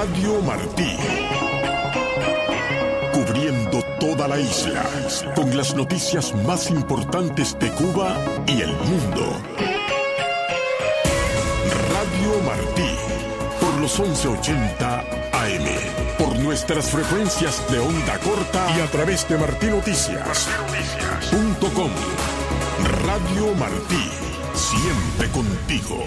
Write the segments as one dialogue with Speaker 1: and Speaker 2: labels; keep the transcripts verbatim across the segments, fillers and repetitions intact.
Speaker 1: Radio Martí. Cubriendo toda la isla, con las noticias más importantes de Cuba y el mundo. Radio Martí, por los once ochenta A M, por nuestras frecuencias de onda corta y a través de martinoticias punto com. Radio Martí, siempre contigo.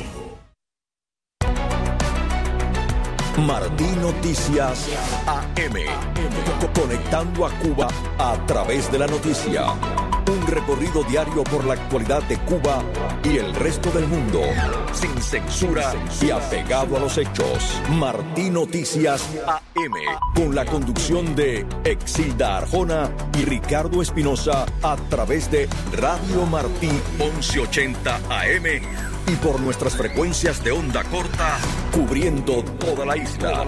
Speaker 2: Martí Noticias A M, conectando a Cuba a través de la noticia. Un recorrido diario por la actualidad de Cuba y el resto del mundo, sin censura y apegado a los hechos. Martí Noticias A M, con la conducción de Exilda Arjona y Ricardo Espinosa, a través de Radio Martí once ochenta A M y por nuestras frecuencias de onda corta, cubriendo toda la isla.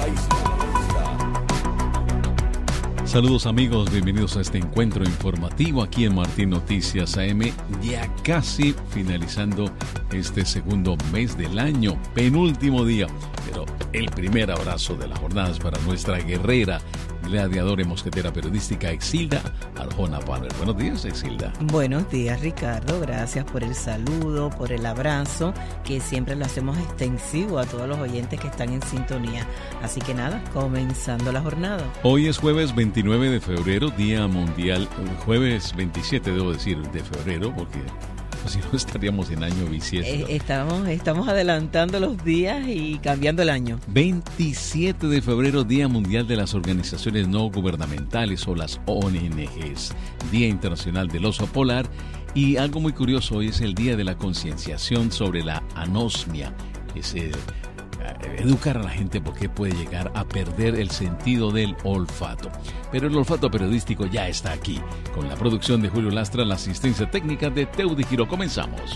Speaker 3: Saludos amigos, bienvenidos a este encuentro informativo aquí en Martí Noticias A M, ya casi finalizando este segundo mes del año, penúltimo día, pero el primer abrazo de las jornadas para nuestra guerrera, gladiadora y mosquetera periodística Exilda Arjona Palmer. Buenos días, Exilda.
Speaker 4: Buenos días, Ricardo. Gracias por el saludo, por el abrazo, que siempre lo hacemos extensivo a todos los oyentes que están en sintonía. Así que nada, comenzando la jornada.
Speaker 3: Hoy es jueves veintinueve de febrero, Día Mundial, jueves veintisiete, debo decir, de febrero, porque si no estaríamos en año bisiesto.
Speaker 4: Eh, estamos, estamos adelantando los días y cambiando el año.
Speaker 3: veintisiete de febrero, Día Mundial de las Organizaciones No Gubernamentales o las O N Ges, Día Internacional del Oso Polar, y algo muy curioso, hoy es el Día de la Concienciación sobre la Anosmia, es eh, educar a la gente porque puede llegar a perder el sentido del olfato. Pero el olfato periodístico ya está aquí, con la producción de Julio Lastra, la asistencia técnica de Teudi Giro. Comenzamos.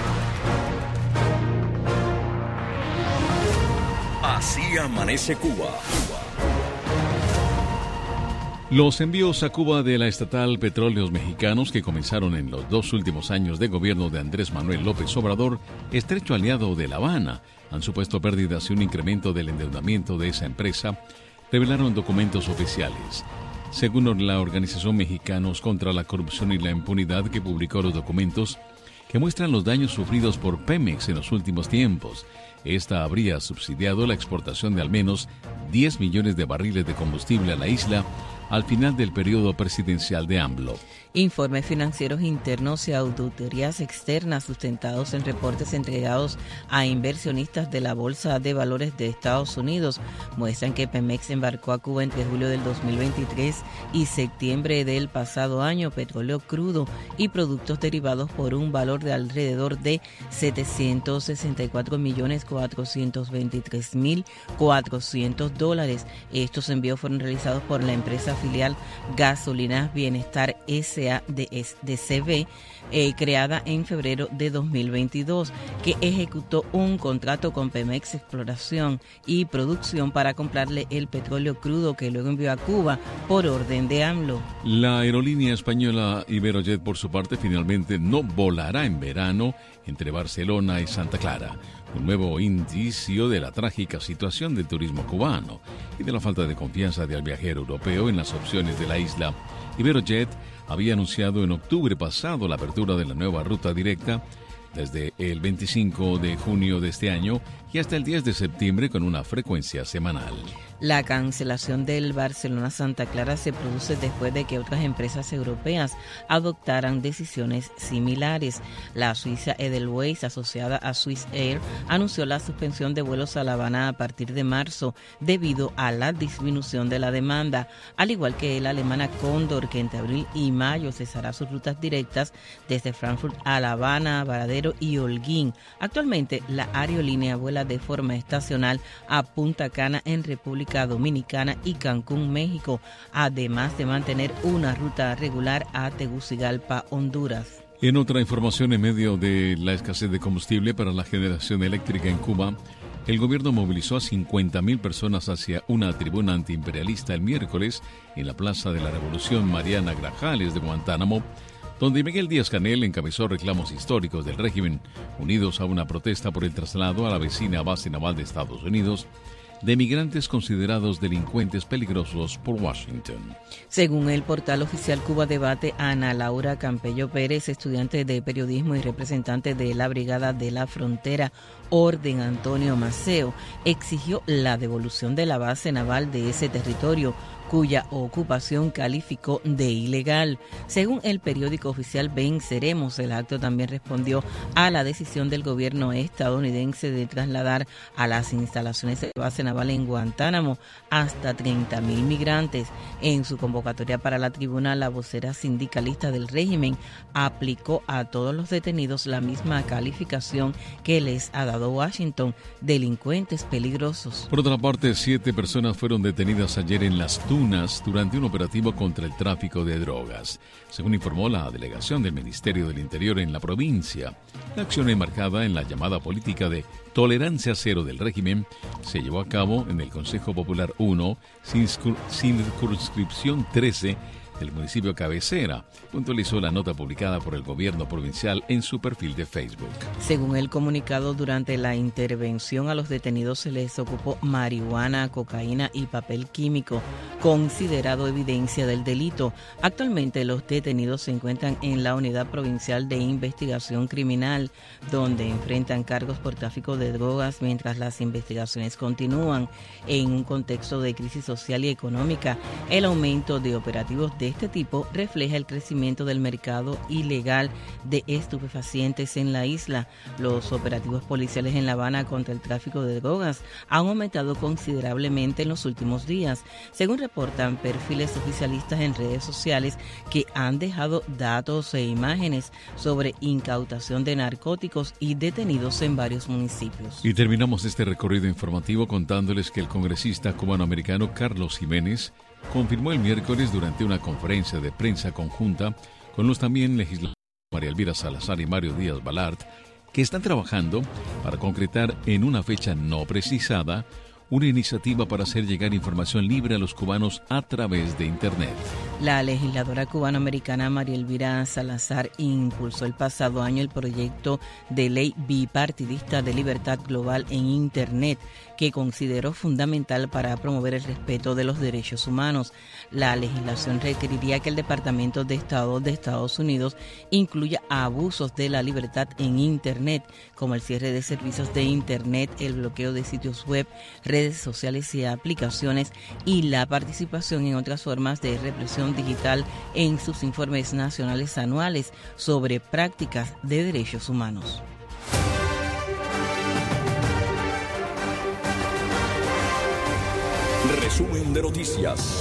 Speaker 2: Así amanece Cuba.
Speaker 3: Los envíos a Cuba de la estatal Petróleos Mexicanos, que comenzaron en los dos últimos años de gobierno de Andrés Manuel López Obrador, estrecho aliado de La Habana, han supuesto pérdidas y un incremento del endeudamiento de esa empresa, revelaron documentos oficiales. Según la Organización Mexicanos contra la Corrupción y la Impunidad, que publicó los documentos que muestran los daños sufridos por Pemex en los últimos tiempos, esta habría subsidiado la exportación de al menos diez millones de barriles de combustible a la isla al final del periodo presidencial de AMLO.
Speaker 4: Informes financieros internos y auditorías externas sustentados en reportes entregados a inversionistas de la Bolsa de Valores de Estados Unidos muestran que Pemex embarcó a Cuba entre julio del dos mil veintitrés y septiembre del pasado año petróleo crudo y productos derivados por un valor de alrededor de setecientos sesenta y cuatro millones cuatrocientos veintitrés mil cuatrocientos dólares. Estos envíos fueron realizados por la empresa filial Gasolinas Bienestar S A de C V, eh, creada en febrero de dos mil veintidós, que ejecutó un contrato con Pemex Exploración y Producción para comprarle el petróleo crudo que luego envió a Cuba por orden de AMLO.
Speaker 3: La aerolínea española Iberojet, por su parte, finalmente no volará en verano entre Barcelona y Santa Clara, un nuevo indicio de la trágica situación del turismo cubano y de la falta de confianza del viajero europeo en las opciones de la isla. Iberojet había anunciado en octubre pasado la apertura de la nueva ruta directa desde el veinticinco de junio de este año y hasta el diez de septiembre con una frecuencia semanal.
Speaker 4: La cancelación del Barcelona-Santa Clara se produce después de que otras empresas europeas adoptaran decisiones similares. La suiza Edelweiss, asociada a Swiss Air, anunció la suspensión de vuelos a La Habana a partir de marzo debido a la disminución de la demanda, al igual que la alemana Condor, que entre abril y mayo cesará sus rutas directas desde Frankfurt a La Habana, Varadero y Holguín. Actualmente, la aerolínea vuela de forma estacional a Punta Cana en República Dominicana y Cancún, México, además de mantener una ruta regular a Tegucigalpa, Honduras.
Speaker 3: En otra información, en medio de la escasez de combustible para la generación eléctrica en Cuba, el gobierno movilizó a cincuenta mil personas hacia una tribuna antiimperialista el miércoles en la Plaza de la Revolución Mariana Grajales de Guantánamo, donde Miguel Díaz-Canel encabezó reclamos históricos del régimen, unidos a una protesta por el traslado a la vecina base naval de Estados Unidos, de migrantes considerados delincuentes peligrosos por Washington.
Speaker 4: Según el portal oficial Cuba Debate, Ana Laura Campello Pérez, estudiante de periodismo y representante de la Brigada de la Frontera Orden Antonio Maceo, exigió la devolución de la base naval de ese territorio, cuya ocupación calificó de ilegal. Según el periódico oficial Venceremos, el acto también respondió a la decisión del gobierno estadounidense de trasladar a las instalaciones de la base naval en Guantánamo hasta treinta mil migrantes. En su convocatoria para la tribuna, la vocera sindicalista del régimen aplicó a todos los detenidos la misma calificación que les ha dado Washington: delincuentes peligrosos.
Speaker 3: Por otra parte, siete personas fueron detenidas ayer en Las Tunas durante un operativo contra el tráfico de drogas, según informó la delegación del Ministerio del Interior en la provincia. La acción enmarcada en la llamada política de tolerancia cero del régimen se llevó a cabo en el Consejo Popular uno, circunscripción trece, del municipio cabecera, puntualizó la nota publicada por el gobierno provincial en su perfil de Facebook.
Speaker 4: Según el comunicado, durante la intervención a los detenidos se les ocupó marihuana, cocaína y papel químico, considerado evidencia del delito. Actualmente los detenidos se encuentran en la Unidad Provincial de Investigación Criminal, donde enfrentan cargos por tráfico de drogas mientras las investigaciones continúan. En un contexto de crisis social y económica, el aumento de operativos de este tipo refleja el crecimiento del mercado ilegal de estupefacientes en la isla. Los operativos policiales en La Habana contra el tráfico de drogas han aumentado considerablemente en los últimos días, según reportan perfiles oficialistas en redes sociales que han dejado datos e imágenes sobre incautación de narcóticos y detenidos en varios municipios.
Speaker 3: Y terminamos este recorrido informativo contándoles que el congresista cubanoamericano Carlos Jiménez confirmó el miércoles durante una conferencia de prensa conjunta con los también legisladores María Elvira Salazar y Mario Díaz Balart, que están trabajando para concretar en una fecha no precisada una iniciativa para hacer llegar información libre a los cubanos a través de Internet.
Speaker 4: La legisladora cubanoamericana María Elvira Salazar impulsó el pasado año el proyecto de ley bipartidista de libertad global en Internet, que consideró fundamental para promover el respeto de los derechos humanos. La legislación requeriría que el Departamento de Estado de Estados Unidos incluya abusos de la libertad en Internet, como el cierre de servicios de Internet, el bloqueo de sitios web, redes sociales y aplicaciones, y la participación en otras formas de represión digital en sus informes nacionales anuales sobre prácticas de derechos humanos.
Speaker 2: Resumen de noticias.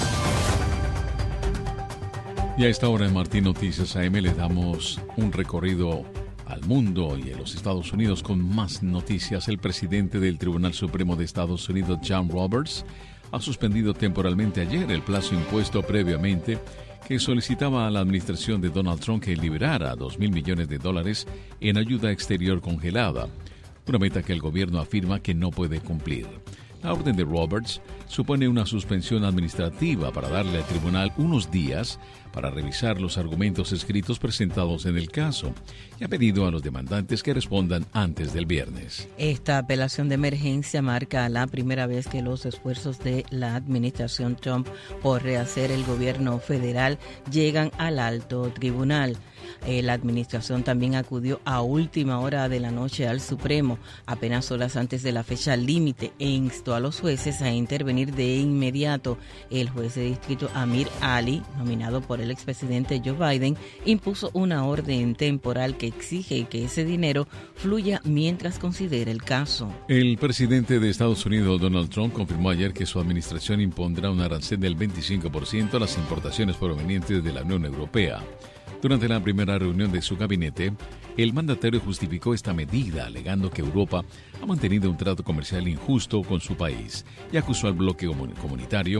Speaker 3: Y a esta hora en Martín Noticias A M le damos un recorrido al mundo y a los Estados Unidos con más noticias. El presidente del Tribunal Supremo de Estados Unidos, John Roberts, ha suspendido temporalmente ayer el plazo impuesto previamente que solicitaba a la administración de Donald Trump que liberara dos mil millones de dólares en ayuda exterior congelada, una meta que el gobierno afirma que no puede cumplir. La orden de Roberts supone una suspensión administrativa para darle al tribunal unos días para revisar los argumentos escritos presentados en el caso y ha pedido a los demandantes que respondan antes del viernes.
Speaker 4: Esta apelación de emergencia marca la primera vez que los esfuerzos de la administración Trump por rehacer el gobierno federal llegan al alto tribunal. Eh, la administración también acudió a última hora de la noche al Supremo, apenas horas antes de la fecha límite, e instó a los jueces a intervenir de inmediato. El juez de distrito Amir Ali, nominado por el expresidente Joe Biden, impuso una orden temporal que exige que ese dinero fluya mientras considere el caso.
Speaker 3: El presidente de Estados Unidos, Donald Trump, confirmó ayer que su administración impondrá un arancel del veinticinco por ciento a las importaciones provenientes de la Unión Europea. Durante la primera reunión de su gabinete, el mandatario justificó esta medida alegando que Europa ha mantenido un trato comercial injusto con su país y acusó al bloque comunitario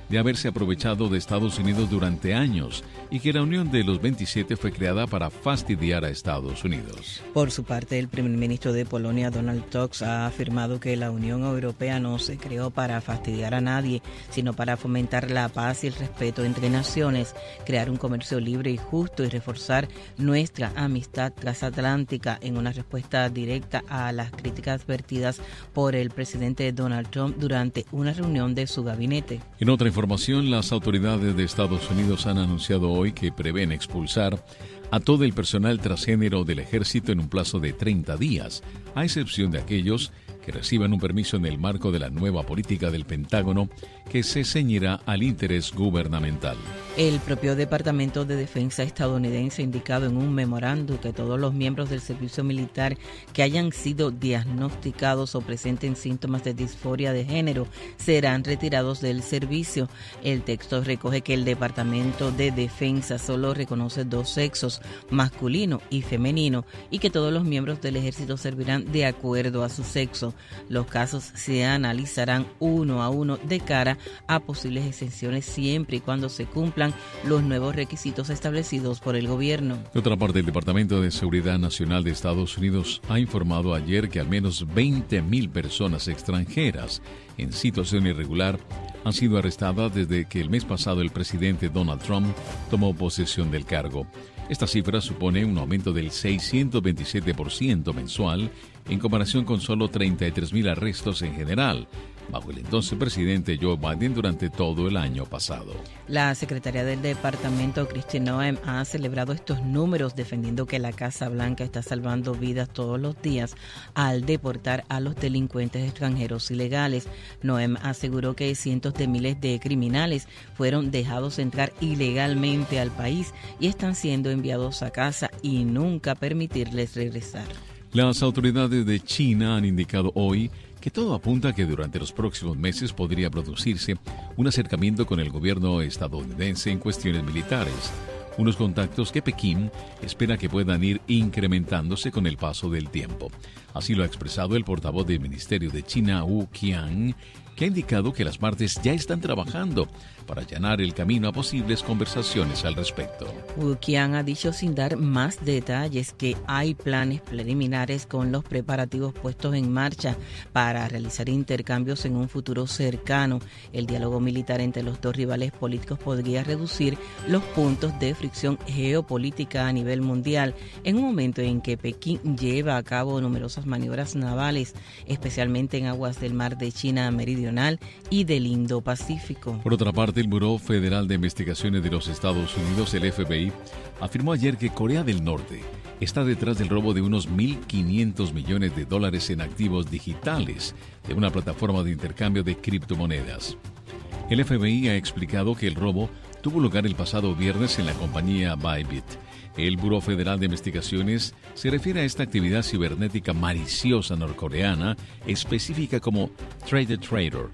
Speaker 3: de haberse aprovechado de Estados Unidos durante años y que la Unión de los veintisiete fue creada para fastidiar a Estados Unidos.
Speaker 4: Por su parte, el primer ministro de Polonia, Donald Tusk, ha afirmado que la Unión Europea no se creó para fastidiar a nadie, sino para fomentar la paz y el respeto entre naciones, crear un comercio libre y justo y reforzar nuestra amistad transatlántica, en una respuesta directa a las críticas vertidas por el presidente Donald Trump durante una reunión de su gabinete.
Speaker 3: En otra información, las autoridades de Estados Unidos han anunciado hoy que prevén expulsar a todo el personal transgénero del ejército en un plazo de treinta días, a excepción de aquellos que reciban un permiso en el marco de la nueva política del Pentágono que se ceñirá al interés gubernamental.
Speaker 4: El propio Departamento de Defensa estadounidense ha indicado en un memorando que todos los miembros del servicio militar que hayan sido diagnosticados o presenten síntomas de disforia de género serán retirados del servicio. El texto recoge que el Departamento de Defensa solo reconoce dos sexos, masculino y femenino, y que todos los miembros del ejército servirán de acuerdo a su sexo. Los casos se analizarán uno a uno de cara a posibles exenciones siempre y cuando se cumplan los nuevos requisitos establecidos por el gobierno.
Speaker 3: De otra parte, el Departamento de Seguridad Nacional de Estados Unidos ha informado ayer que al menos veinte mil personas extranjeras en situación irregular han sido arrestadas desde que el mes pasado el presidente Donald Trump tomó posesión del cargo. Esta cifra supone un aumento del seiscientos veintisiete por ciento mensual en comparación con solo treinta y tres mil arrestos en general, bajo el entonces presidente Joe Biden durante todo el año pasado.
Speaker 4: La secretaria del departamento, Kristi Noem, ha celebrado estos números, defendiendo que la Casa Blanca está salvando vidas todos los días al deportar a los delincuentes extranjeros ilegales. Noem aseguró que cientos de miles de criminales fueron dejados entrar ilegalmente al país y están siendo enviados a casa y nunca permitirles regresar.
Speaker 3: Las autoridades de China han indicado hoy que todo apunta a que durante los próximos meses podría producirse un acercamiento con el gobierno estadounidense en cuestiones militares, unos contactos que Pekín espera que puedan ir incrementándose con el paso del tiempo. Así lo ha expresado el portavoz del Ministerio de China, Wu Qian, que ha indicado que las partes ya están trabajando para allanar el camino a posibles conversaciones al respecto.
Speaker 4: Wu Qian ha dicho sin dar más detalles que hay planes preliminares con los preparativos puestos en marcha para realizar intercambios en un futuro cercano. El diálogo militar entre los dos rivales políticos podría reducir los puntos de fricción geopolítica a nivel mundial en un momento en que Pekín lleva a cabo numerosas maniobras navales, especialmente en aguas del Mar de China Meridional y del Indo-Pacífico.
Speaker 3: Por otra parte, el Buró Federal de Investigaciones de los Estados Unidos, el F B I, afirmó ayer que Corea del Norte está detrás del robo de unos mil quinientos millones de dólares en activos digitales de una plataforma de intercambio de criptomonedas. El F B I ha explicado que el robo tuvo lugar el pasado viernes en la compañía Bybit. El Buró Federal de Investigaciones se refiere a esta actividad cibernética maliciosa norcoreana, específica como Trade the Trader,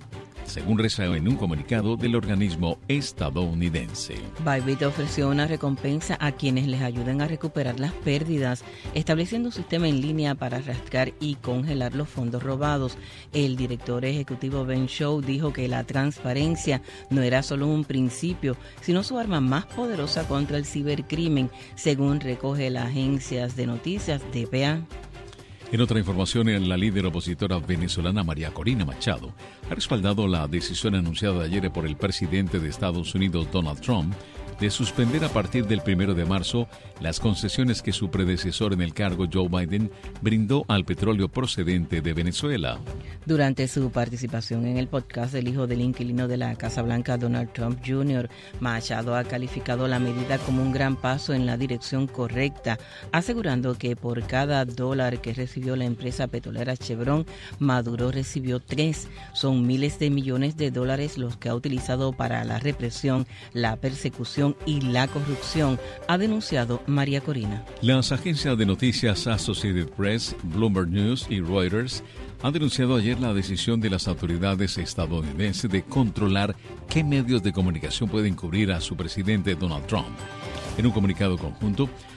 Speaker 3: según reza en un comunicado del organismo estadounidense.
Speaker 4: Bybit ofreció una recompensa a quienes les ayuden a recuperar las pérdidas, estableciendo un sistema en línea para rastrear y congelar los fondos robados. El director ejecutivo Ben Shou dijo que la transparencia no era solo un principio, sino su arma más poderosa contra el cibercrimen, según recoge la agencia de noticias D P A.
Speaker 3: En otra información, la líder opositora venezolana María Corina Machado ha respaldado la decisión anunciada ayer por el presidente de Estados Unidos, Donald Trump, de suspender a partir del primero de marzo las concesiones que su predecesor en el cargo, Joe Biden, brindó al petróleo procedente de Venezuela.
Speaker 4: Durante su participación en el podcast del hijo del inquilino de la Casa Blanca, Donald Trump junior, Machado ha calificado la medida como un gran paso en la dirección correcta, asegurando que por cada dólar que recibió la empresa petrolera Chevron, Maduro recibió tres. Son miles de millones de dólares los que ha utilizado para la represión, la persecución y la corrupción, ha denunciado María Corina.
Speaker 3: Las agencias de noticias Associated Press, Bloomberg News y Reuters han denunciado ayer la decisión de las autoridades estadounidenses de controlar qué medios de comunicación pueden cubrir a su presidente Donald Trump. En un comunicado conjunto,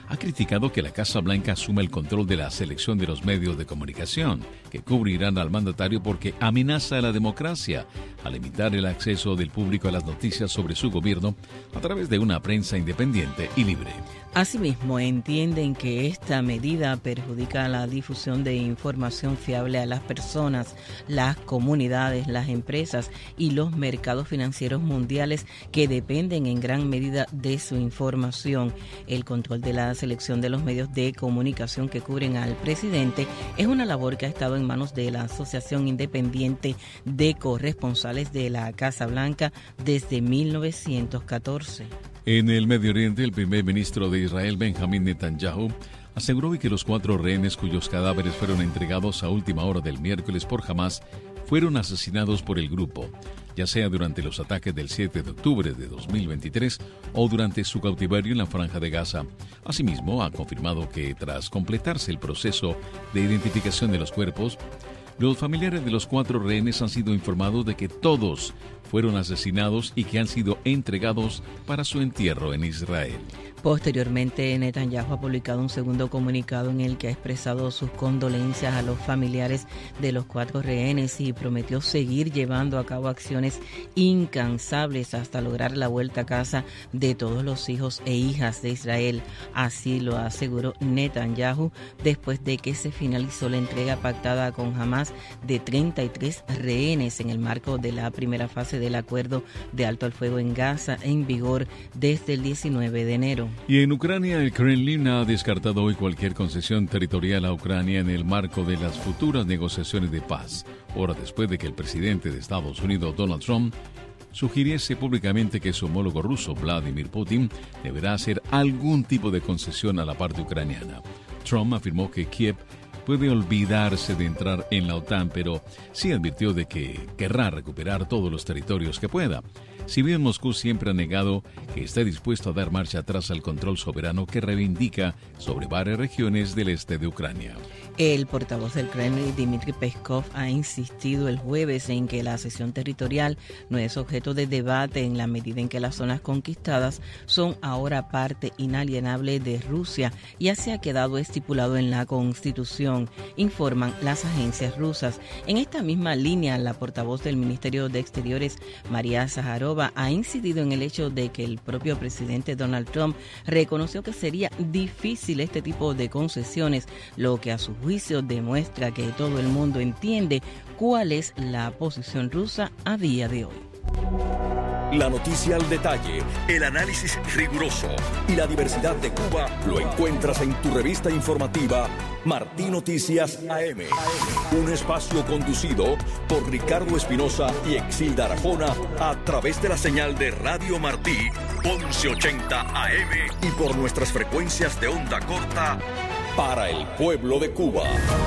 Speaker 3: ha criticado que la Casa Blanca asuma el control de la selección de los medios de comunicación, que cubrirán al mandatario porque amenaza a la democracia al limitar el acceso del público a las noticias sobre su gobierno a través de una prensa independiente y libre.
Speaker 4: Asimismo, entienden que esta medida perjudica la difusión de información fiable a las personas, las comunidades, las empresas y los mercados financieros mundiales que dependen en gran medida de su información. El control de la selección de los medios de comunicación que cubren al presidente es una labor que ha estado en manos de la Asociación Independiente de Corresponsales de la Casa Blanca desde mil novecientos catorce.
Speaker 3: En el Medio Oriente, el primer ministro de Israel, Benjamín Netanyahu, aseguró hoy que los cuatro rehenes cuyos cadáveres fueron entregados a última hora del miércoles por Hamás fueron asesinados por el grupo, ya sea durante los ataques del siete de octubre de dos mil veintitrés o durante su cautiverio en la Franja de Gaza. Asimismo, ha confirmado que tras completarse el proceso de identificación de los cuerpos, los familiares de los cuatro rehenes han sido informados de que todos fueron asesinados y que han sido entregados para su entierro en Israel.
Speaker 4: Posteriormente, Netanyahu ha publicado un segundo comunicado en el que ha expresado sus condolencias a los familiares de los cuatro rehenes y prometió seguir llevando a cabo acciones incansables hasta lograr la vuelta a casa de todos los hijos e hijas de Israel. Así lo aseguró Netanyahu después de que se finalizó la entrega pactada con Hamás de treinta y tres rehenes en el marco de la primera fase del acuerdo de alto al fuego en Gaza, en vigor desde el diecinueve de enero.
Speaker 3: Y en Ucrania, el Kremlin ha descartado hoy cualquier concesión territorial a Ucrania en el marco de las futuras negociaciones de paz, horas después de que el presidente de Estados Unidos, Donald Trump, sugiriese públicamente que su homólogo ruso, Vladimir Putin, deberá hacer algún tipo de concesión a la parte ucraniana. Trump afirmó que Kiev puede olvidarse de entrar en la OTAN, pero sí advirtió de que querrá recuperar todos los territorios que pueda. Si bien Moscú siempre ha negado que está dispuesto a dar marcha atrás al control soberano que reivindica sobre varias regiones del este de Ucrania.
Speaker 4: El portavoz del Kremlin, Dmitry Peskov, ha insistido el jueves en que la cesión territorial no es objeto de debate en la medida en que las zonas conquistadas son ahora parte inalienable de Rusia y así ha quedado estipulado en la Constitución, informan las agencias rusas. En esta misma línea, la portavoz del Ministerio de Exteriores, María Zaharova, ha incidido en el hecho de que el propio presidente Donald Trump reconoció que sería difícil este tipo de concesiones, lo que a su juicio demuestra que todo el mundo entiende cuál es la posición rusa a día de hoy.
Speaker 2: La noticia al detalle, el análisis riguroso y la diversidad de Cuba lo encuentras en tu revista informativa Martí Noticias A M. Un espacio conducido por Ricardo Espinosa y Exilda Arjona a través de la señal de Radio Martí once ochenta A M y por nuestras frecuencias de onda corta para el pueblo de Cuba.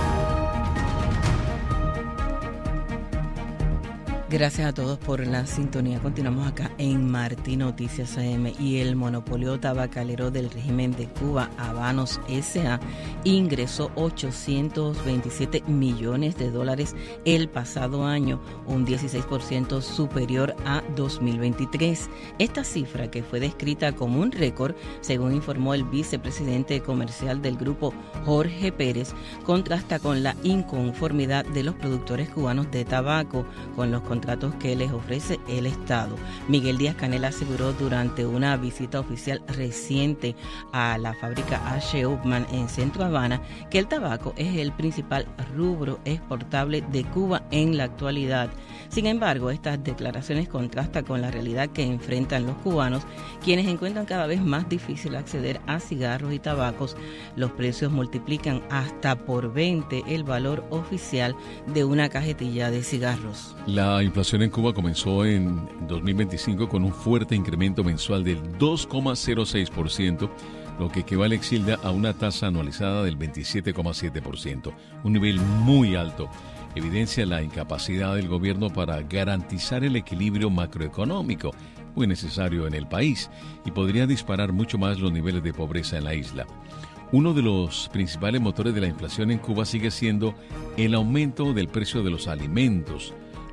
Speaker 4: Gracias a todos por la sintonía. Continuamos acá en Martí Noticias A M. Y el monopolio tabacalero del régimen de Cuba, Habanos S A, ingresó ochocientos veintisiete millones de dólares el pasado año, un dieciséis por ciento superior a dos mil veintitrés. Esta cifra, que fue descrita como un récord, según informó el vicepresidente comercial del grupo, Jorge Pérez, contrasta con la inconformidad de los productores cubanos de tabaco con los contratos que les ofrece el Estado. Miguel Díaz-Canel aseguró durante una visita oficial reciente a la fábrica H. Upmann en Centro Habana que el tabaco es el principal rubro exportable de Cuba en la actualidad. Sin embargo, estas declaraciones contrastan con la realidad que enfrentan los cubanos, quienes encuentran cada vez más difícil acceder a cigarros y tabacos. Los precios multiplican hasta por veinte el valor oficial de una cajetilla de cigarros.
Speaker 3: La La inflación en Cuba comenzó en dos mil veinticinco con un fuerte incremento mensual del dos coma cero seis por ciento, lo que equivale, Exilda, a una tasa anualizada del veintisiete coma siete por ciento, un nivel muy alto. Evidencia la incapacidad del gobierno para garantizar el equilibrio macroeconómico, muy necesario en el país, y podría disparar mucho más los niveles de pobreza en la isla. Uno de los principales motores de la inflación en Cuba sigue siendo el aumento del precio de los alimentos,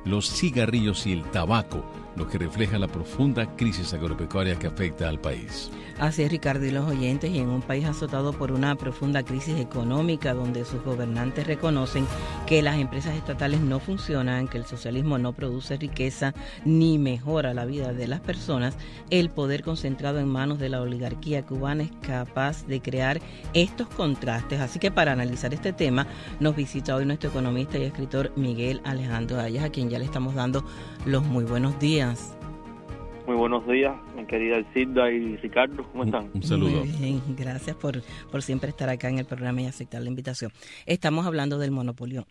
Speaker 3: los cigarrillos y el tabaco, lo que refleja la profunda crisis agropecuaria que afecta al país.
Speaker 4: Así es, Ricardo, y los oyentes, y en un país azotado por una profunda crisis económica donde sus gobernantes reconocen que las empresas estatales no funcionan, que el socialismo no produce riqueza ni mejora la vida de las personas, el poder concentrado en manos de la oligarquía cubana es capaz de crear estos contrastes. Así que para analizar este tema nos visita hoy nuestro economista y escritor Miguel Alejandro Ayas, a quien ya le estamos dando los muy buenos días.
Speaker 5: Muy buenos días, mi querida Elcida y Ricardo, ¿cómo están?
Speaker 3: Un, un saludo.
Speaker 4: Muy bien, gracias por, por siempre estar acá en el programa y aceptar la invitación. Estamos hablando del monopolio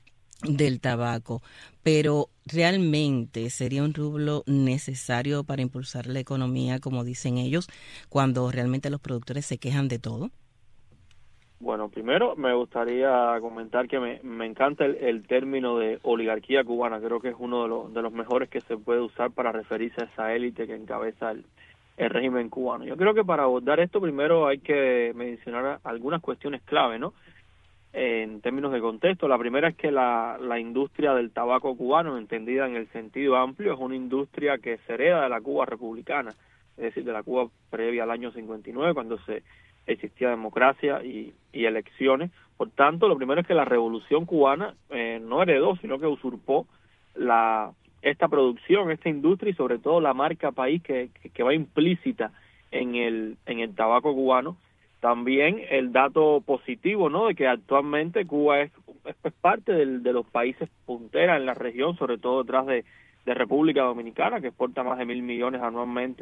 Speaker 4: del tabaco, pero ¿realmente sería un rublo necesario para impulsar la economía, como dicen ellos, cuando realmente los productores se quejan de todo?
Speaker 5: Bueno, primero me gustaría comentar que me, me encanta el, el término de oligarquía cubana. Creo que es uno de los, de los mejores que se puede usar para referirse a esa élite que encabeza el, el régimen cubano. Yo creo que para abordar esto primero hay que mencionar algunas cuestiones clave, ¿no? En términos de contexto, la primera es que la, la industria del tabaco cubano, entendida en el sentido amplio, es una industria que se hereda de la Cuba republicana, es decir, de la Cuba previa al año cincuenta y nueve, cuando se existía democracia y, y elecciones. Por tanto, lo primero es que la revolución cubana eh, no heredó, sino que usurpó la esta producción, esta industria y sobre todo la marca país que, que, que va implícita en el en el tabaco cubano. También el dato positivo, ¿no?, de que actualmente Cuba es, es parte del, de los países punteras en la región, sobre todo detrás de, de República Dominicana, que exporta más de mil millones anualmente,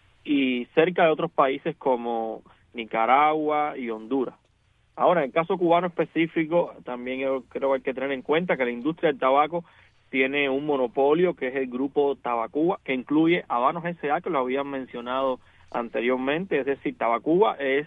Speaker 5: y cerca de otros países como Nicaragua y Honduras. Ahora, en el caso cubano específico, también yo creo que hay que tener en cuenta que la industria del tabaco tiene un monopolio, que es el grupo Tabacuba, que incluye Habanos S A, que lo habían mencionado anteriormente, es decir, Tabacuba es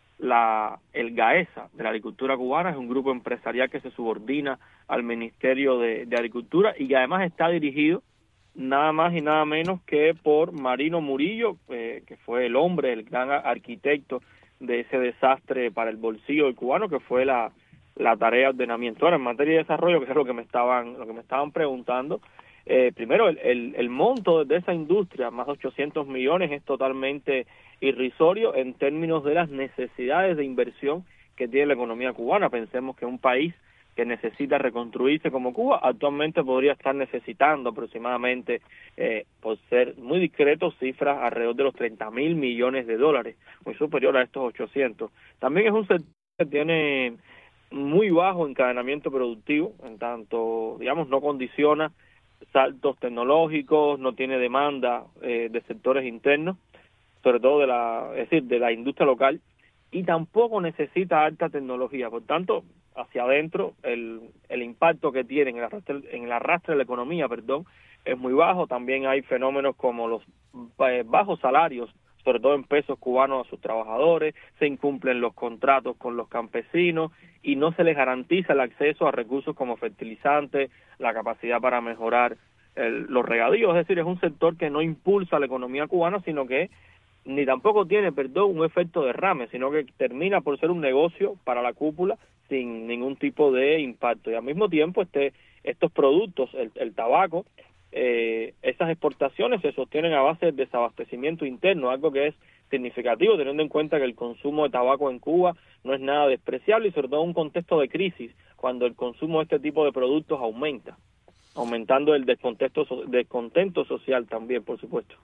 Speaker 5: la el GAESA de la agricultura cubana, es un grupo empresarial que se subordina al Ministerio de, de Agricultura y que además está dirigido nada más y nada menos que por Marino Murillo, eh, que fue el hombre, el gran arquitecto de ese desastre para el bolsillo del cubano, que fue la, la tarea de ordenamiento. Ahora, en materia de desarrollo, que es lo que me estaban lo que me estaban preguntando, eh, primero, el, el, el monto de esa industria, más de ochocientos millones, es totalmente irrisorio en términos de las necesidades de inversión que tiene la economía cubana. Pensemos que un país que necesita reconstruirse como Cuba, actualmente podría estar necesitando aproximadamente, eh, por ser muy discreto, cifras alrededor de los treinta mil millones de dólares, muy superior a estos ochocientos. También es un sector que tiene muy bajo encadenamiento productivo, en tanto, digamos, no condiciona saltos tecnológicos, no tiene demanda eh, de sectores internos, sobre todo de la, es decir, de la industria local, y tampoco necesita alta tecnología. Por tanto, hacia adentro, el, el impacto que tiene en el arrastre, en el arrastre de la economía, perdón, es muy bajo. También hay fenómenos como los eh, bajos salarios, sobre todo en pesos cubanos a sus trabajadores, se incumplen los contratos con los campesinos y no se les garantiza el acceso a recursos como fertilizantes, la capacidad para mejorar el, los regadíos. Es decir, es un sector que no impulsa la economía cubana, sino que ni tampoco tiene, perdón, un efecto derrame, sino que termina por ser un negocio para la cúpula sin ningún tipo de impacto. Y al mismo tiempo este estos productos, el, el tabaco, eh, esas exportaciones se sostienen a base de desabastecimiento interno, algo que es significativo teniendo en cuenta que el consumo de tabaco en Cuba no es nada despreciable y sobre todo en un contexto de crisis, cuando el consumo de este tipo de productos aumenta, aumentando el descontento, descontento social también, por supuesto.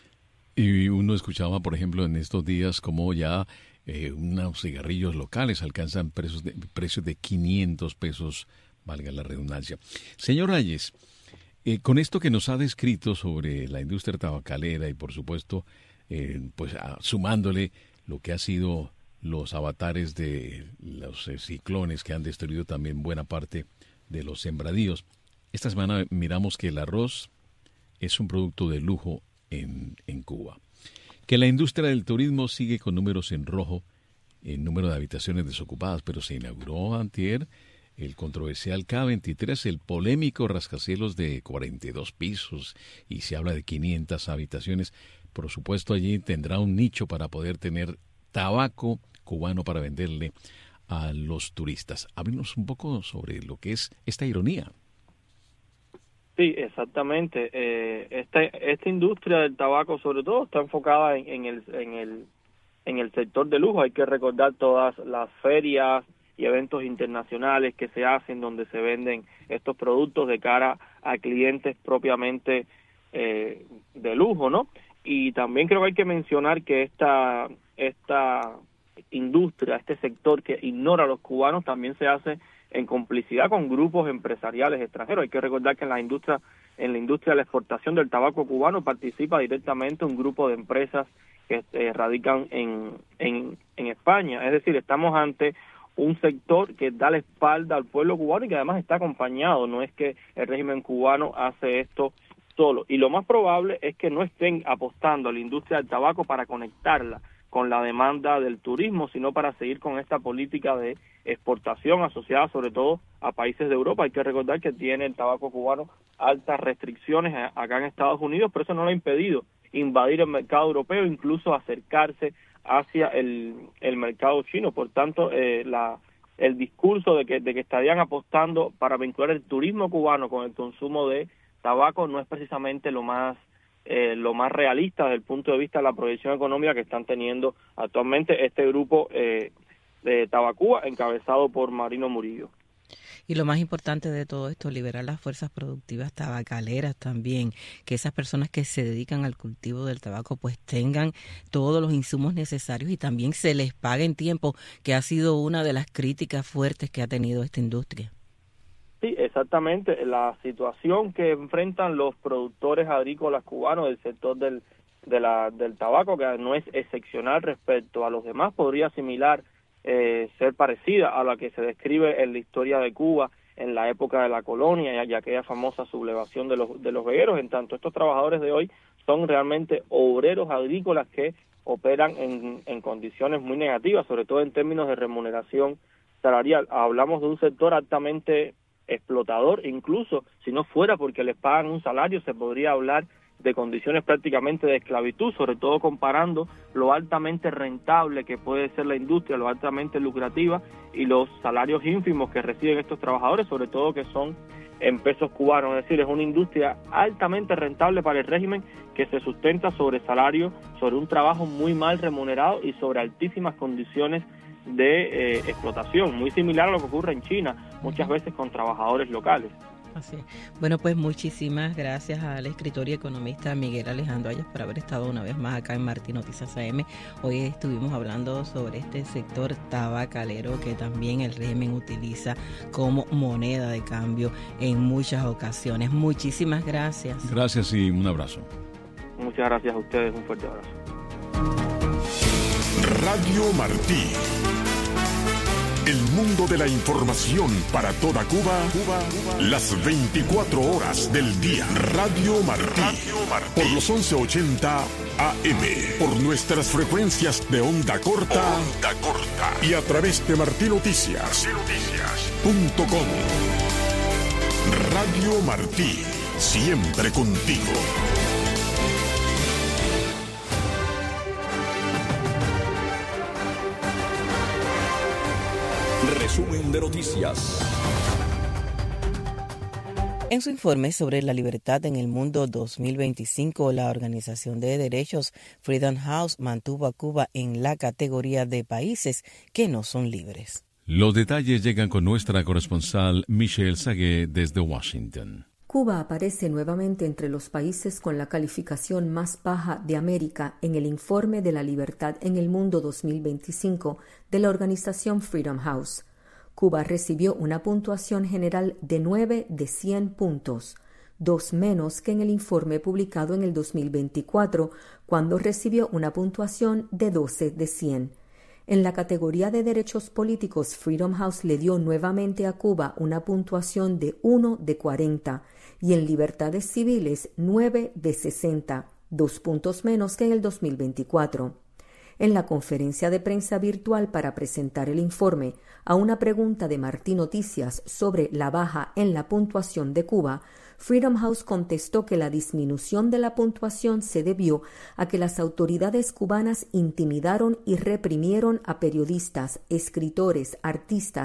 Speaker 3: Y uno escuchaba, por ejemplo, en estos días como ya eh, unos cigarrillos locales alcanzan precios de, precios de quinientos pesos, valga la redundancia. Señor Ayes, eh, con esto que nos ha descrito sobre la industria tabacalera y, por supuesto, eh, pues a, sumándole lo que ha sido los avatares de los eh, ciclones que han destruido también buena parte de los sembradíos, esta semana miramos que el arroz es un producto de lujo En, en Cuba. Que la industria del turismo sigue con números en rojo en número de habitaciones desocupadas, pero se inauguró antier el controversial K veintitrés, el polémico rascacielos de cuarenta y dos pisos, y se habla de quinientas habitaciones. Por supuesto, allí tendrá un nicho para poder tener tabaco cubano para venderle a los turistas. Háblenos un poco sobre lo que es esta ironía.
Speaker 5: Sí, exactamente. Eh, esta, esta industria del tabaco, sobre todo, está enfocada en, en el en el en el sector de lujo. Hay que recordar todas las ferias y eventos internacionales que se hacen donde se venden estos productos de cara a clientes propiamente eh, de lujo, ¿no? Y también creo que hay que mencionar que esta esta industria, este sector que ignora a los cubanos, también se hace en complicidad con grupos empresariales extranjeros. Hay que recordar que en la industria en la industria de la exportación del tabaco cubano participa directamente un grupo de empresas que eh, radican en, en en España. Es decir, estamos ante un sector que da la espalda al pueblo cubano y que además está acompañado. No es que el régimen cubano hace esto solo. Y lo más probable es que no estén apostando a la industria del tabaco para conectarla con la demanda del turismo, sino para seguir con esta política de exportación asociada sobre todo a países de Europa. Hay que recordar que tiene el tabaco cubano altas restricciones acá en Estados Unidos, pero eso no lo ha impedido invadir el mercado europeo, incluso acercarse hacia el, el mercado chino. Por tanto, eh, la, el discurso de que, de que estarían apostando para vincular el turismo cubano con el consumo de tabaco no es precisamente lo más Eh, lo más realista desde el punto de vista de la proyección económica que están teniendo actualmente este grupo eh, de Tabacúa, encabezado por Marino Murillo.
Speaker 4: Y lo más importante de todo esto, liberar las fuerzas productivas tabacaleras también, que esas personas que se dedican al cultivo del tabaco pues tengan todos los insumos necesarios y también se les pague en tiempo, que ha sido una de las críticas fuertes que ha tenido esta industria.
Speaker 5: Sí, exactamente. La situación que enfrentan los productores agrícolas cubanos del sector del de la del tabaco, que no es excepcional respecto a los demás, podría asimilar eh, ser parecida a la que se describe en la historia de Cuba en la época de la colonia y aquella famosa sublevación de los de los vegueros. En tanto, estos trabajadores de hoy son realmente obreros agrícolas que operan en, en condiciones muy negativas, sobre todo en términos de remuneración salarial. Hablamos de un sector altamente explotador, incluso si no fuera porque les pagan un salario, se podría hablar de condiciones prácticamente de esclavitud, sobre todo comparando lo altamente rentable que puede ser la industria, lo altamente lucrativa y los salarios ínfimos que reciben estos trabajadores, sobre todo que son en pesos cubanos. Es decir, es una industria altamente rentable para el régimen que se sustenta sobre salarios, sobre un trabajo muy mal remunerado y sobre altísimas condiciones de eh, explotación, muy similar a lo que ocurre en China, muchas veces con trabajadores locales.
Speaker 4: Así es. Bueno, pues muchísimas gracias al escritor y economista Miguel Alejandro Ayas por haber estado una vez más acá en Martín Noticias A M. Hoy estuvimos hablando sobre este sector tabacalero que también el régimen utiliza como moneda de cambio en muchas ocasiones. Muchísimas gracias.
Speaker 3: Gracias y un abrazo.
Speaker 5: Muchas gracias a ustedes, un fuerte abrazo.
Speaker 1: Radio Martí. El mundo de la información para toda Cuba, Cuba, Cuba, las veinticuatro horas del día. Radio Martí. Radio Martí. Por los once ochenta A M. Por nuestras frecuencias de onda corta. Onda corta. Y a través de Martí Noticias. Punto com. Radio Martí. Siempre contigo.
Speaker 2: Resumen de noticias.
Speaker 4: En su informe sobre la libertad en el mundo dos mil veinticinco, la organización de derechos Freedom House mantuvo a Cuba en la categoría de países que no son libres.
Speaker 3: Los detalles llegan con nuestra corresponsal Michelle Sagué desde Washington.
Speaker 6: Cuba aparece nuevamente entre los países con la calificación más baja de América en el informe de la libertad en el mundo dos mil veinticinco de la organización Freedom House. Cuba recibió una puntuación general de nueve de cien puntos, dos menos que en el informe publicado en el dos mil veinticuatro, cuando recibió una puntuación de doce de cien. En la categoría de derechos políticos, Freedom House le dio nuevamente a Cuba una puntuación de uno de cuarenta y en libertades civiles nueve de sesenta, dos puntos menos que en el dos mil veinticuatro. En la conferencia de prensa virtual para presentar el informe a una pregunta de Martí Noticias sobre la baja en la puntuación de Cuba, Freedom House contestó que la disminución de la puntuación se debió a que las autoridades cubanas intimidaron y reprimieron a periodistas, escritores, artistas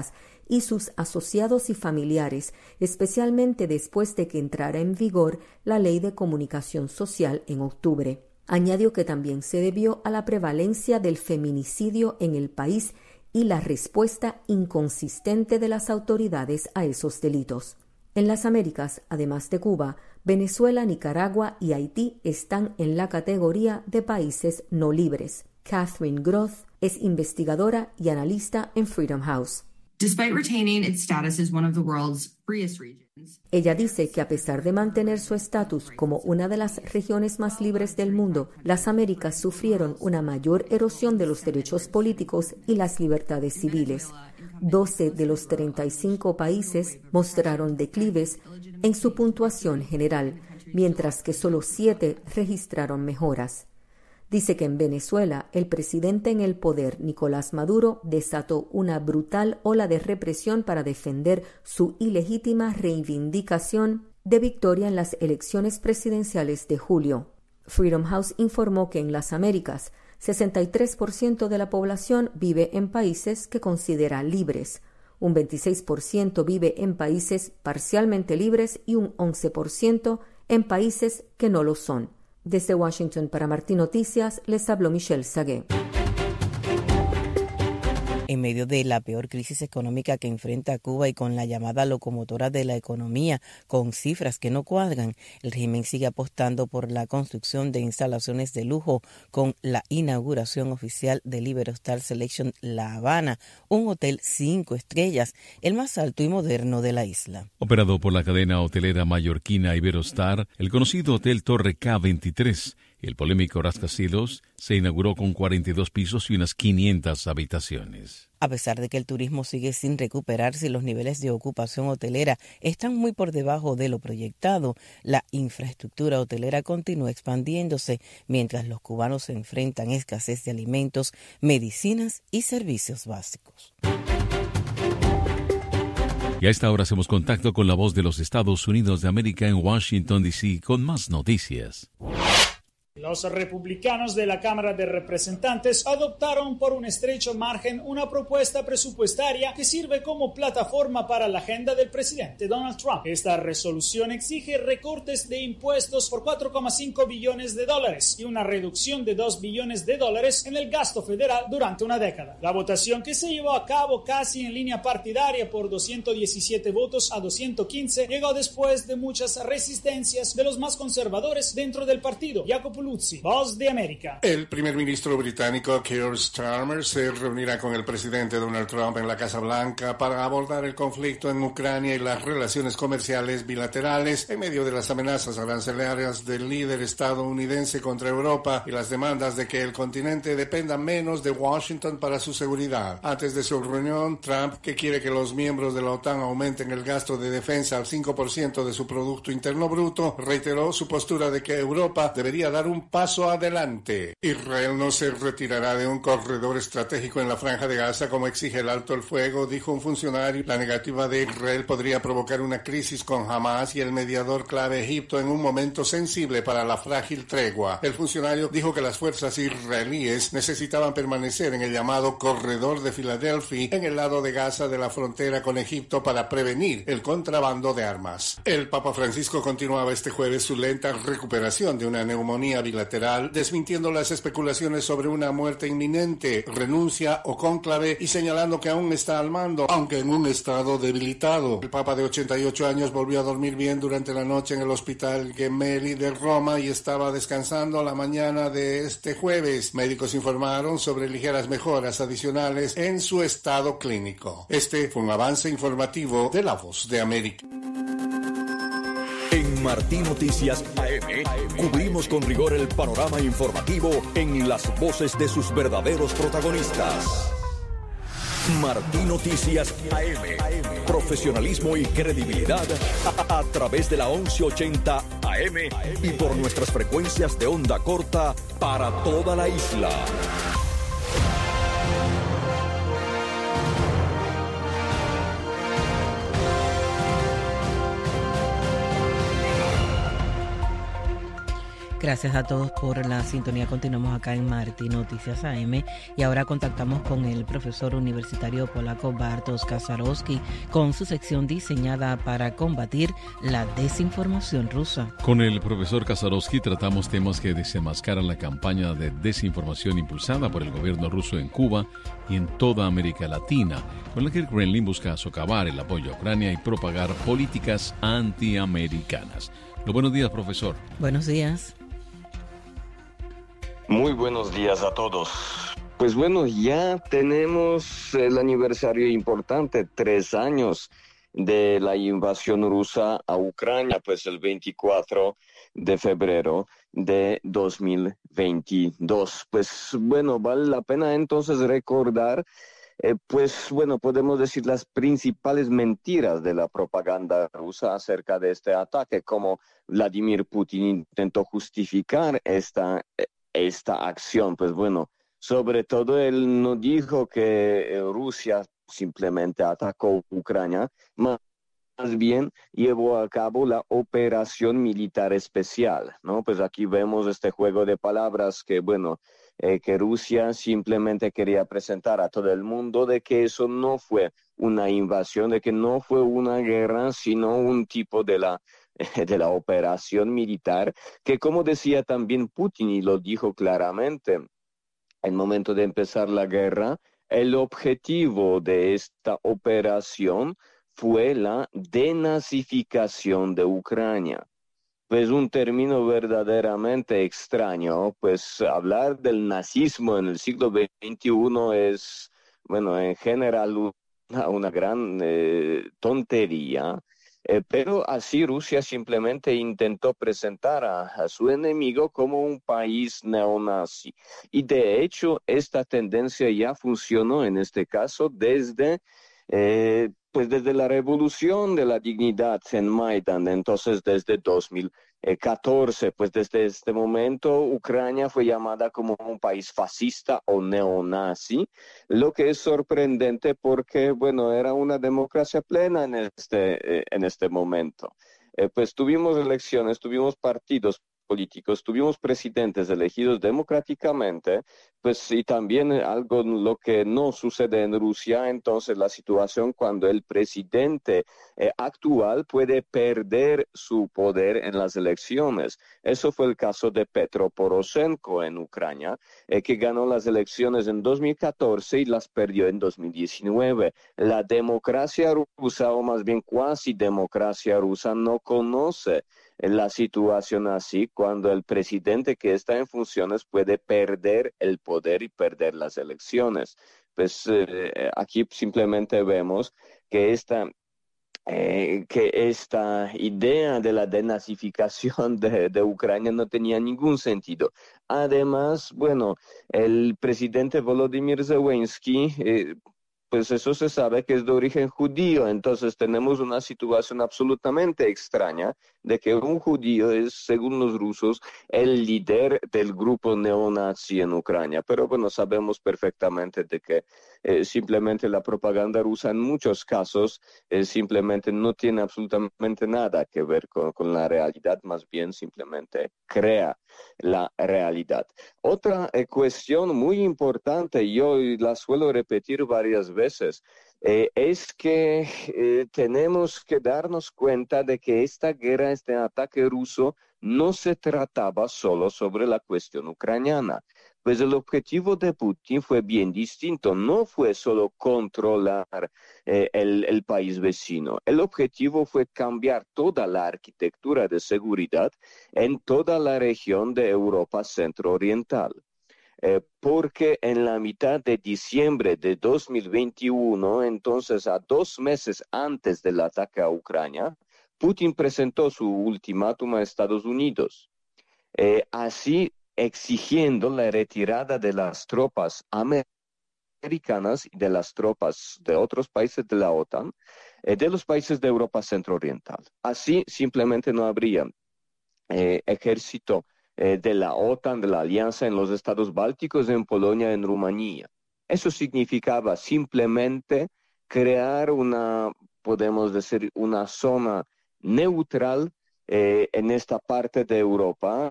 Speaker 6: y sus asociados y familiares, especialmente después de que entrara en vigor la Ley de Comunicación Social en octubre. Añadió que también se debió a la prevalencia del feminicidio en el país y la respuesta inconsistente de las autoridades a esos delitos. En las Américas, además de Cuba, Venezuela, Nicaragua y Haití están en la categoría de países no libres. Catherine Groth es investigadora y analista en Freedom House.
Speaker 7: Despite retaining its status as one of the world's freest regions.
Speaker 6: Ella dice que a pesar de mantener su estatus como una de las regiones más libres del mundo, las Américas sufrieron una mayor erosión de los derechos políticos y las libertades civiles. doce de los treinta y cinco países mostraron declives en su puntuación general, mientras que solo siete registraron mejoras. Dice que en Venezuela, el presidente en el poder, Nicolás Maduro, desató una brutal ola de represión para defender su ilegítima reivindicación de victoria en las elecciones presidenciales de julio. Freedom House informó que en las Américas, sesenta y tres por ciento de la población vive en países que considera libres, un veintiséis por ciento vive en países parcialmente libres y un once por ciento en países que no lo son. Desde Washington para Martín Noticias, les habló Michelle Sagué.
Speaker 4: En medio de la peor crisis económica que enfrenta Cuba y con la llamada locomotora de la economía, con cifras que no cuadran, el régimen sigue apostando por la construcción de instalaciones de lujo con la inauguración oficial del Iberostar Selection La Habana, un hotel cinco estrellas, el más alto y moderno de la isla.
Speaker 3: Operado por la cadena hotelera mallorquina Iberostar, el conocido Hotel Torre K veintitrés, el polémico rascacielos, se inauguró con cuarenta y dos pisos y unas quinientas habitaciones.
Speaker 4: A pesar de que el turismo sigue sin recuperarse y los niveles de ocupación hotelera están muy por debajo de lo proyectado, la infraestructura hotelera continúa expandiéndose mientras los cubanos se enfrentan a escasez de alimentos, medicinas y servicios básicos.
Speaker 3: Y a esta hora hacemos contacto con la voz de los Estados Unidos de América en Washington, D C con más noticias.
Speaker 8: Los republicanos de la Cámara de Representantes adoptaron por un estrecho margen una propuesta presupuestaria que sirve como plataforma para la agenda del presidente Donald Trump. Esta resolución exige recortes de impuestos por cuatro coma cinco billones de dólares y una reducción de dos billones de dólares en el gasto federal durante una década. La votación, que se llevó a cabo casi en línea partidaria por doscientos diecisiete votos a doscientos quince, llegó después de muchas resistencias de los más conservadores dentro del partido. Jacopo Luzzi, Voz de América.
Speaker 9: El primer ministro británico Keir Starmer se reunirá con el presidente Donald Trump en la Casa Blanca para abordar el conflicto en Ucrania y las relaciones comerciales bilaterales en medio de las amenazas arancelarias del líder estadounidense contra Europa y las demandas de que el continente dependa menos de Washington para su seguridad. Antes de su reunión, Trump, que quiere que los miembros de la OTAN aumenten el gasto de defensa al cinco por ciento de su Producto Interno Bruto, reiteró su postura de que Europa debería dar un un paso adelante. Israel no se retirará de un corredor estratégico en la Franja de Gaza como exige el alto el fuego, dijo un funcionario. La negativa de Israel podría provocar una crisis con Hamas y el mediador clave Egipto en un momento sensible para la frágil tregua. El funcionario dijo que las fuerzas israelíes necesitaban permanecer en el llamado corredor de Filadelfia en el lado de Gaza de la frontera con Egipto para prevenir el contrabando de armas. El Papa Francisco continuaba este jueves su lenta recuperación de una neumonía bilateral, desmintiendo las especulaciones sobre una muerte inminente, renuncia o cónclave y señalando que aún está al mando, aunque en un estado debilitado. El Papa de ochenta y ocho años volvió a dormir bien durante la noche en el Hospital Gemelli de Roma y estaba descansando la mañana de este jueves. Médicos informaron sobre ligeras mejoras adicionales en su estado clínico. Este fue un avance informativo de La Voz de América.
Speaker 2: En Martín Noticias A M, cubrimos con rigor el panorama informativo en las voces de sus verdaderos protagonistas. Martín Noticias A M, profesionalismo y credibilidad a, a través de la once ochenta A M y por nuestras frecuencias de onda corta para toda la isla.
Speaker 4: Gracias a todos por la sintonía. Continuamos acá en Martín Noticias A M y ahora contactamos con el profesor universitario polaco Bartosz Kasarowski con su sección diseñada para combatir la desinformación rusa.
Speaker 3: Con el profesor Kasarowski tratamos temas que desenmascaran la campaña de desinformación impulsada por el gobierno ruso en Cuba y en toda América Latina, con la que el Kremlin busca socavar el apoyo a Ucrania y propagar políticas antiamericanas. Los buenos días, profesor.
Speaker 4: Buenos días.
Speaker 10: Muy buenos días a todos. Pues bueno, ya tenemos el aniversario importante, tres años de la invasión rusa a Ucrania, pues el veinticuatro de febrero de dos mil veintidós. Pues bueno, vale la pena entonces recordar Eh, pues bueno, podemos decir las principales mentiras de la propaganda rusa acerca de este ataque, como Vladimir Putin intentó justificar esta, esta acción. Pues bueno, sobre todo él no dijo que Rusia simplemente atacó Ucrania, más Más bien llevó a cabo la operación militar especial, ¿no? Pues aquí vemos este juego de palabras que, bueno, eh, que Rusia simplemente quería presentar a todo el mundo de que eso no fue una invasión, de que no fue una guerra, sino un tipo de la, de la operación militar, que como decía también Putin, y lo dijo claramente, al momento de empezar la guerra, el objetivo de esta operación fue la denazificación de Ucrania. Pues un término verdaderamente extraño, pues hablar del nazismo en el siglo veintiuno es, bueno, en general una, una gran eh, tontería, eh, pero así Rusia simplemente intentó presentar a, a su enemigo como un país neonazi. Y de hecho, esta tendencia ya funcionó en este caso desde... Eh, pues desde la revolución de la dignidad en Maidan, entonces desde dos mil catorce, pues desde este momento Ucrania fue llamada como un país fascista o neonazi, lo que es sorprendente porque, bueno, era una democracia plena en este, eh, en este momento. Eh, pues tuvimos elecciones, tuvimos partidos políticos, tuvimos presidentes elegidos democráticamente, pues y también algo lo que no sucede en Rusia, entonces la situación cuando el presidente eh, actual puede perder su poder en las elecciones. Eso fue el caso de Petro Poroshenko en Ucrania, eh, que ganó las elecciones en dos mil catorce y las perdió en dos mil diecinueve. La democracia rusa, o más bien cuasi democracia rusa, no conoce la situación así cuando el presidente que está en funciones puede perder el poder y perder las elecciones. Pues eh, aquí simplemente vemos que esta, eh, que esta idea de la denazificación de, de Ucrania no tenía ningún sentido. Además, bueno, el presidente Volodymyr Zelensky, eh, pues eso se sabe que es de origen judío, entonces tenemos una situación absolutamente extraña de que un judío es, según los rusos, el líder del grupo neonazi en Ucrania. Pero bueno, sabemos perfectamente de que eh, simplemente la propaganda rusa en muchos casos eh, simplemente no tiene absolutamente nada que ver con, con la realidad, más bien simplemente crea la realidad. Otra eh, cuestión muy importante, yo la suelo repetir varias veces, Eh, es que eh, tenemos que darnos cuenta de que esta guerra, este ataque ruso, no se trataba solo sobre la cuestión ucraniana. Pues el objetivo de Putin fue bien distinto, no fue solo controlar eh, el, el país vecino. El objetivo fue cambiar toda la arquitectura de seguridad en toda la región de Europa centro-oriental. Eh, porque en la mitad de diciembre de dos mil veintiuno, entonces a dos meses antes del ataque a Ucrania, Putin presentó su ultimátum a Estados Unidos, eh, así exigiendo la retirada de las tropas americanas y de las tropas de otros países de la OTAN, eh, de los países de Europa centro-oriental. Así simplemente no habría eh, ejército Eh, de la OTAN, de la Alianza en los estados bálticos, en Polonia, en Rumanía. Eso significaba simplemente crear una, podemos decir, una zona neutral eh, en esta parte de Europa,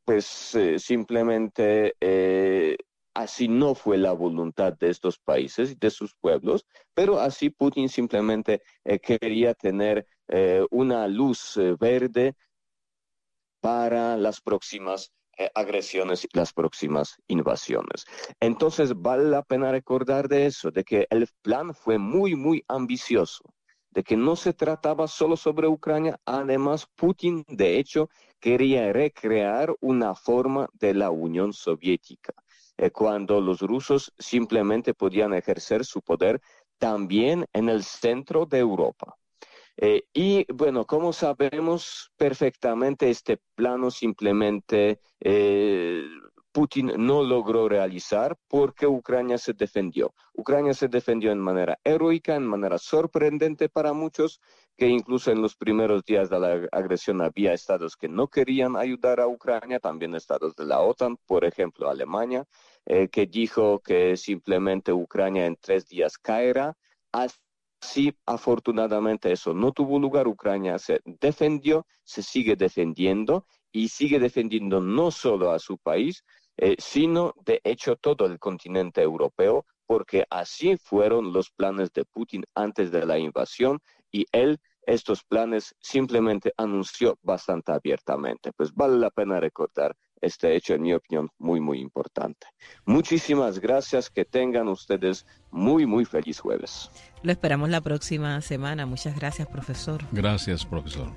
Speaker 10: pues eh, simplemente eh, así no fue la voluntad de estos países y de sus pueblos, pero así Putin simplemente eh, quería tener eh, una luz eh, verde para las próximas eh, agresiones y las próximas invasiones. Entonces vale la pena recordar de eso, de que el plan fue muy, muy ambicioso, de que no se trataba solo sobre Ucrania. Además, Putin, de hecho, quería recrear una forma de la Unión Soviética, eh, cuando los rusos simplemente podían ejercer su poder también en el centro de Europa. Eh, y bueno, como sabemos perfectamente, este plano simplemente eh, Putin no logró realizar porque Ucrania se defendió. Ucrania se defendió en manera heroica, en manera sorprendente para muchos, que incluso en los primeros días de la agresión había estados que no querían ayudar a Ucrania, también estados de la OTAN, por ejemplo Alemania, eh, que dijo que simplemente Ucrania en tres días caerá. Así, afortunadamente, eso no tuvo lugar. Ucrania se defendió, se sigue defendiendo y sigue defendiendo no solo a su país, eh, sino de hecho todo el continente europeo, porque así fueron los planes de Putin antes de la invasión y él estos planes simplemente anunció bastante abiertamente. Pues vale la pena recordar este hecho, en mi opinión, muy, muy importante. Muchísimas gracias, que tengan ustedes muy, muy feliz jueves.
Speaker 4: Lo esperamos la próxima semana. Muchas gracias, profesor.
Speaker 3: Gracias, profesor.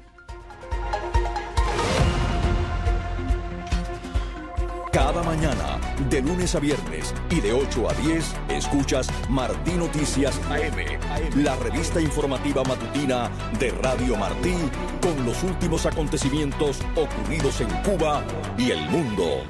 Speaker 2: Cada mañana, de lunes a viernes y de ocho a diez, escuchas Martí Noticias A M, la revista informativa matutina de Radio Martí, con los últimos acontecimientos ocurridos en Cuba y el mundo.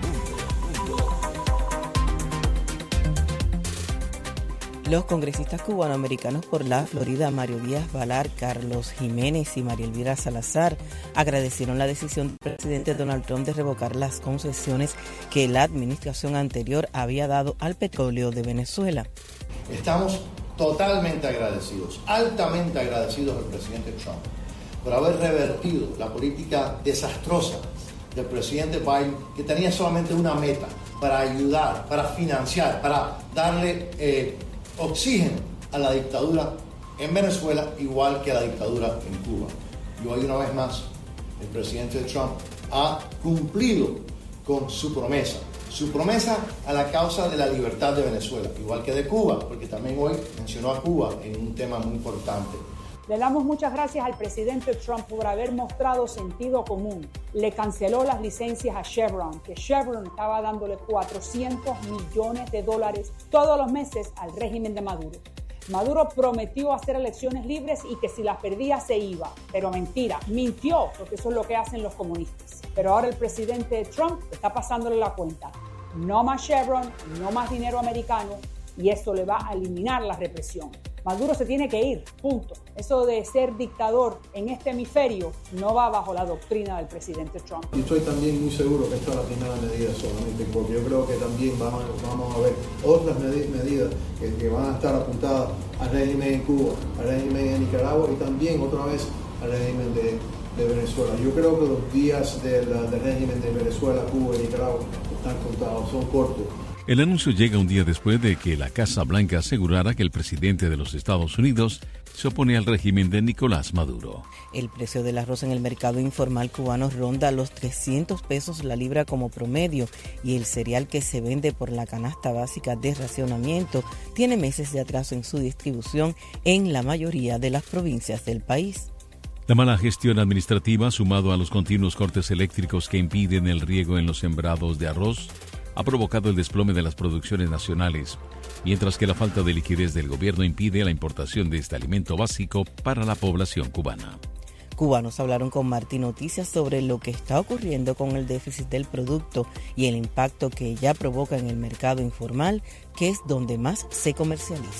Speaker 4: Los congresistas cubanoamericanos por la Florida, Mario Díaz Balar, Carlos Jiménez y María Elvira Salazar, agradecieron la decisión del presidente Donald Trump de revocar las concesiones que la administración anterior había dado al petróleo de Venezuela.
Speaker 11: Estamos totalmente agradecidos, altamente agradecidos al presidente Trump por haber revertido la política desastrosa del presidente Biden, que tenía solamente una meta: para ayudar, para financiar, para darle eh, oxígeno a la dictadura en Venezuela, igual que a la dictadura en Cuba. Y hoy, una vez más, el presidente Trump ha cumplido con su promesa, su promesa a la causa de la libertad de Venezuela, igual que de Cuba, porque también hoy mencionó a Cuba en un tema muy importante.
Speaker 12: Le damos muchas gracias al presidente Trump por haber mostrado sentido común. Le canceló las licencias a Chevron, que Chevron estaba dándole cuatrocientos millones de dólares todos los meses al régimen de Maduro. Maduro prometió hacer elecciones libres y que si las perdía se iba, pero mentira, mintió, porque eso es lo que hacen los comunistas. Pero ahora el presidente Trump está pasándole la cuenta. No más Chevron, no más dinero americano, y esto le va a eliminar la represión. Maduro se tiene que ir, punto. Eso de ser dictador en este hemisferio no va bajo la doctrina del presidente Trump.
Speaker 13: Y estoy también muy seguro que esta es la primera medida solamente, porque yo creo que también vamos, vamos a ver otras med- medidas que, que van a estar apuntadas al régimen en Cuba, al régimen en Nicaragua y también otra vez al régimen de, de Venezuela. Yo creo que los días del, del régimen de Venezuela, Cuba y Nicaragua están contados, son cortos.
Speaker 3: El anuncio llega un día después de que la Casa Blanca asegurara que el presidente de los Estados Unidos se opone al régimen de Nicolás Maduro.
Speaker 4: El precio del arroz en el mercado informal cubano ronda los trescientos pesos la libra como promedio y el cereal que se vende por la canasta básica de racionamiento tiene meses de atraso en su distribución en la mayoría de las provincias del país.
Speaker 3: La mala gestión administrativa, sumado a los continuos cortes eléctricos que impiden el riego en los sembrados de arroz, ha provocado el desplome de las producciones nacionales, mientras que la falta de liquidez del gobierno impide la importación de este alimento básico para la población cubana.
Speaker 4: Cubanos hablaron con Martí Noticias sobre lo que está ocurriendo con el déficit del producto y el impacto que ya provoca en el mercado informal, que es donde más se comercializa.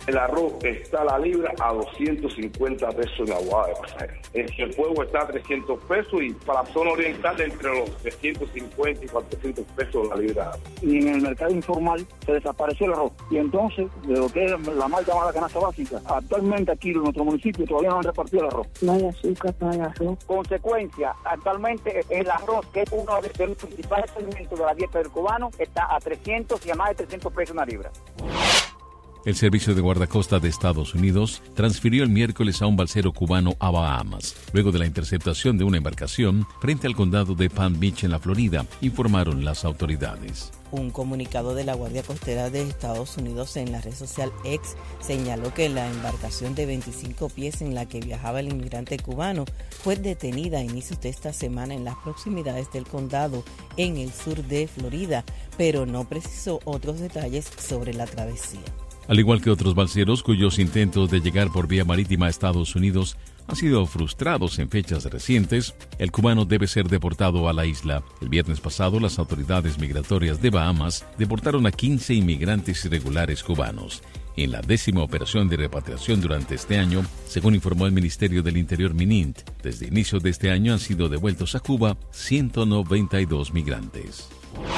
Speaker 14: El arroz está a la libra a doscientos cincuenta pesos en la Aguada de Pasaje. En Cienfuegos está a trescientos pesos y para la zona oriental entre los trescientos cincuenta y cuatrocientos pesos la libra.
Speaker 15: Y en el mercado informal se desapareció el arroz. Y entonces, de lo que es la mal llamada canasta básica, actualmente aquí en nuestro municipio todavía no han repartido el arroz.
Speaker 16: No hay azúcar, no hay arroz.
Speaker 15: Consecuencia, actualmente el arroz, que es uno de los principales alimentos de la dieta del cubano, está a trescientos y a más de trescientos pesos una libra.
Speaker 3: El Servicio de Guardacosta de Estados Unidos transfirió el miércoles a un balsero cubano a Bahamas, luego de la interceptación de una embarcación frente al condado de Palm Beach en la Florida, informaron las autoridades.
Speaker 4: Un comunicado de la Guardia Costera de Estados Unidos en la red social X señaló que la embarcación de veinticinco pies en la que viajaba el inmigrante cubano fue detenida a inicios de esta semana en las proximidades del condado en el sur de Florida, pero no precisó otros detalles sobre la travesía.
Speaker 3: Al igual que otros balseros cuyos intentos de llegar por vía marítima a Estados Unidos han sido frustrados en fechas recientes, el cubano debe ser deportado a la isla. El viernes pasado, las autoridades migratorias de Bahamas deportaron a quince inmigrantes irregulares cubanos. En la décima operación de repatriación durante este año, según informó el Ministerio del Interior MININT, desde inicio de este año han sido devueltos a Cuba ciento noventa y dos migrantes.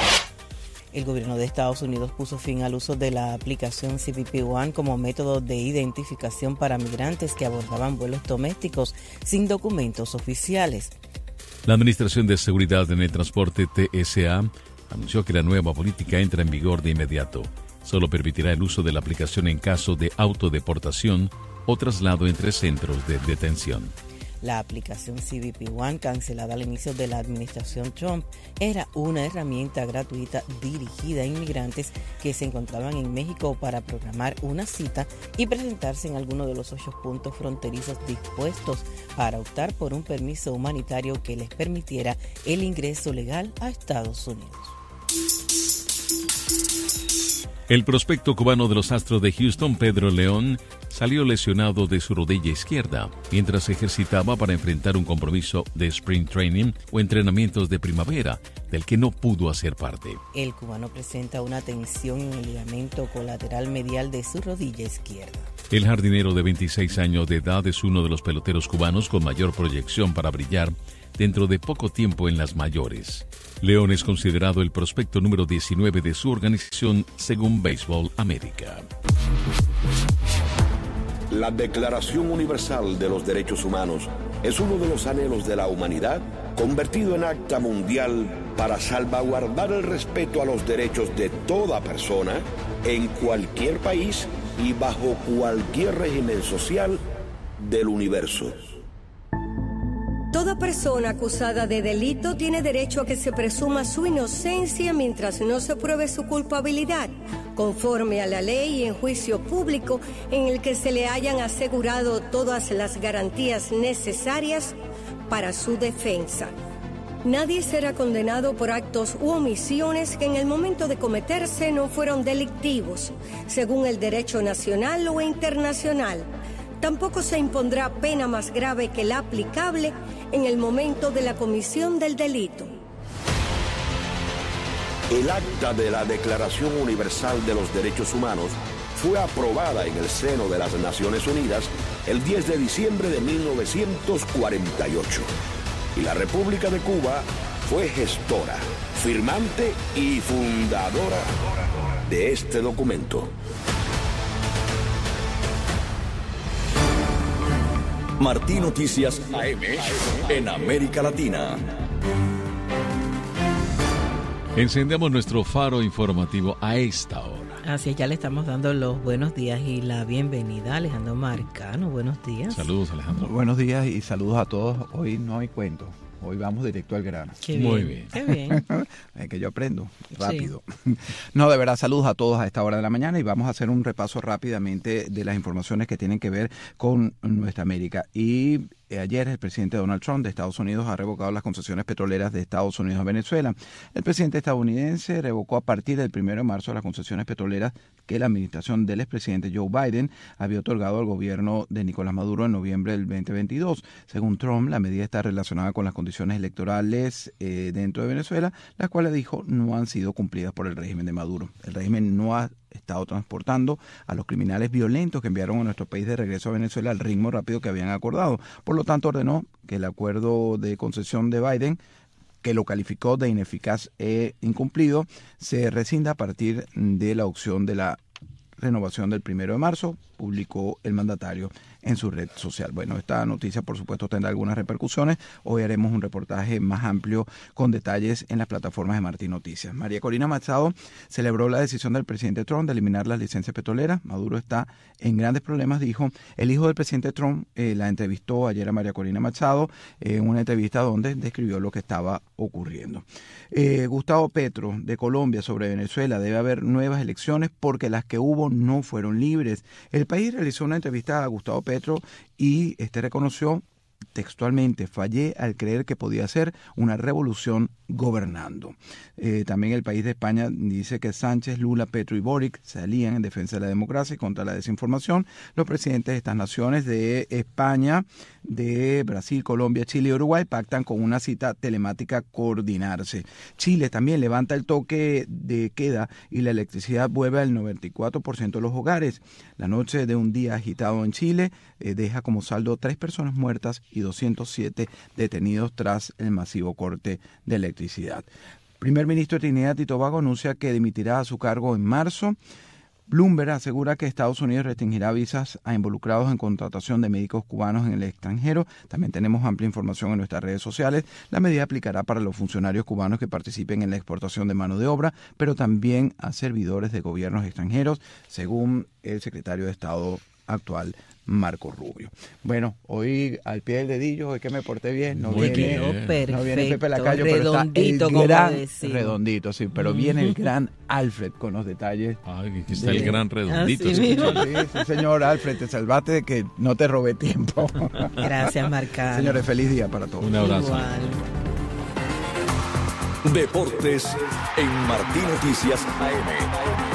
Speaker 4: El gobierno de Estados Unidos puso fin al uso de la aplicación C B P One como método de identificación para migrantes que abordaban vuelos domésticos sin documentos oficiales.
Speaker 3: La Administración de Seguridad en el Transporte T S A anunció que la nueva política entra en vigor de inmediato. Solo permitirá el uso de la aplicación en caso de autodeportación o traslado entre centros de detención.
Speaker 4: La aplicación C B P One, cancelada al inicio de la administración Trump, era una herramienta gratuita dirigida a inmigrantes que se encontraban en México para programar una cita y presentarse en alguno de los ocho puntos fronterizos dispuestos para optar por un permiso humanitario que les permitiera el ingreso legal a Estados Unidos.
Speaker 3: El prospecto cubano de los Astros de Houston, Pedro León, salió lesionado de su rodilla izquierda mientras se ejercitaba para enfrentar un compromiso de Spring Training o entrenamientos de primavera, del que no pudo hacer parte.
Speaker 4: El cubano presenta una tensión en el ligamento colateral medial de su rodilla izquierda.
Speaker 3: El jardinero de veintiséis años de edad es uno de los peloteros cubanos con mayor proyección para brillar dentro de poco tiempo en las mayores. León es considerado el prospecto número diecinueve de su organización según Baseball América.
Speaker 2: La Declaración Universal de los Derechos Humanos es uno de los anhelos de la humanidad convertido en acta mundial para salvaguardar el respeto a los derechos de toda persona en cualquier país y bajo cualquier régimen social del universo.
Speaker 17: Toda persona acusada de delito tiene derecho a que se presuma su inocencia mientras no se pruebe su culpabilidad, conforme a la ley y en juicio público en el que se le hayan asegurado todas las garantías necesarias para su defensa. Nadie será condenado por actos u omisiones que en el momento de cometerse no fueron delictivos, según el derecho nacional o internacional. Tampoco se impondrá pena más grave que la aplicable en el momento de la comisión del delito.
Speaker 2: El acta de la Declaración Universal de los Derechos Humanos fue aprobada en el seno de las Naciones Unidas el diez de diciembre de mil novecientos cuarenta y ocho. Y la República de Cuba fue gestora, firmante y fundadora de este documento.
Speaker 18: Martí Noticias A M en América Latina.
Speaker 3: Encendemos nuestro faro informativo a esta hora.
Speaker 4: Así es, ya le estamos dando los buenos días y la bienvenida a Alejandro Marcano. Buenos días.
Speaker 3: Saludos, Alejandro.
Speaker 19: Buenos días y saludos a todos. Hoy no hay cuento. Hoy vamos directo al grano.
Speaker 4: Qué bien.
Speaker 3: Muy bien.
Speaker 4: Qué bien.
Speaker 19: Es que yo aprendo rápido. Sí. No, de verdad, saludos a todos a esta hora de la mañana y vamos a hacer un repaso rápidamente de las informaciones que tienen que ver con nuestra América. Y ayer el presidente Donald Trump de Estados Unidos ha revocado las concesiones petroleras de Estados Unidos a Venezuela. El presidente estadounidense revocó a partir del primero de marzo las concesiones petroleras que la administración del expresidente Joe Biden había otorgado al gobierno de Nicolás Maduro en noviembre del veinte veintidós. Según Trump, la medida está relacionada con las condiciones electorales eh, dentro de Venezuela, las cuales dijo no han sido cumplidas por el régimen de Maduro. El régimen no ha estado transportando a los criminales violentos que enviaron a nuestro país de regreso a Venezuela al ritmo rápido que habían acordado. Por lo tanto, ordenó que el acuerdo de concesión de Biden, que lo calificó de ineficaz e incumplido, se rescinda a partir de la opción de la renovación del primero de marzo, publicó el mandatario en su red social. Bueno, esta noticia por supuesto tendrá algunas repercusiones. Hoy haremos un reportaje más amplio con detalles en las plataformas de Martín Noticias. María Corina Machado celebró la decisión del presidente Trump de eliminar las licencias petroleras. Maduro está en grandes problemas, dijo. El hijo del presidente Trump eh, la entrevistó ayer a María Corina Machado en eh, una entrevista donde describió lo que estaba ocurriendo. Eh, Gustavo Petro de Colombia sobre Venezuela: debe haber nuevas elecciones porque las que hubo no fueron libres. El país realizó una entrevista a Gustavo Petro y este reconoció textualmente: fallé al creer que podía ser una revolución gobernando. Eh, también el país de España dice que Sánchez, Lula, Petro y Boric se alían en defensa de la democracia y contra la desinformación. Los presidentes de estas naciones, de España, de Brasil, Colombia, Chile y Uruguay, pactan con una cita telemática coordinarse. Chile también levanta el toque de queda y la electricidad vuelve al noventa y cuatro por ciento de los hogares. La noche de un día agitado en Chile eh, deja como saldo tres personas muertas y doscientos siete detenidos tras el masivo corte de electricidad. Primer ministro de Trinidad y Tobago anuncia que dimitirá a su cargo en marzo. Bloomberg asegura que Estados Unidos restringirá visas a involucrados en contratación de médicos cubanos en el extranjero. También tenemos amplia información en nuestras redes sociales. La medida aplicará para los funcionarios cubanos que participen en la exportación de mano de obra, pero también a servidores de gobiernos extranjeros, según el secretario de Estado actual, Marco Rubio. Bueno, hoy al pie del dedillo, hoy que me porté bien, no,
Speaker 4: Muy
Speaker 19: viene,
Speaker 4: bien. Perfecto,
Speaker 19: no viene Pepe Lacayo, pero está el
Speaker 4: como
Speaker 19: gran,
Speaker 4: decimos.
Speaker 19: redondito, sí, pero viene el gran Alfred con los detalles.
Speaker 3: Ay, aquí está
Speaker 19: de,
Speaker 3: el gran redondito.
Speaker 19: Sí, sí, señor Alfred, te salvaste de que no te robé tiempo.
Speaker 4: Gracias, Marcano.
Speaker 19: Señores, feliz día para todos.
Speaker 3: Un abrazo.
Speaker 4: Igual.
Speaker 18: Deportes en Martín Noticias A M.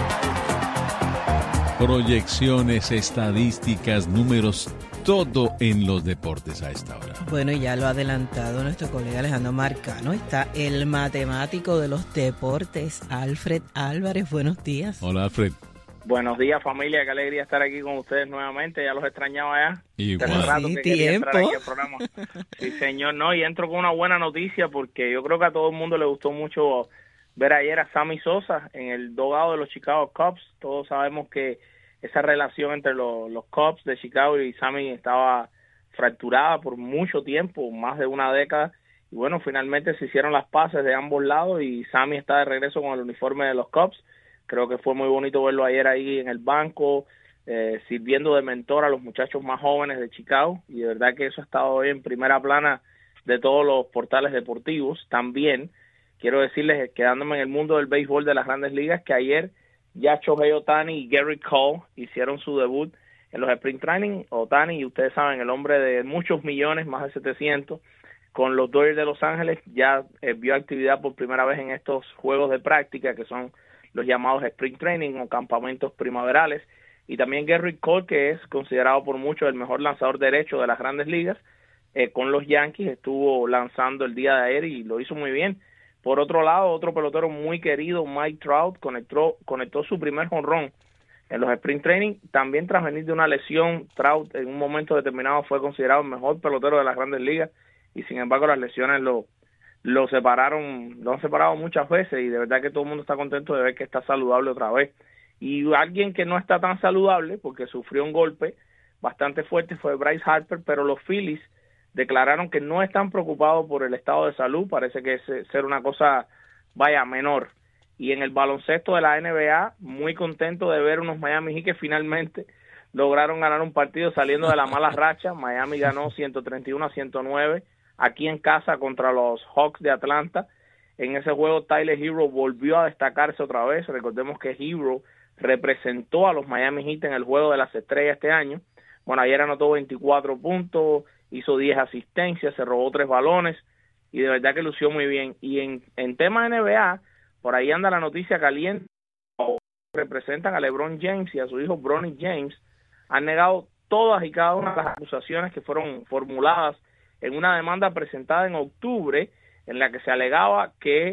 Speaker 3: Proyecciones, estadísticas, números, todo en los deportes a esta hora.
Speaker 4: Bueno, ya lo ha adelantado nuestro colega Alejandro Marcano. Está el matemático de los deportes, Alfred Álvarez. Buenos días.
Speaker 3: Hola, Alfred.
Speaker 16: Buenos días, familia. Qué alegría estar aquí con ustedes nuevamente. Ya los extrañaba ya.
Speaker 3: Igual.
Speaker 16: Hace rato
Speaker 4: Sí,
Speaker 16: que quería
Speaker 4: tiempo.
Speaker 16: entrar aquí al programa. Sí, señor. No, y entro con una buena noticia porque yo creo que a todo el mundo le gustó mucho ver ayer a Sammy Sosa en el dogado de los Chicago Cubs. Todos sabemos que esa relación entre los, los Cubs de Chicago y Sammy estaba fracturada por mucho tiempo, más de una década. Y bueno, finalmente se hicieron las paces de ambos lados y Sammy está de regreso con el uniforme de los Cubs. Creo que fue muy bonito verlo ayer ahí en el banco, eh, sirviendo de mentor a los muchachos más jóvenes de Chicago. Y de verdad que eso ha estado hoy en primera plana de todos los portales deportivos. También quiero decirles, quedándome en el mundo del béisbol de las Grandes Ligas, que ayer ya Shohei Ohtani y Gerrit Cole hicieron su debut en los Spring Training. Ohtani, y ustedes saben, el hombre de muchos millones, más de setecientos, con los Dodgers de Los Ángeles, ya eh, vio actividad por primera vez en estos juegos de práctica, que son los llamados Spring Training o campamentos primaverales. Y también Gerrit Cole, que es considerado por muchos el mejor lanzador derecho de las Grandes Ligas, eh, con los Yankees, estuvo lanzando el día de ayer y lo hizo muy bien. Por otro lado, otro pelotero muy querido, Mike Trout, conectó, conectó su primer jonrón en los Spring Training. También tras venir de una lesión, Trout en un momento determinado fue considerado el mejor pelotero de las Grandes Ligas y sin embargo las lesiones lo, lo separaron, lo han separado muchas veces y de verdad que todo el mundo está contento de ver que está saludable otra vez. Y alguien que no está tan saludable porque sufrió un golpe bastante fuerte fue Bryce Harper, pero los Phillies declararon que no están preocupados por el estado de salud, parece que es ser una cosa, vaya, menor. Y en el baloncesto de la N B A, muy contento de ver unos Miami Heat que finalmente lograron ganar un partido saliendo de la mala racha. Miami ganó ciento treinta y uno a ciento nueve aquí en casa contra los Hawks de Atlanta. En ese juego Tyler Hero volvió a destacarse otra vez. Recordemos que Hero representó a los Miami Heat en el juego de las estrellas este año. Bueno, ayer anotó veinticuatro puntos, hizo diez asistencias, se robó tres balones y de verdad que lució muy bien. Y en, en tema N B A, por ahí anda la noticia caliente. Representan a LeBron James y a su hijo Bronny James. Han negado todas y cada una de las acusaciones que fueron formuladas en una demanda presentada en octubre en la que se alegaba que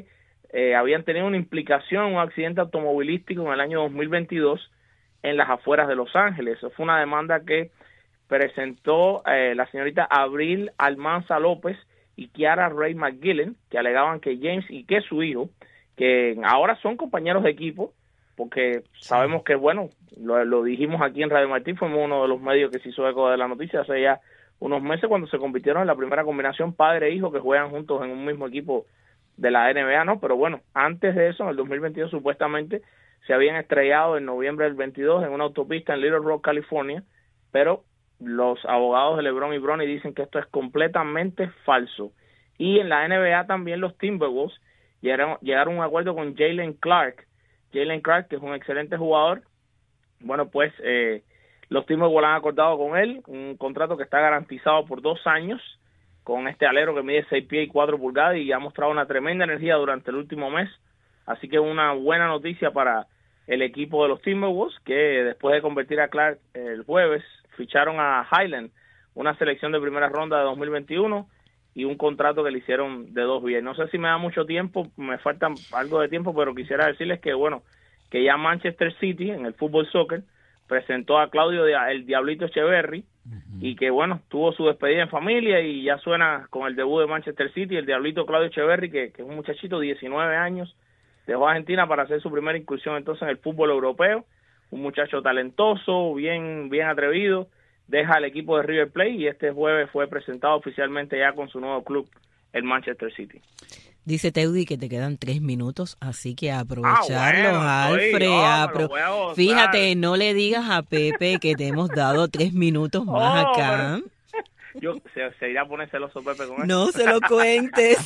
Speaker 16: eh, habían tenido una implicación, un accidente automovilístico en el año dos mil veintidós en las afueras de Los Ángeles. Eso fue una demanda que presentó eh, la señorita Abril Almanza López y Kiara Ray McGillen, que alegaban que James y que su hijo, que ahora son compañeros de equipo, porque sabemos que, bueno, lo, lo dijimos aquí en Radio Martín, fuimos uno de los medios que se hizo eco de la noticia hace ya unos meses cuando se convirtieron en la primera combinación padre e hijo que juegan juntos en un mismo equipo de la N B A, ¿no? Pero bueno, antes de eso, en el dos mil veintidós, supuestamente se habían estrellado en noviembre del veintidós en una autopista en Little Rock, California, pero los abogados de LeBron y Bronny dicen que esto es completamente falso. Y en la N B A también los Timberwolves llegaron, llegaron a un acuerdo con Jaylen Clark. Jaylen Clark, que es un excelente jugador, bueno, pues eh, los Timberwolves han acordado con él un contrato que está garantizado por dos años con este alero que mide seis pies y cuatro pulgadas y ha mostrado una tremenda energía durante el último mes. Así que una buena noticia para el equipo de los Timberwolves, que después de convertir a Clark el jueves, ficharon a Highland, una selección de primera ronda de dos mil veintiuno y un contrato que le hicieron de dos vías. No sé si me da mucho tiempo, me falta algo de tiempo, pero quisiera decirles que, bueno, que ya Manchester City, en el fútbol soccer, presentó a Claudio el Diablito Echeverry, uh-huh. y que, bueno, tuvo su despedida en familia y ya suena con el debut de Manchester City, el Diablito Claudio Echeverry, que, que es un muchachito de diecinueve años, dejó a Argentina para hacer su primera incursión entonces en el fútbol europeo, un muchacho talentoso, bien, bien atrevido, deja el equipo de River Plate y este jueves fue presentado oficialmente ya con su nuevo club, el Manchester City.
Speaker 4: Dice Teudi que te quedan tres minutos, así que aprovecharlo,
Speaker 16: ah, bueno,
Speaker 4: Alfred.
Speaker 16: no,
Speaker 4: apro- Fíjate, no le digas a Pepe que te hemos dado tres minutos más
Speaker 16: oh,
Speaker 4: acá.
Speaker 16: Pero... Yo se, se irá a poner celoso Pepe con eso.
Speaker 4: No se lo cuentes.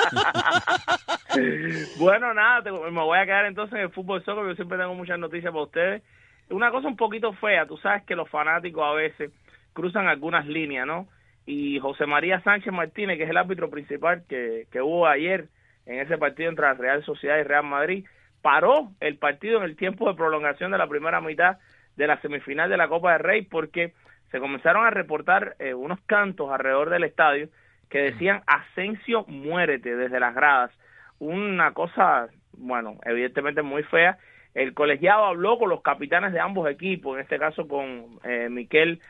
Speaker 16: Bueno, nada, te, me voy a quedar entonces en el fútbol soccer, porque yo siempre tengo muchas noticias para ustedes. Una cosa un poquito fea, tú sabes que los fanáticos a veces cruzan algunas líneas, ¿no? Y José María Sánchez Martínez, que es el árbitro principal que, que hubo ayer en ese partido entre la Real Sociedad y Real Madrid, paró el partido en el tiempo de prolongación de la primera mitad de la semifinal de la Copa del Rey porque se comenzaron a reportar eh, unos cantos alrededor del estadio que decían Asensio, muérete, desde las gradas. Una cosa, bueno, evidentemente muy fea. El colegiado habló con los capitanes de ambos equipos, en este caso con eh, Miquel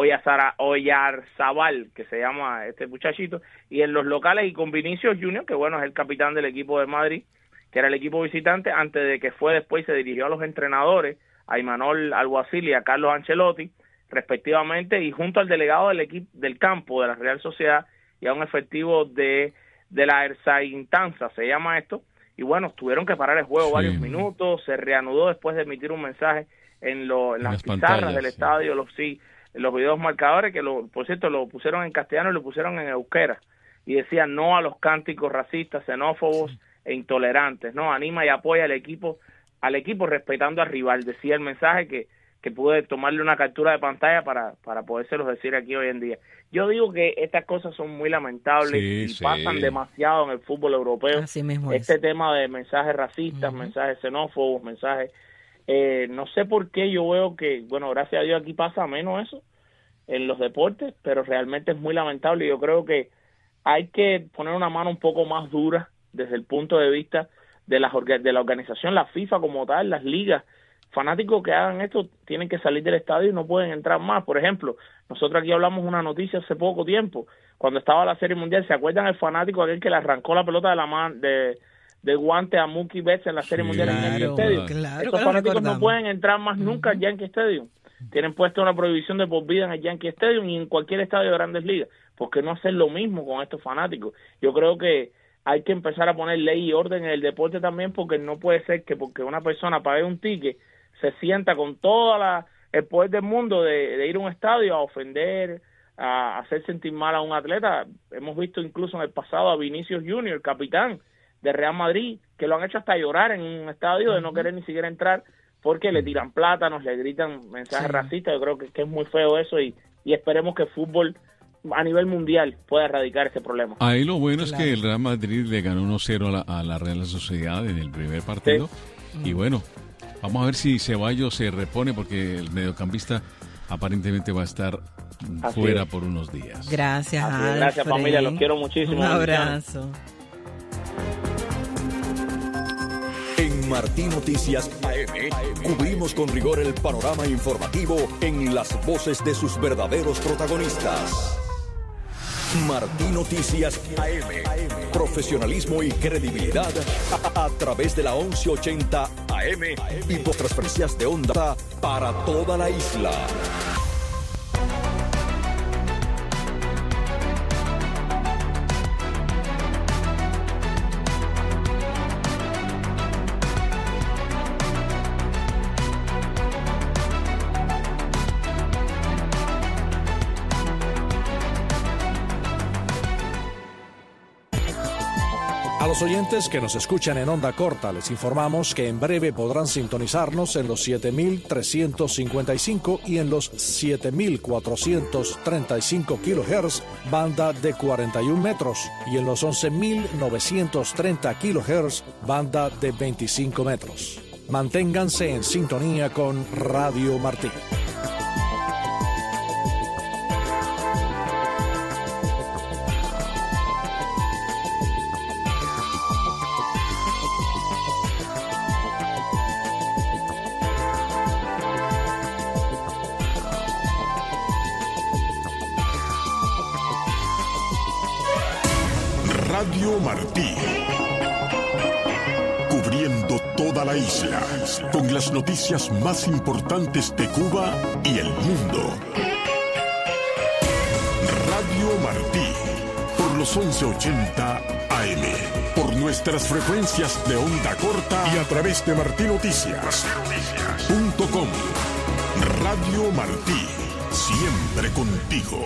Speaker 16: Oyarzabal, que se llama este muchachito, y en los locales y con Vinicius Junior, que bueno, es el capitán del equipo de Madrid, que era el equipo visitante, antes de que fue después se dirigió a los entrenadores, a Imanol Alguacil y a Carlos Ancelotti, respectivamente, y junto al delegado del equipo del campo de la Real Sociedad y a un efectivo de, de la Ersaintanza, se llama esto, y bueno, tuvieron que parar el juego sí. varios minutos, se reanudó después de emitir un mensaje en, lo, en, en las, las pizarras del sí. estadio, los sí, los videos marcadores, que lo, por cierto lo pusieron en castellano y lo pusieron en euskera, y decían no a los cánticos racistas, xenófobos sí. e intolerantes, no, anima y apoya al equipo, al equipo respetando al rival, decía el mensaje que, que pude tomarle una captura de pantalla para, para podérselos decir aquí hoy en día. Yo digo que estas cosas son muy lamentables sí, y sí. pasan demasiado en el fútbol europeo.
Speaker 4: Así mismo
Speaker 16: este
Speaker 4: es.
Speaker 16: tema de mensajes racistas, uh-huh. mensajes xenófobos, mensajes... Eh, no sé por qué yo veo que, bueno, gracias a Dios aquí pasa menos eso en los deportes, pero realmente es muy lamentable y yo creo que hay que poner una mano un poco más dura desde el punto de vista de la, de la organización, la FIFA como tal, las ligas. Fanáticos que hagan esto tienen que salir del estadio y no pueden entrar más. Por ejemplo, nosotros aquí hablamos una noticia hace poco tiempo, cuando estaba la Serie Mundial, ¿se acuerdan el fanático aquel que le arrancó la pelota de la mano de de guante a Mookie Betts en la Serie sí, Mundial en Yankee Stadium?
Speaker 4: Claro,
Speaker 16: Estos fanáticos no pueden entrar más nunca uh-huh. al Yankee Stadium. Tienen puesto una prohibición de por vida en el Yankee Stadium y en cualquier estadio de Grandes Ligas. ¿Por qué no hacer lo mismo con estos fanáticos? Yo creo que hay que empezar a poner ley y orden en el deporte también, porque no puede ser que porque una persona pague un ticket se sienta con todo el poder del mundo de, de ir a un estadio a ofender, a hacer sentir mal a un atleta. Hemos visto incluso en el pasado a Vinicius Junior, capitán de Real Madrid, que lo han hecho hasta llorar en un estadio de no querer ni siquiera entrar porque le tiran plátanos, le gritan mensajes sí. racistas. Yo creo que, que es muy feo eso y, y esperemos que el fútbol a nivel mundial pueda erradicar ese problema.
Speaker 3: Ahí lo bueno claro. es que el Real Madrid le ganó uno cero a la, a la Real Sociedad en el primer partido sí. y bueno, vamos a ver si Ceballos se repone porque el mediocampista aparentemente va a estar Así fuera es. por unos días.
Speaker 4: Gracias, Alfred.
Speaker 16: Gracias familia, los quiero muchísimo.
Speaker 4: Un abrazo.
Speaker 2: Martí Noticias A M, cubrimos con rigor el panorama informativo en las voces de sus verdaderos protagonistas. Martí Noticias A M, profesionalismo y credibilidad a, a través de la once ochenta A M y por transferencias de onda para toda la isla.
Speaker 20: A los oyentes que nos escuchan en onda corta, les informamos que en breve podrán sintonizarnos en los siete mil trescientos cincuenta y cinco y en los siete mil cuatrocientos treinta y cinco kilohertz, banda de cuarenta y un metros, y en los once mil novecientos treinta kilohertz, banda de veinticinco metros. Manténganse en sintonía con Radio Martí.
Speaker 1: Radio Martí, cubriendo toda la isla, con las noticias más importantes de Cuba y el mundo. Radio Martí, por los once ochenta A M, por nuestras frecuencias de onda corta y a través de martí noticias punto com. Radio Martí, siempre contigo.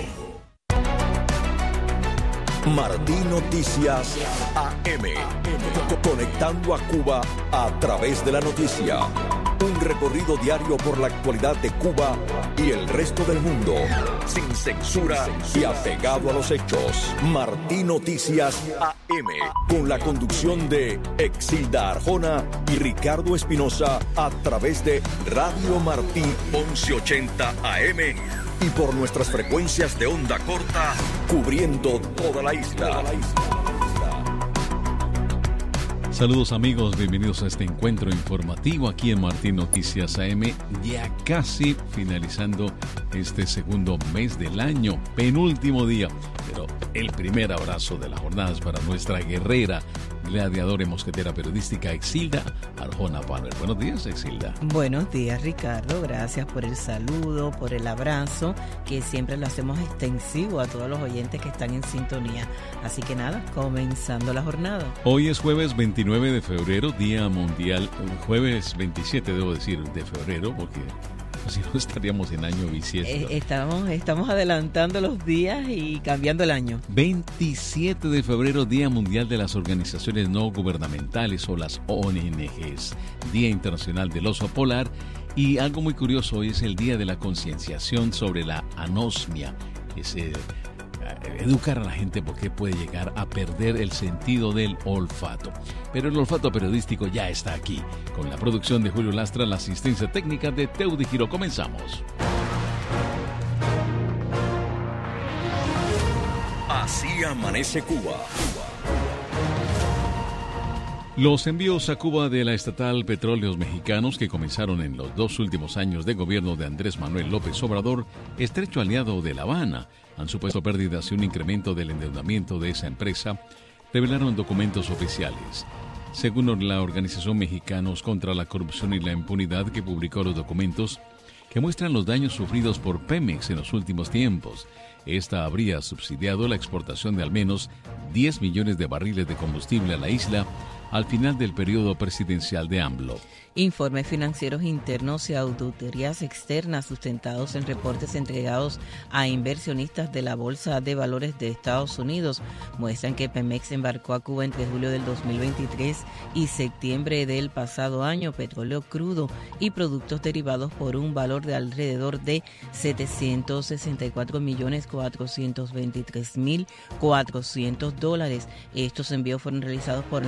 Speaker 2: Martí Noticias A M, conectando a Cuba a través de la noticia. Un recorrido diario por la actualidad de Cuba y el resto del mundo, sin censura y apegado a los hechos. Martí Noticias A M, con la conducción de Exilda Arjona y Ricardo Espinosa a través de Radio Martí once ochenta A M y por nuestras frecuencias de onda corta, cubriendo toda la isla.
Speaker 3: Saludos amigos, bienvenidos a este encuentro informativo aquí en Martí Noticias A M, ya casi finalizando este segundo mes del año, penúltimo día, pero el primer abrazo de las jornadas para nuestra guerrera, gladiadora y mosquetera periodística Exilda Arjona Palmer. Buenos días, Exilda.
Speaker 4: Buenos días, Ricardo. Gracias por el saludo, por el abrazo, que siempre lo hacemos extensivo a todos los oyentes que están en sintonía. Así que nada, comenzando la jornada.
Speaker 3: Hoy es jueves veintinueve de febrero, Día Mundial, jueves veintisiete, debo decir, de febrero, porque si no estaríamos en año bisiesto.
Speaker 4: Eh, estamos, estamos adelantando los días y cambiando el año.
Speaker 3: veintisiete de febrero, Día Mundial de las Organizaciones No Gubernamentales o las O N Ges, Día Internacional del Oso Polar, y algo muy curioso, hoy es el Día de la Concienciación sobre la anosmia, que se educar a la gente porque puede llegar a perder el sentido del olfato. Pero el olfato periodístico ya está aquí. Con la producción de Julio Lastra, la asistencia técnica de Teudy Giro. Comenzamos.
Speaker 2: Así amanece Cuba.
Speaker 3: Los envíos a Cuba de la estatal Petróleos Mexicanos, que comenzaron en los dos últimos años de gobierno de Andrés Manuel López Obrador, estrecho aliado de La Habana, han supuesto pérdidas y un incremento del endeudamiento de esa empresa, revelaron documentos oficiales. Según la Organización Mexicanos contra la Corrupción y la Impunidad, que publicó los documentos que muestran los daños sufridos por Pemex en los últimos tiempos, esta habría subsidiado la exportación de al menos diez millones de barriles de combustible a la isla al final del periodo presidencial de AMLO.
Speaker 4: Informes financieros internos y auditorías externas sustentados en reportes entregados a inversionistas de la Bolsa de Valores de Estados Unidos muestran que Pemex embarcó a Cuba entre julio del dos mil veintitrés y septiembre del pasado año petróleo crudo y productos derivados por un valor de alrededor de setecientos sesenta y cuatro millones cuatrocientos veintitrés mil cuatrocientos dólares. Estos envíos fueron realizados por la empresa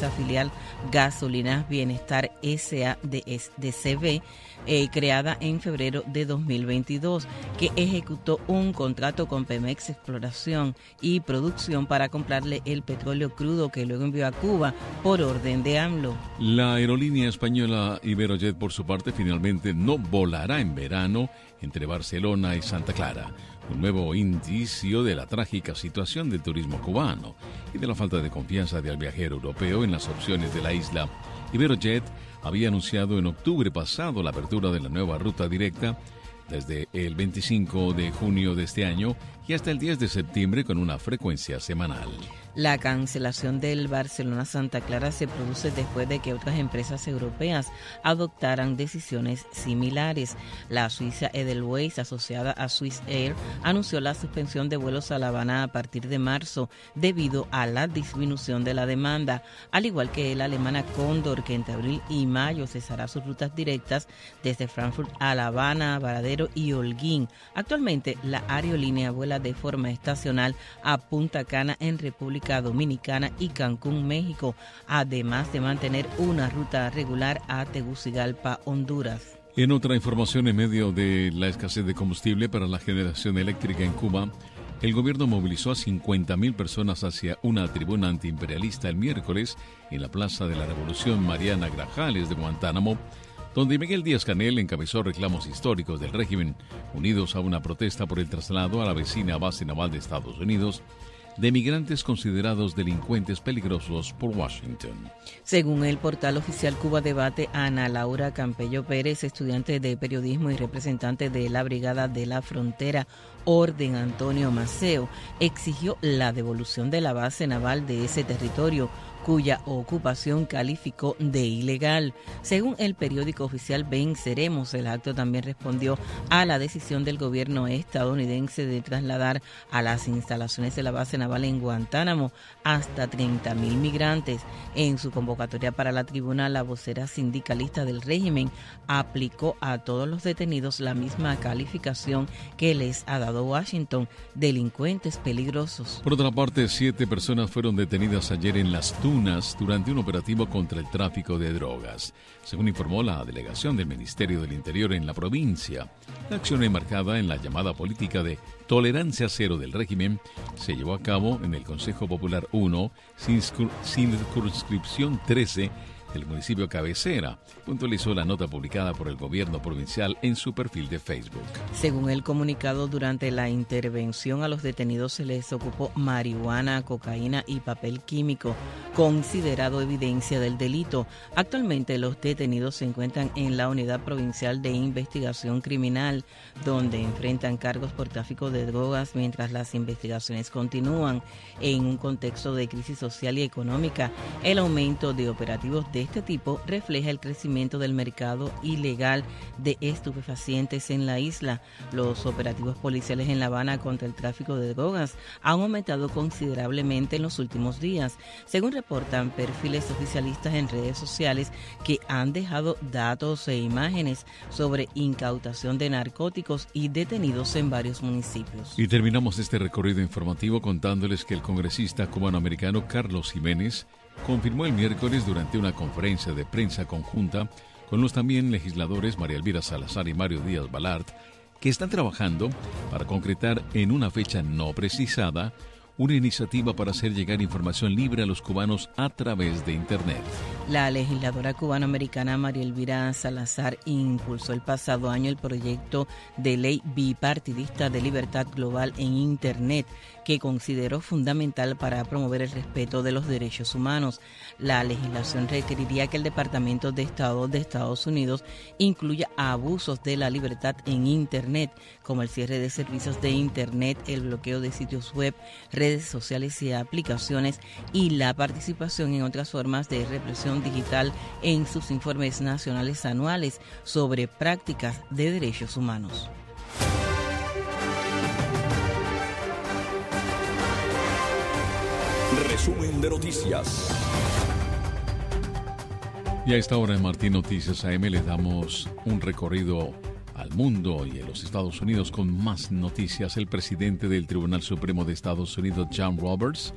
Speaker 4: la filial Gasolinas Bienestar S A de C V, eh, creada en febrero de dos mil veintidós, que ejecutó un contrato con Pemex Exploración y Producción para comprarle el petróleo crudo que luego envió a Cuba por orden de AMLO.
Speaker 3: La aerolínea española Iberojet, por su parte, finalmente no volará en verano entre Barcelona y Santa Clara, un nuevo indicio de la trágica situación del turismo cubano y de la falta de confianza del viajero europeo en las opciones de la isla. Iberojet había anunciado en octubre pasado la apertura de la nueva ruta directa desde el veinticinco de junio de este año y hasta el diez de septiembre con una frecuencia semanal.
Speaker 4: La cancelación del Barcelona-Santa Clara se produce después de que otras empresas europeas adoptaran decisiones similares. La suiza Edelweiss, asociada a Swiss Air, anunció la suspensión de vuelos a La Habana a partir de marzo debido a la disminución de la demanda, al igual que la alemana Condor, que entre abril y mayo cesará sus rutas directas desde Frankfurt a La Habana, Varadero y Holguín. Actualmente, la aerolínea vuela de forma estacional a Punta Cana en República Dominicana y Cancún, México, además de mantener una ruta regular a Tegucigalpa, Honduras.
Speaker 3: En otra información, en medio de la escasez de combustible para la generación eléctrica en Cuba, el gobierno movilizó a cincuenta mil personas hacia una tribuna antiimperialista el miércoles en la Plaza de la Revolución Mariana Grajales de Guantánamo, donde Miguel Díaz-Canel encabezó reclamos históricos del régimen, unidos a una protesta por el traslado a la vecina base naval de Estados Unidos de migrantes considerados delincuentes peligrosos por Washington.
Speaker 4: Según el portal oficial Cuba Debate, Ana Laura Campello Pérez, estudiante de periodismo y representante de la Brigada de la Frontera Orden Antonio Maceo, exigió la devolución de la base naval de ese territorio, cuya ocupación calificó de ilegal. Según el periódico oficial Venceremos, el acto también respondió a la decisión del gobierno estadounidense de trasladar a las instalaciones de la base naval en Guantánamo hasta treinta mil migrantes. En su convocatoria para la tribuna, la vocera sindicalista del régimen aplicó a todos los detenidos la misma calificación que les ha dado Washington: delincuentes peligrosos.
Speaker 3: Por otra parte, siete personas fueron detenidas ayer en Las Tunas durante un operativo contra el tráfico de drogas, según informó la delegación del Ministerio del Interior en la provincia. La acción enmarcada en la llamada política de tolerancia cero del régimen se llevó a cabo en el Consejo Popular uno, circunscripción trece, del municipio cabecera, puntualizó la nota publicada por el gobierno provincial en su perfil de Facebook.
Speaker 4: Según el comunicado, durante la intervención a los detenidos se les ocupó marihuana, cocaína y papel químico, considerado evidencia del delito. Actualmente los detenidos se encuentran en la Unidad Provincial de Investigación Criminal, donde enfrentan cargos por tráfico de drogas mientras las investigaciones continúan. En un contexto de crisis social y económica, el aumento de operativos de este tipo refleja el crecimiento del mercado ilegal de estupefacientes en la isla. Los operativos policiales en La Habana contra el tráfico de drogas han aumentado considerablemente en los últimos días, según reportan perfiles oficialistas en redes sociales que han dejado datos e imágenes sobre incautación de narcóticos y detenidos en varios municipios.
Speaker 3: Y terminamos este recorrido informativo contándoles que el congresista cubanoamericano Carlos Jiménez confirmó el miércoles durante una conferencia de prensa conjunta con los también legisladores María Elvira Salazar y Mario Díaz Balart que están trabajando para concretar en una fecha no precisada una iniciativa para hacer llegar información libre a los cubanos a través de Internet.
Speaker 4: La legisladora cubanoamericana María Elvira Salazar impulsó el pasado año el proyecto de ley bipartidista de libertad global en Internet, que consideró fundamental para promover el respeto de los derechos humanos. La legislación requeriría que el Departamento de Estado de Estados Unidos incluya abusos de la libertad en Internet, como el cierre de servicios de Internet, el bloqueo de sitios web, redes sociales y aplicaciones, y la participación en otras formas de represión digital en sus informes nacionales anuales sobre prácticas de derechos humanos.
Speaker 2: Resumen de noticias.
Speaker 3: Y a esta hora en Martín Noticias A M les damos un recorrido al mundo y a los Estados Unidos con más noticias. El presidente del Tribunal Supremo de Estados Unidos, John Roberts,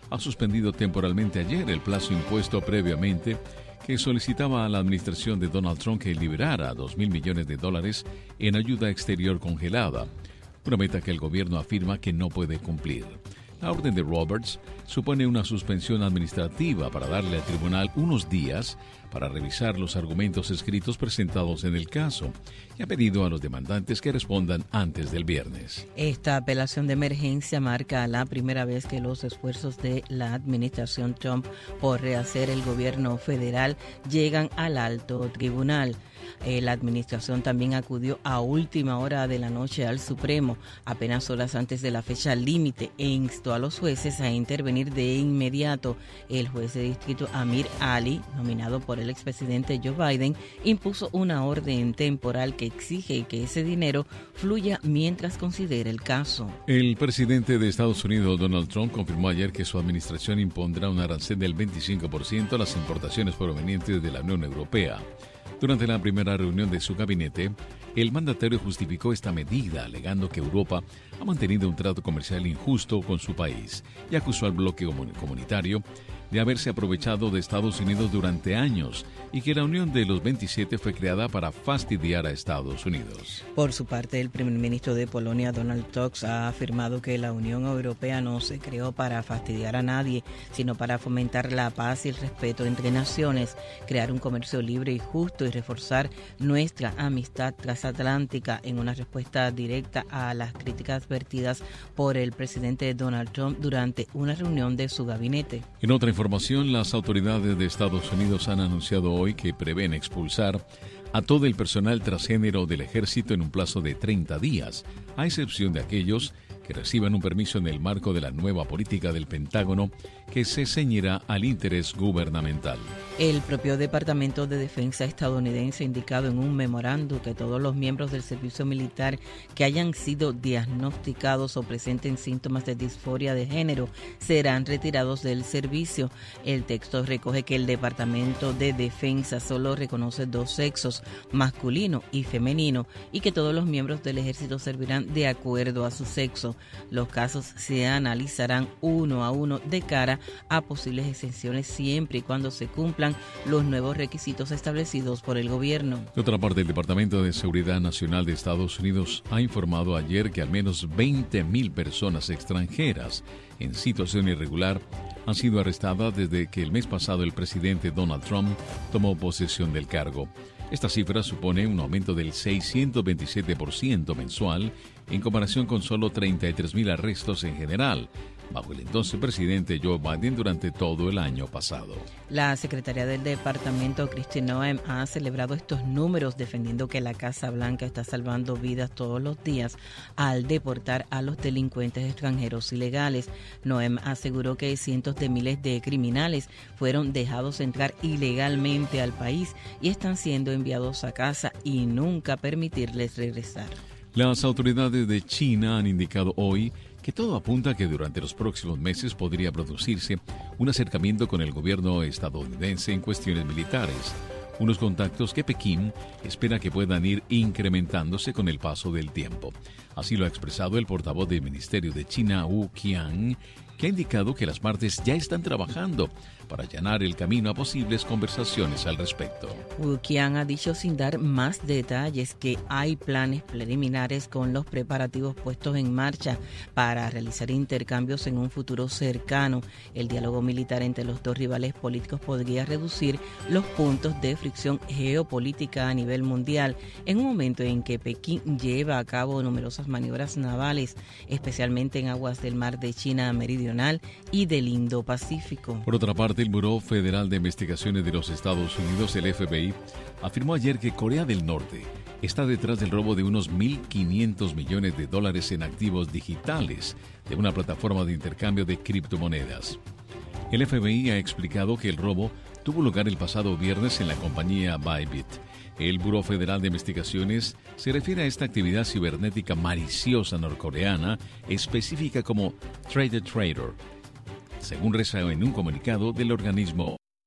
Speaker 3: ha suspendido temporalmente ayer el plazo impuesto previamente que solicitaba a la administración de Donald Trump que liberara dos mil millones de dólares en ayuda exterior congelada, una meta que el gobierno afirma que no puede cumplir. La orden de Roberts supone una suspensión administrativa para darle al tribunal unos días para revisar los argumentos escritos presentados en el caso y ha pedido a los demandantes que respondan antes del viernes.
Speaker 4: Esta apelación de emergencia marca la primera vez que los esfuerzos de la administración Trump por rehacer el gobierno federal llegan al alto tribunal. Eh, la administración también acudió a última hora de la noche al Supremo, apenas horas antes de la fecha límite, e instó a los jueces a intervenir de inmediato. El juez de distrito Amir Ali, nominado por el expresidente Joe Biden, impuso una orden temporal que exige que ese dinero fluya mientras considere el caso.
Speaker 3: El presidente de Estados Unidos, Donald Trump, confirmó ayer que su administración impondrá un arancel del veinticinco por ciento a las importaciones provenientes de la Unión Europea. Durante la primera reunión de su gabinete, el mandatario justificó esta medida alegando que Europa ha mantenido un trato comercial injusto con su país y acusó al bloque comunitario de haberse aprovechado de Estados Unidos durante años y que la Unión de los veintisiete fue creada para fastidiar a Estados Unidos.
Speaker 4: Por su parte, el primer ministro de Polonia, Donald Tusk, ha afirmado que la Unión Europea no se creó para fastidiar a nadie, sino para fomentar la paz y el respeto entre naciones, crear un comercio libre y justo y reforzar nuestra amistad transatlántica, en una respuesta directa a las críticas vertidas por el presidente Donald Trump durante una reunión de su gabinete.
Speaker 3: En otra información, las autoridades de Estados Unidos han anunciado hoy que prevén expulsar a todo el personal transgénero del ejército en un plazo de treinta días, a excepción de aquellos que reciban un permiso en el marco de la nueva política del Pentágono que se ceñirá al interés gubernamental.
Speaker 4: El propio Departamento de Defensa estadounidense ha indicado en un memorando que todos los miembros del servicio militar que hayan sido diagnosticados o presenten síntomas de disforia de género serán retirados del servicio. El texto recoge que el Departamento de Defensa solo reconoce dos sexos, masculino y femenino, y que todos los miembros del ejército servirán de acuerdo a su sexo. Los casos se analizarán uno a uno de cara a posibles exenciones siempre y cuando se cumplan los nuevos requisitos establecidos por el gobierno.
Speaker 3: De otra parte, el Departamento de Seguridad Nacional de Estados Unidos ha informado ayer que al menos veinte mil personas extranjeras en situación irregular han sido arrestadas desde que el mes pasado el presidente Donald Trump tomó posesión del cargo. Esta cifra supone un aumento del seiscientos veintisiete por ciento mensual en comparación con solo treinta y tres mil arrestos en general, bajo el entonces presidente Joe Biden durante todo el año pasado.
Speaker 4: La secretaria del departamento, Kristi Noem, ha celebrado estos números defendiendo que la Casa Blanca está salvando vidas todos los días al deportar a los delincuentes extranjeros ilegales. Noem aseguró que cientos de miles de criminales fueron dejados entrar ilegalmente al país y están siendo enviados a casa y nunca permitirles regresar.
Speaker 3: Las autoridades de China han indicado hoy que todo apunta a que durante los próximos meses podría producirse un acercamiento con el gobierno estadounidense en cuestiones militares, unos contactos que Pekín espera que puedan ir incrementándose con el paso del tiempo. Así lo ha expresado el portavoz del Ministerio de China, Wu Qian, que ha indicado que las partes ya están trabajando para allanar el camino a posibles conversaciones al respecto.
Speaker 4: Wu Qian ha dicho sin dar más detalles que hay planes preliminares con los preparativos puestos en marcha para realizar intercambios en un futuro cercano. El diálogo militar entre los dos rivales políticos podría reducir los puntos de fricción geopolítica a nivel mundial en un momento en que Pekín lleva a cabo numerosas maniobras navales, especialmente en aguas del Mar de China Meridional y del Indo-Pacífico.
Speaker 3: Por otra parte, el Buró Federal de Investigaciones de los Estados Unidos, el F B I, afirmó ayer que Corea del Norte está detrás del robo de unos mil quinientos millones de dólares en activos digitales de una plataforma de intercambio de criptomonedas. El F B I ha explicado que el robo tuvo lugar el pasado viernes en la compañía Bybit. El Buró Federal de Investigaciones se refiere a esta actividad cibernética maliciosa norcoreana, específica como Trade the Trader, según reza en un comunicado del organismo.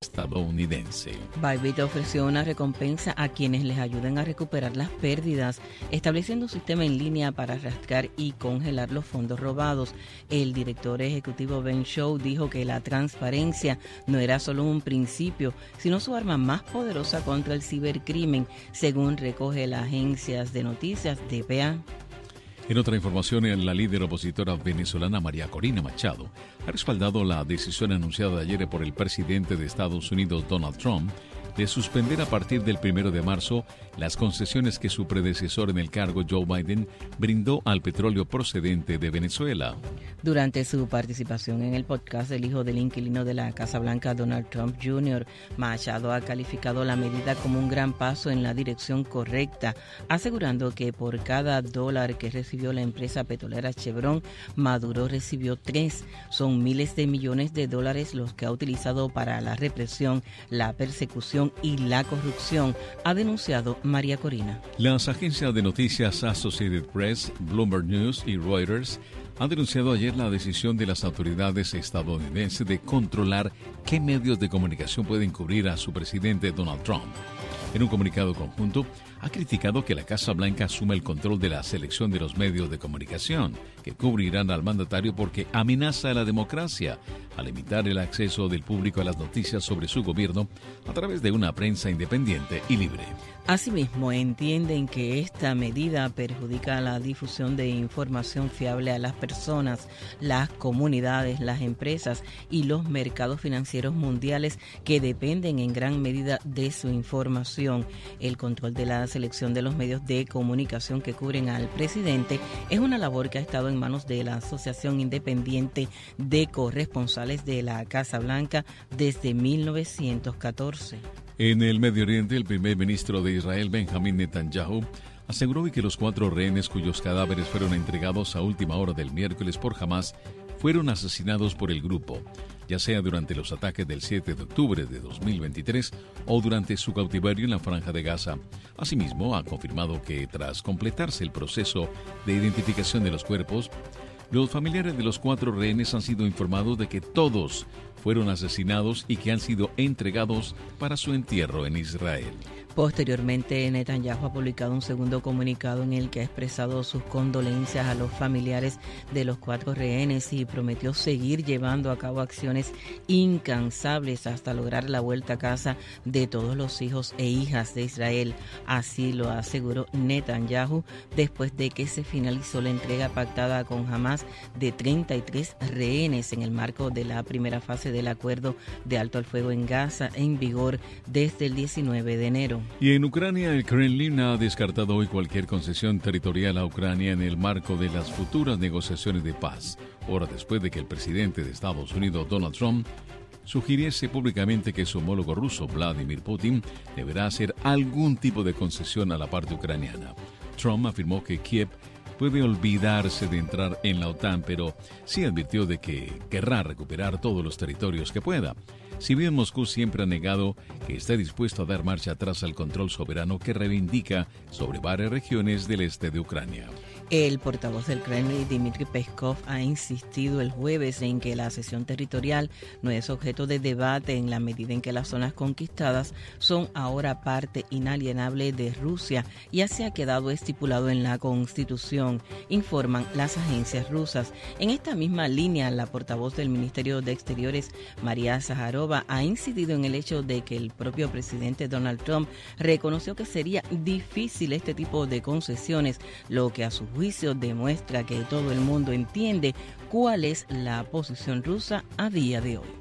Speaker 3: estadounidense.
Speaker 4: Bybit ofreció una recompensa a quienes les ayuden a recuperar las pérdidas, estableciendo un sistema en línea para rastrear y congelar los fondos robados. El director ejecutivo Ben Shou dijo que la transparencia no era solo un principio, sino su arma más poderosa contra el cibercrimen, según recoge la agencia de noticias D P A.
Speaker 3: En otra información, la líder opositora venezolana María Corina Machado ha respaldado la decisión anunciada ayer por el presidente de Estados Unidos, Donald Trump, de suspender a partir del primero de marzo las concesiones que su predecesor en el cargo, Joe Biden, brindó al petróleo procedente de Venezuela.
Speaker 4: Durante su participación en el podcast del hijo del inquilino de la Casa Blanca, Donald Trump junior, Machado ha calificado la medida como un gran paso en la dirección correcta, asegurando que por cada dólar que recibió la empresa petrolera Chevron, Maduro recibió tres. Son miles de millones de dólares los que ha utilizado para la represión, la persecución y la corrupción, ha denunciado María Corina.
Speaker 3: Las agencias de noticias Associated Press, Bloomberg News y Reuters han denunciado ayer la decisión de las autoridades estadounidenses de controlar qué medios de comunicación pueden cubrir a su presidente Donald Trump. En un comunicado conjunto, ha criticado que la Casa Blanca asuma el control de la selección de los medios de comunicación que cubrirán al mandatario porque amenaza a la democracia al limitar el acceso del público a las noticias sobre su gobierno a través de una prensa independiente y libre.
Speaker 4: Asimismo, entienden que esta medida perjudica la difusión de información fiable a las personas, las comunidades, las empresas y los mercados financieros mundiales que dependen en gran medida de su información. El control de la selección de los medios de comunicación que cubren al presidente es una labor que ha estado en manos de la Asociación Independiente de Corresponsales de la Casa Blanca desde mil novecientos catorce.
Speaker 3: En el Medio Oriente, el primer ministro de Israel, Benjamín Netanyahu, aseguró que los cuatro rehenes cuyos cadáveres fueron entregados a última hora del miércoles por Hamas fueron asesinados por el grupo, ya sea durante los ataques del siete de octubre de dos mil veintitrés o durante su cautiverio en la Franja de Gaza. Asimismo, ha confirmado que tras completarse el proceso de identificación de los cuerpos, los familiares de los cuatro rehenes han sido informados de que todos fueron asesinados y que han sido entregados para su entierro en Israel.
Speaker 4: Posteriormente, Netanyahu ha publicado un segundo comunicado en el que ha expresado sus condolencias a los familiares de los cuatro rehenes y prometió seguir llevando a cabo acciones incansables hasta lograr la vuelta a casa de todos los hijos e hijas de Israel. Así lo aseguró Netanyahu después de que se finalizó la entrega pactada con Hamas de treinta y tres rehenes en el marco de la primera fase del acuerdo de alto al fuego en Gaza, en vigor desde el diecinueve de enero.
Speaker 3: Y en Ucrania, el Kremlin ha descartado hoy cualquier concesión territorial a Ucrania en el marco de las futuras negociaciones de paz, horas después de que el presidente de Estados Unidos, Donald Trump, sugiriese públicamente que su homólogo ruso, Vladimir Putin, deberá hacer algún tipo de concesión a la parte ucraniana. Trump afirmó que Kiev puede olvidarse de entrar en la OTAN, pero sí advirtió de que querrá recuperar todos los territorios que pueda. Si bien Moscú siempre ha negado que esté dispuesto a dar marcha atrás al control soberano que reivindica sobre varias regiones del este de Ucrania.
Speaker 4: El portavoz del Kremlin, Dmitry Peskov, ha insistido el jueves en que la cesión territorial no es objeto de debate en la medida en que las zonas conquistadas son ahora parte inalienable de Rusia y así ha quedado estipulado en la Constitución, informan las agencias rusas. En esta misma línea, la portavoz del Ministerio de Exteriores, María Zaharova, ha incidido en el hecho de que el propio presidente Donald Trump reconoció que sería difícil este tipo de concesiones, lo que a su juicio demuestra que todo el mundo entiende cuál es la posición rusa a día de hoy.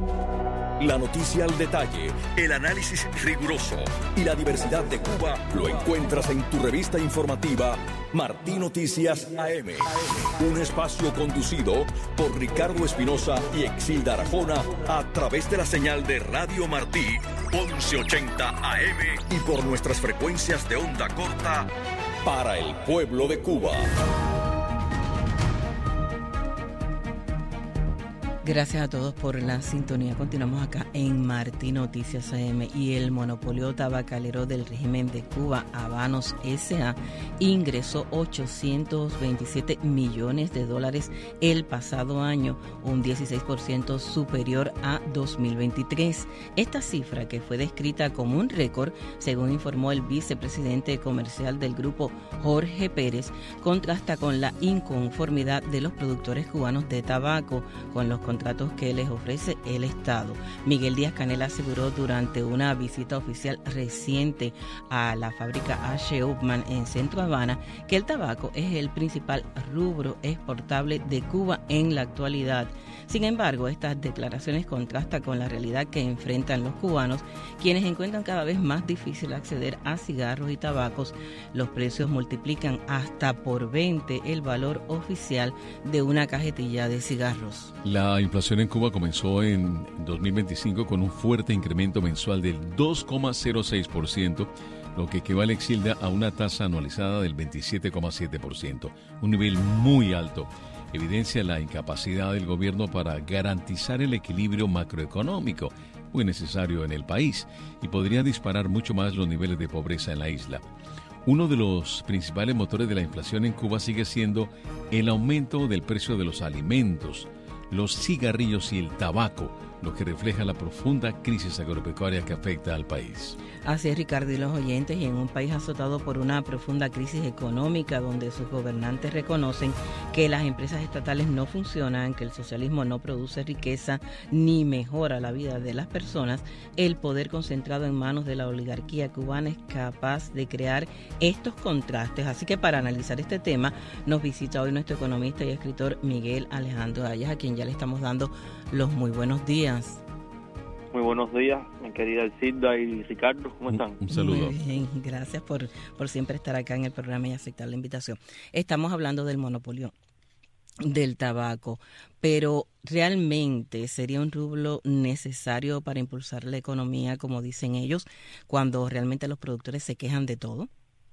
Speaker 18: La noticia al detalle, el análisis riguroso y la diversidad de Cuba lo encuentras en tu revista informativa Martí Noticias A M. Un espacio conducido por Ricardo Espinosa y Exilda Arajona a través de la señal de Radio Martí once ochenta A M y por nuestras frecuencias de onda corta para el pueblo de Cuba.
Speaker 4: Gracias a todos por la sintonía. Continuamos acá en Martín Noticias A M. Y el monopolio tabacalero del régimen de Cuba, Habanos S A, ingresó ochocientos veintisiete millones de dólares el pasado año, un dieciséis por ciento superior a dos mil veintitrés. Esta cifra, que fue descrita como un récord, según informó el vicepresidente comercial del grupo, Jorge Pérez, contrasta con la inconformidad de los productores cubanos de tabaco con los contratos que les ofrece el Estado. Miguel Díaz-Canel aseguró durante una visita oficial reciente a la fábrica H. Upmann en Centro Habana que el tabaco es el principal rubro exportable de Cuba en la actualidad. Sin embargo, estas declaraciones contrastan con la realidad que enfrentan los cubanos, quienes encuentran cada vez más difícil acceder a cigarros y tabacos. Los precios multiplican hasta por veinte el valor oficial de una cajetilla de cigarros.
Speaker 3: La inflación en Cuba comenzó en dos mil veinticinco con un fuerte incremento mensual del dos coma cero seis por ciento, lo que equivale, Exilda, a una tasa anualizada del veintisiete coma siete por ciento, un nivel muy alto. Evidencia la incapacidad del gobierno para garantizar el equilibrio macroeconómico, muy necesario en el país, y podría disparar mucho más los niveles de pobreza en la isla. Uno de los principales motores de la inflación en Cuba sigue siendo el aumento del precio de los alimentos, los cigarrillos y el tabaco, lo que refleja la profunda crisis agropecuaria que afecta al país.
Speaker 4: Así es, Ricardo y los oyentes, y en un país azotado por una profunda crisis económica donde sus gobernantes reconocen que las empresas estatales no funcionan, que el socialismo no produce riqueza ni mejora la vida de las personas, el poder concentrado en manos de la oligarquía cubana es capaz de crear estos contrastes. Así que para analizar este tema nos visita hoy nuestro economista y escritor Miguel Alejandro Ayas, a quien ya le estamos dando los muy buenos días.
Speaker 5: Muy buenos días, mi querida Elcida y Ricardo, ¿cómo están?
Speaker 3: Un saludo.
Speaker 4: Muy bien, gracias por, por siempre estar acá en el programa y aceptar la invitación. Estamos hablando del monopolio del tabaco, pero ¿realmente sería un rubro necesario para impulsar la economía, como dicen ellos, cuando realmente los productores se quejan de todo?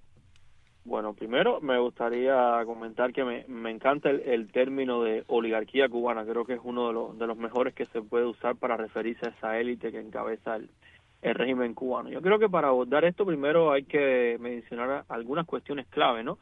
Speaker 5: Bueno, primero me gustaría comentar que me, me encanta el, el término de oligarquía cubana. Creo que es uno de los, de los mejores que se puede usar para referirse a esa élite que encabeza el, el régimen cubano. Yo creo que para abordar esto primero hay que mencionar algunas cuestiones clave, ¿no?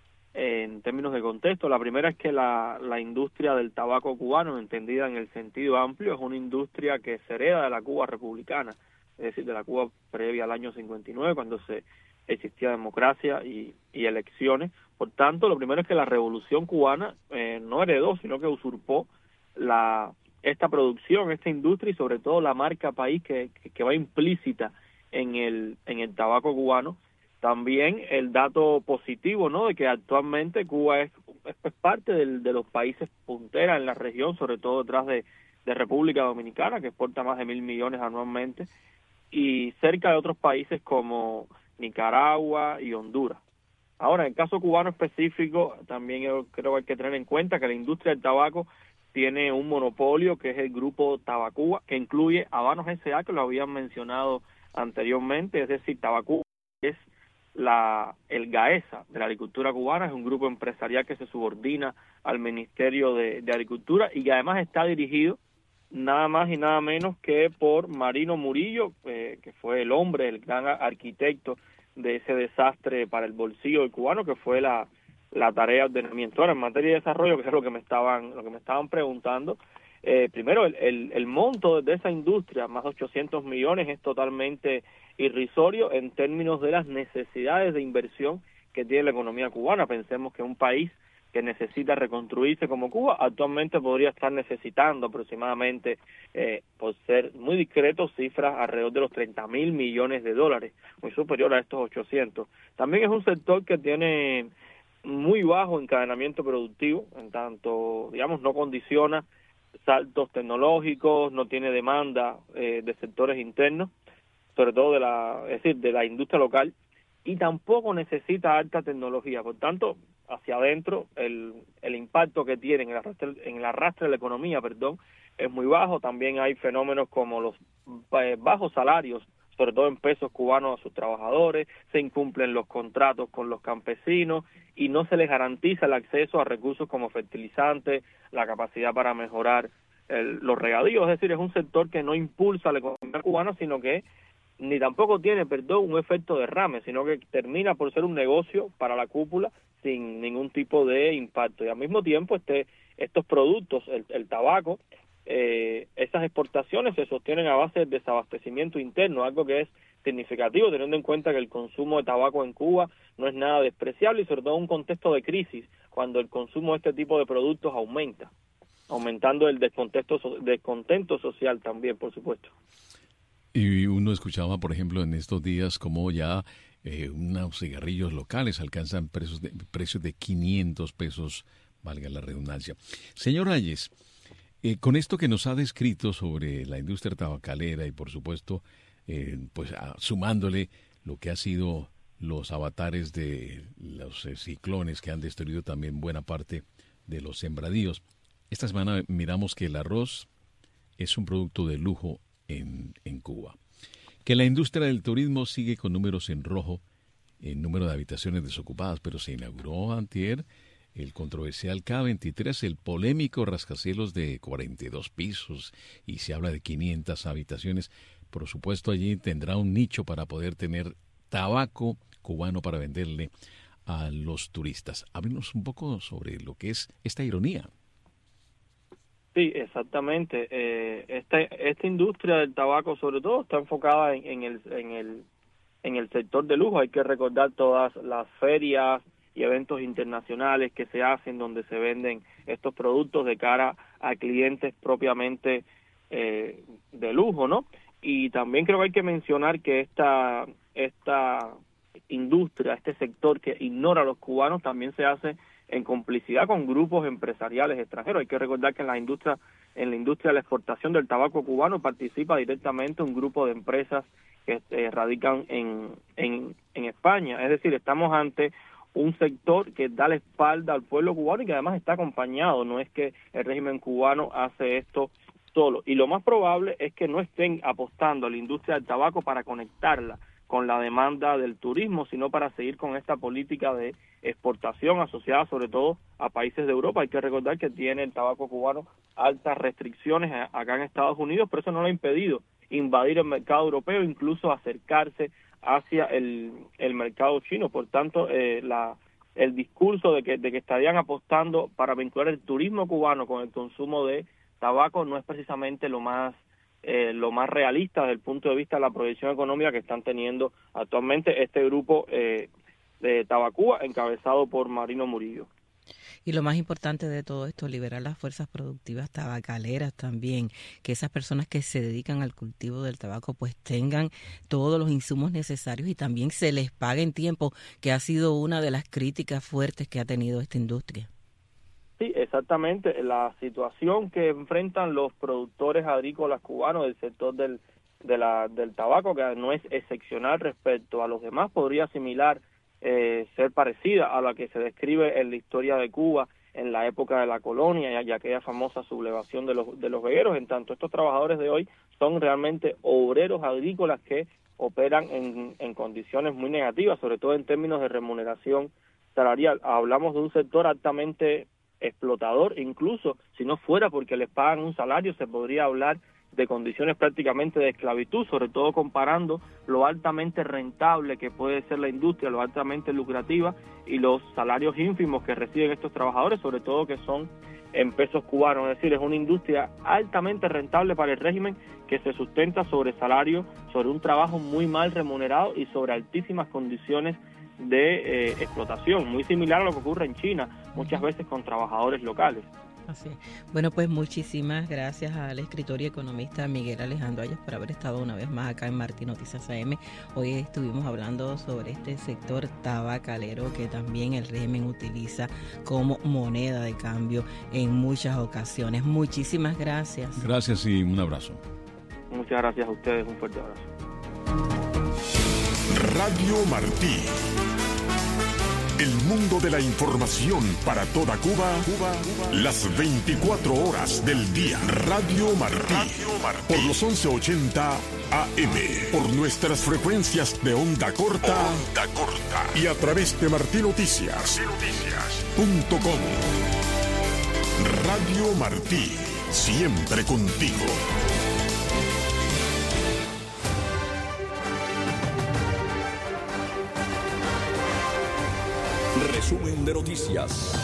Speaker 5: En términos de contexto, la primera es que la, la industria del tabaco cubano, entendida en el sentido amplio, es una industria que se hereda de la Cuba republicana, es decir, de la Cuba previa al año cincuenta y nueve, cuando se existía democracia y, y elecciones. Por tanto, lo primero es que la revolución cubana eh, no heredó, sino que usurpó la esta producción, esta industria y sobre todo la marca país que, que, que va implícita en el en el tabaco cubano. También el dato positivo, ¿no?, de que actualmente Cuba es, es parte del, de los países punteras en la región, sobre todo detrás de, de República Dominicana, que exporta más de mil millones anualmente, y cerca de otros países como Nicaragua y Honduras. Ahora, en el caso cubano específico, también yo creo que hay que tener en cuenta que la industria del tabaco tiene un monopolio, que es el grupo Tabacuba, que incluye Habanos S A, que lo habían mencionado anteriormente, es decir, Tabacuba es la el GAESA de la agricultura cubana, es un grupo empresarial que se subordina al Ministerio de, de Agricultura y que además está dirigido nada más y nada menos que por Marino Murillo, eh, que fue el hombre, el gran arquitecto de ese desastre para el bolsillo del cubano, que fue la, la tarea de ordenamiento. Ahora, en materia de desarrollo, que es lo que me estaban lo que me estaban preguntando, eh, primero, el, el, el monto de esa industria, más de ochocientos millones, es totalmente irrisorio en términos de las necesidades de inversión que tiene la economía cubana. Pensemos que un país que necesita reconstruirse como Cuba, actualmente podría estar necesitando aproximadamente, eh, por ser muy discreto, cifras alrededor de los treinta mil millones de dólares, muy superior a estos ochocientos. También es un sector que tiene muy bajo encadenamiento productivo, en tanto, digamos, no condiciona saltos tecnológicos, no tiene demanda eh, de sectores internos, sobre todo de la, es decir, de la industria local, y tampoco necesita alta tecnología. Por tanto, hacia adentro, el, el impacto que tiene en el arrastre, en el arrastre de la economía, perdón, es muy bajo. También hay fenómenos como los eh, bajos salarios, sobre todo en pesos cubanos a sus trabajadores, se incumplen los contratos con los campesinos y no se les garantiza el acceso a recursos como fertilizantes, la capacidad para mejorar el, los regadíos, es decir, es un sector que no impulsa la economía cubana, sino que ni tampoco tiene, perdón, un efecto derrame, sino que termina por ser un negocio para la cúpula sin ningún tipo de impacto. Y al mismo tiempo, este estos productos, el, el tabaco, eh, esas exportaciones se sostienen a base de desabastecimiento interno, algo que es significativo, teniendo en cuenta que el consumo de tabaco en Cuba no es nada despreciable y sobre todo en un contexto de crisis, cuando el consumo de este tipo de productos aumenta, aumentando el descontento, descontento social también, por supuesto.
Speaker 3: Y uno escuchaba, por ejemplo, en estos días como ya eh, unos cigarrillos locales alcanzan precios de, precios de quinientos pesos, valga la redundancia. Señor Ayes, eh, con esto que nos ha descrito sobre la industria tabacalera y, por supuesto, eh, pues a, sumándole lo que ha sido los avatares de los eh, ciclones que han destruido también buena parte de los sembradíos, esta semana miramos que el arroz es un producto de lujo En, en Cuba. Que la industria del turismo sigue con números en rojo en número de habitaciones desocupadas, pero se inauguró antier el controversial K veintitrés, el polémico rascacielos de cuarenta y dos pisos, y se habla de quinientas habitaciones. Por supuesto, allí tendrá un nicho para poder tener tabaco cubano para venderle a los turistas. Háblenos un poco sobre lo que es esta ironía.
Speaker 5: Sí, exactamente. Eh, esta esta industria del tabaco, sobre todo, está enfocada en, en el en el en el sector de lujo. Hay que recordar todas las ferias y eventos internacionales que se hacen donde se venden estos productos de cara a clientes propiamente eh, de lujo, ¿no? Y también creo que hay que mencionar que esta esta industria, este sector que ignora a los cubanos, también se hace en complicidad con grupos empresariales extranjeros. Hay que recordar que en la industria en la industria de la exportación del tabaco cubano participa directamente un grupo de empresas que eh, radican en, en, en España. Es decir, estamos ante un sector que da la espalda al pueblo cubano y que además está acompañado. No es que el régimen cubano hace esto solo. Y lo más probable es que no estén apostando a la industria del tabaco para conectarla con la demanda del turismo, sino para seguir con esta política de exportación asociada sobre todo a países de Europa. Hay que recordar que tiene el tabaco cubano altas restricciones acá en Estados Unidos, pero eso no lo ha impedido invadir el mercado europeo, incluso acercarse hacia el, el mercado chino. Por tanto, eh, la, el discurso de que, de que estarían apostando para vincular el turismo cubano con el consumo de tabaco no es precisamente lo más Eh, lo más realista desde el punto de vista de la proyección económica que están teniendo actualmente este grupo eh, de Tabacuba, encabezado por Marino Murillo.
Speaker 4: Y lo más importante de todo esto, liberar las fuerzas productivas tabacaleras también, que esas personas que se dedican al cultivo del tabaco pues tengan todos los insumos necesarios y también se les pague en tiempo, que ha sido una de las críticas fuertes que ha tenido esta industria.
Speaker 5: Sí, exactamente. La situación que enfrentan los productores agrícolas cubanos del sector del de la, del tabaco, que no es excepcional respecto a los demás, podría asimilar eh, ser parecida a la que se describe en la historia de Cuba en la época de la colonia y aquella famosa sublevación de los de los vegueros. En tanto, estos trabajadores de hoy son realmente obreros agrícolas que operan en, en condiciones muy negativas, sobre todo en términos de remuneración salarial. Hablamos de un sector altamente explotador, incluso si no fuera porque les pagan un salario, se podría hablar de condiciones prácticamente de esclavitud, sobre todo comparando lo altamente rentable que puede ser la industria, lo altamente lucrativa y los salarios ínfimos que reciben estos trabajadores, sobre todo que son en pesos cubanos. Es decir, es una industria altamente rentable para el régimen que se sustenta sobre salarios, sobre un trabajo muy mal remunerado y sobre altísimas condiciones de eh, explotación, muy similar a lo que ocurre en China, muchas veces con trabajadores locales.
Speaker 4: Así es. Bueno, pues muchísimas gracias al escritor y economista Miguel Alejandro Ayes por haber estado una vez más acá en Martín Noticias A M. Hoy estuvimos hablando sobre este sector tabacalero que también el régimen utiliza como moneda de cambio en muchas ocasiones. Muchísimas gracias.
Speaker 3: Gracias y un abrazo.
Speaker 5: Muchas gracias a ustedes, un fuerte abrazo.
Speaker 1: Radio Martí. El mundo de la información para toda Cuba, Cuba, Cuba, las veinticuatro horas del día. Radio Martí. Radio Martí. Por los once ochenta A M. Por nuestras frecuencias de onda corta. Onda corta. Y a través de martí noticias punto com. Radio Martí. siempre contigo.
Speaker 2: Resumen de noticias.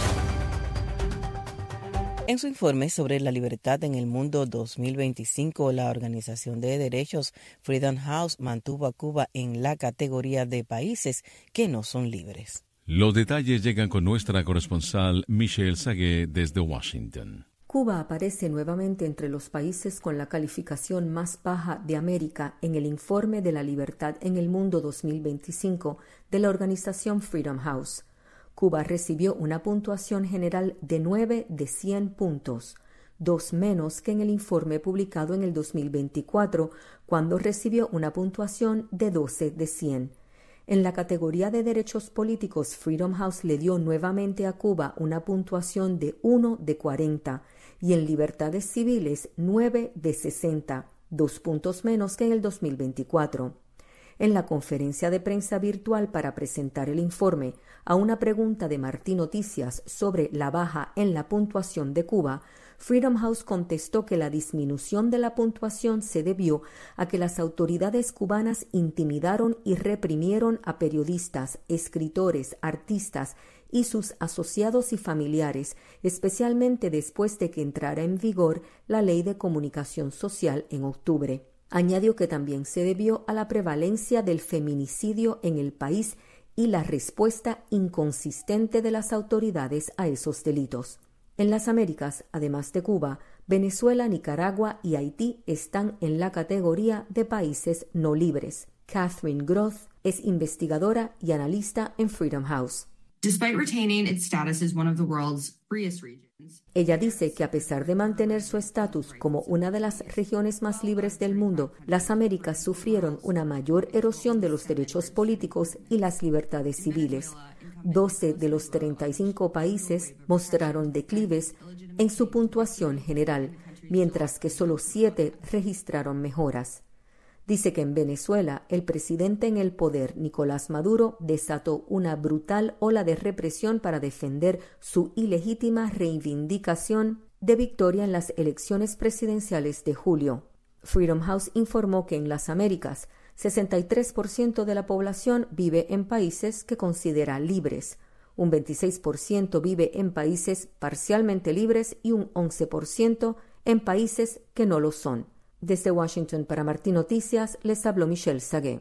Speaker 4: En su informe sobre la libertad en el mundo dos mil veinticinco, la organización de derechos Freedom House mantuvo a Cuba en la categoría de países que no son libres.
Speaker 3: Los detalles llegan con nuestra corresponsal Michelle Sagué desde Washington.
Speaker 6: Cuba aparece nuevamente entre los países con la calificación más baja de América en el informe de la libertad en el mundo dos mil veinticinco de la organización Freedom House. Cuba recibió una puntuación general de nueve de cien puntos, dos menos que en el informe publicado en el dos mil veinticuatro, cuando recibió una puntuación de doce de cien. En la categoría de derechos políticos, Freedom House le dio nuevamente a Cuba una puntuación de uno de cuarenta y en libertades civiles nueve de sesenta, dos puntos menos que en el dos mil veinticuatro. En la conferencia de prensa virtual para presentar el informe, a una pregunta de Martín Noticias sobre la baja en la puntuación de Cuba, Freedom House contestó que la disminución de la puntuación se debió a que las autoridades cubanas intimidaron y reprimieron a periodistas, escritores, artistas y sus asociados y familiares, especialmente después de que entrara en vigor la Ley de Comunicación Social en octubre. Añadió que también se debió a la prevalencia del feminicidio en el país y la respuesta inconsistente de las autoridades a esos delitos. En las Américas, además de Cuba, Venezuela, Nicaragua y Haití están en la categoría de países no libres. Catherine Groth es investigadora y analista en Freedom House.
Speaker 7: Despite retaining its status as one of the world's freest regions,
Speaker 6: ella dice que a pesar de mantener su estatus como una de las regiones más libres del mundo, las Américas sufrieron una mayor erosión de los derechos políticos y las libertades civiles. doce de los treinta y cinco países mostraron declives en su puntuación general, mientras que solo siete registraron mejoras. Dice que en Venezuela, el presidente en el poder, Nicolás Maduro, desató una brutal ola de represión para defender su ilegítima reivindicación de victoria en las elecciones presidenciales de julio. Freedom House informó que en las Américas, sesenta y tres por ciento de la población vive en países que considera libres, un veintiséis por ciento vive en países parcialmente libres y un once por ciento en países que no lo son. Desde Washington para Martín Noticias, les habló Michelle Sagué.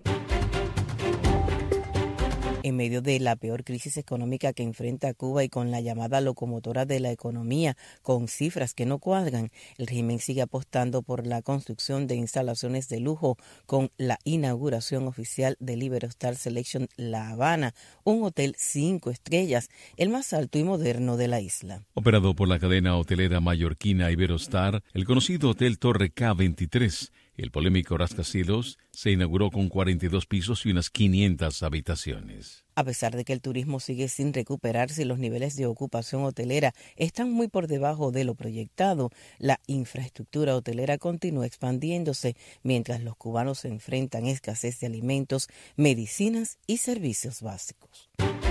Speaker 4: En medio de la peor crisis económica que enfrenta Cuba y con la llamada locomotora de la economía, con cifras que no cuadran, el régimen sigue apostando por la construcción de instalaciones de lujo con la inauguración oficial del Iberostar Selection La Habana, un hotel cinco estrellas, el más alto y moderno de la isla.
Speaker 3: Operado por la cadena hotelera mallorquina Iberostar, el conocido Hotel Torre K veintitrés, el polémico rascacielos, se inauguró con cuarenta y dos pisos y unas quinientas habitaciones.
Speaker 4: A pesar de que el turismo sigue sin recuperarse y los niveles de ocupación hotelera están muy por debajo de lo proyectado, la infraestructura hotelera continúa expandiéndose mientras los cubanos se enfrentan a escasez de alimentos, medicinas y servicios básicos.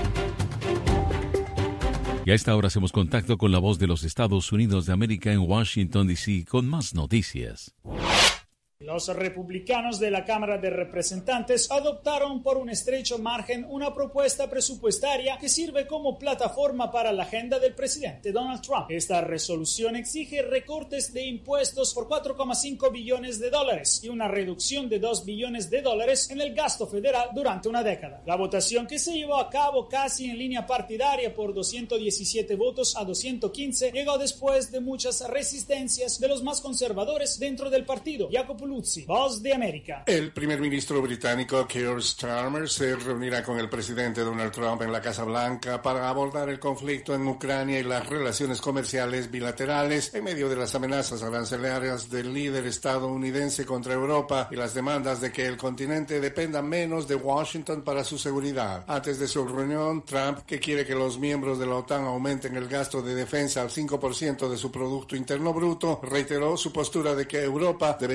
Speaker 3: Y a esta hora hacemos contacto con la voz de los Estados Unidos de América en Washington, D C con más noticias.
Speaker 8: Los republicanos de la Cámara de Representantes adoptaron por un estrecho margen una propuesta presupuestaria que sirve como plataforma para la agenda del presidente Donald Trump. Esta resolución exige recortes de impuestos por cuatro coma cinco billones de dólares y una reducción de dos billones de dólares en el gasto federal durante una década. La votación, que se llevó a cabo casi en línea partidaria por doscientos diecisiete votos a doscientos quince, llegó después de muchas resistencias de los más conservadores dentro del partido. Jacopo Luzzi, Voz de América.
Speaker 9: El primer ministro británico Keir Starmer se reunirá con el presidente Donald Trump en la Casa Blanca para abordar el conflicto en Ucrania y las relaciones comerciales bilaterales en medio de las amenazas arancelarias del líder estadounidense contra Europa y las demandas de que el continente dependa menos de Washington para su seguridad. Antes de su reunión, Trump, que quiere que los miembros de la OTAN aumenten el gasto de defensa al cinco por ciento de su Producto Interno Bruto, reiteró su postura de que Europa debería dar un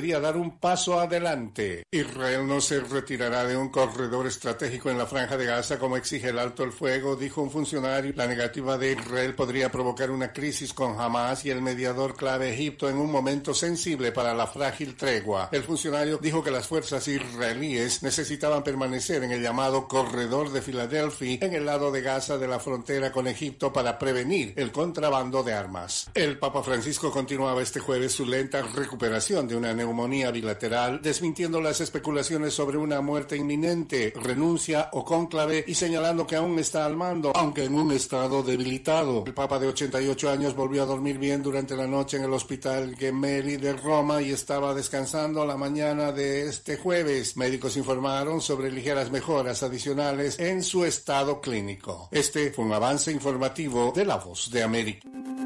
Speaker 9: un paso adelante. Israel no se retirará de un corredor estratégico en la Franja de Gaza como exige el alto el fuego, dijo un funcionario. La negativa de Israel podría provocar una crisis con Hamas y el mediador clave Egipto en un momento sensible para la frágil tregua. El funcionario dijo que las fuerzas israelíes necesitaban permanecer en el llamado corredor de Filadelfia en el lado de Gaza de la frontera con Egipto para prevenir el contrabando de armas. El Papa Francisco continuaba este jueves su lenta recuperación de una neumonía bilateral, desmintiendo las especulaciones sobre una muerte inminente, renuncia o cónclave y señalando que aún está al mando, aunque en un estado debilitado. El Papa de ochenta y ocho años volvió a dormir bien durante la noche en el Hospital Gemelli de Roma y estaba descansando la mañana de este jueves. Médicos informaron sobre ligeras mejoras adicionales en su estado clínico. Este fue un avance informativo de La Voz de América.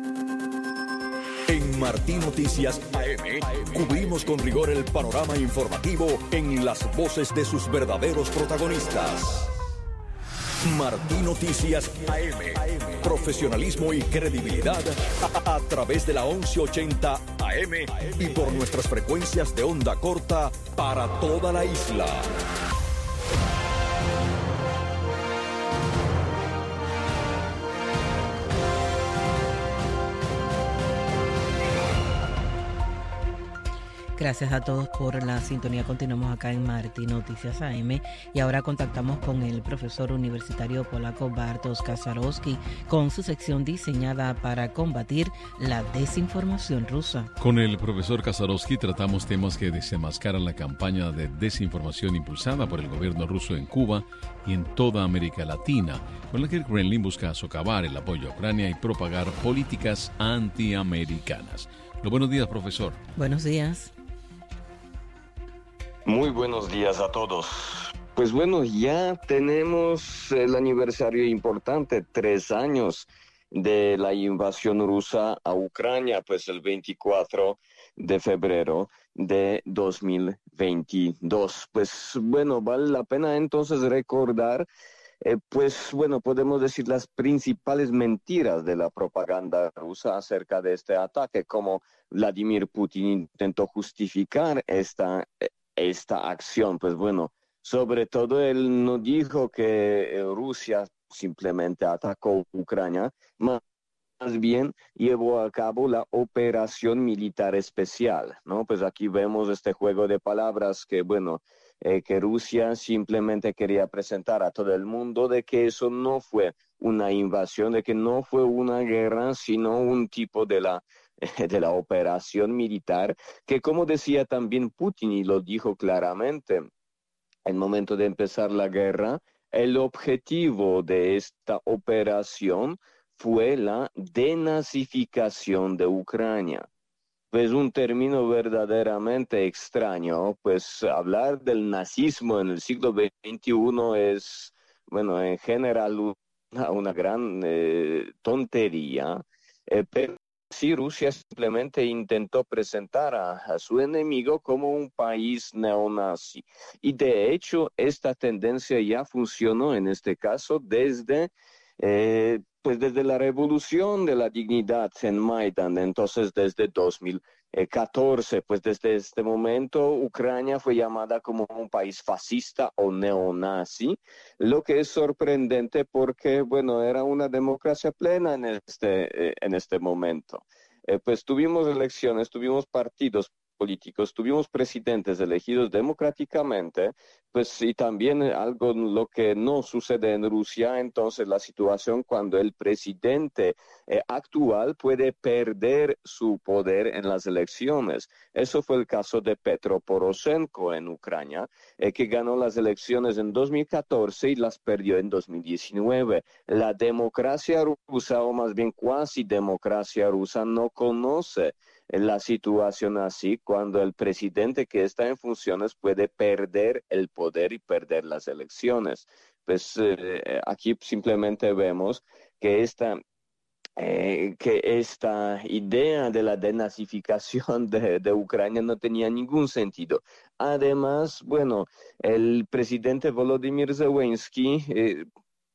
Speaker 18: En Martín Noticias A M, cubrimos con rigor el panorama informativo en las voces de sus verdaderos protagonistas. Martín Noticias A M, profesionalismo y credibilidad a, a través de la once ochenta A M y por nuestras frecuencias de onda corta para toda la isla.
Speaker 4: Gracias a todos por la sintonía. Continuamos acá en Martín Noticias A M y ahora contactamos con el profesor universitario polaco Bartosz Kasarowski con su sección diseñada para combatir la desinformación rusa.
Speaker 3: Con el profesor Kasarowski tratamos temas que desenmascaran la campaña de desinformación impulsada por el gobierno ruso en Cuba y en toda América Latina, con la que el Kremlin busca socavar el apoyo a Ucrania y propagar políticas antiamericanas. Los buenos días, profesor.
Speaker 4: Buenos días.
Speaker 10: Muy buenos días a todos. Pues bueno, ya tenemos el aniversario importante, tres años de la invasión rusa a Ucrania, pues el veinticuatro de febrero de dos mil veintidós. Pues bueno, vale la pena entonces recordar, eh, pues bueno, podemos decir las principales mentiras de la propaganda rusa acerca de este ataque, como Vladimir Putin intentó justificar esta esta acción. Pues bueno, sobre todo él no dijo que Rusia simplemente atacó Ucrania, más bien llevó a cabo la operación militar especial, ¿no? Pues aquí vemos este juego de palabras que, bueno, eh, que Rusia simplemente quería presentar a todo el mundo de que eso no fue una invasión, de que no fue una guerra, sino un tipo de la de la operación militar, que como decía también Putin y lo dijo claramente, en el momento de empezar la guerra, el objetivo de esta operación fue la denazificación de Ucrania. Pues un término verdaderamente extraño, pues hablar del nazismo en el siglo veintiuno es, bueno, en general una, una gran eh, tontería, eh, pero sí, Rusia simplemente intentó presentar a, a su enemigo como un país neonazi. Y de hecho, esta tendencia ya funcionó en este caso desde, eh, pues desde la revolución de la dignidad en Maidán, entonces desde dos mil catorce. Pues desde este momento Ucrania fue llamada como un país fascista o neonazi, lo que es sorprendente porque, bueno, era una democracia plena en este, eh, en este momento. Eh, pues tuvimos elecciones, tuvimos partidos políticos, tuvimos presidentes elegidos democráticamente, pues y también algo lo que no sucede en Rusia, entonces la situación cuando el presidente eh, actual puede perder su poder en las elecciones. Eso fue el caso de Petro Poroshenko en Ucrania, eh, que ganó las elecciones en dos mil catorce y las perdió en dos mil diecinueve. La democracia rusa, o más bien cuasi democracia rusa, no conoce la situación así cuando el presidente que está en funciones puede perder el poder y perder las elecciones. Pues eh, aquí simplemente vemos que esta, eh, que esta idea de la denazificación de, de Ucrania no tenía ningún sentido. Además, bueno, el presidente Volodymyr Zelensky eh,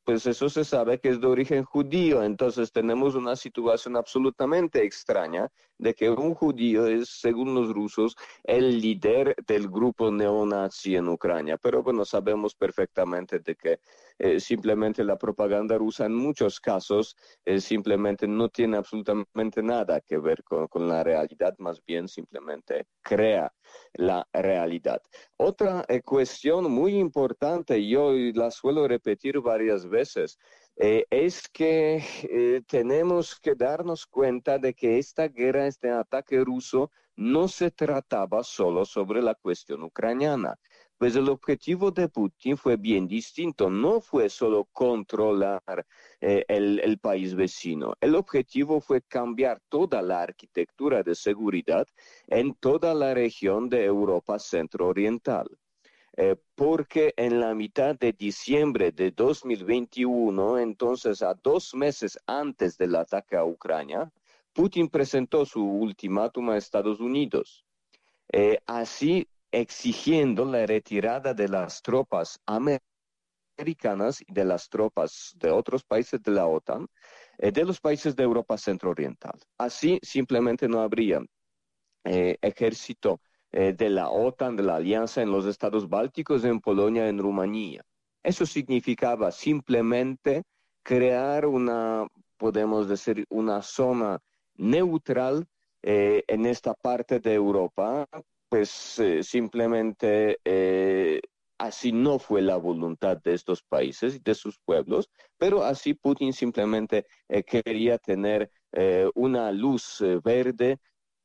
Speaker 10: pues eso se sabe que es de origen judío. Entonces tenemos una situación absolutamente extraña de que un judío es, según los rusos, el líder del grupo neonazi en Ucrania. Pero bueno, sabemos perfectamente de que eh, simplemente la propaganda rusa en muchos casos eh, simplemente no tiene absolutamente nada que ver con, con la realidad, más bien simplemente crea la realidad. Otra eh, cuestión muy importante, yo la suelo repetir varias veces, eh, es que eh, tenemos que darnos cuenta de que esta guerra, este ataque ruso, no se trataba solo sobre la cuestión ucraniana. Pues el objetivo de Putin fue bien distinto, no fue solo controlar eh, el, el país vecino. El objetivo fue cambiar toda la arquitectura de seguridad en toda la región de Europa centro-oriental. Eh, porque en la mitad de diciembre de dos mil veintiuno, entonces a dos meses antes del ataque a Ucrania, Putin presentó su ultimátum a Estados Unidos, eh, así exigiendo la retirada de las tropas americanas y de las tropas de otros países de la OTAN, eh, de los países de Europa centro-oriental. Así simplemente no habría eh, ejército eh, de la OTAN, de la Alianza en los estados bálticos, en Polonia, en Rumanía. Eso significaba simplemente crear una, podemos decir, una zona neutral eh, en esta parte de Europa. Pues eh, simplemente eh, así no fue la voluntad de estos países y de sus pueblos, pero así Putin simplemente eh, quería tener eh, una luz eh, verde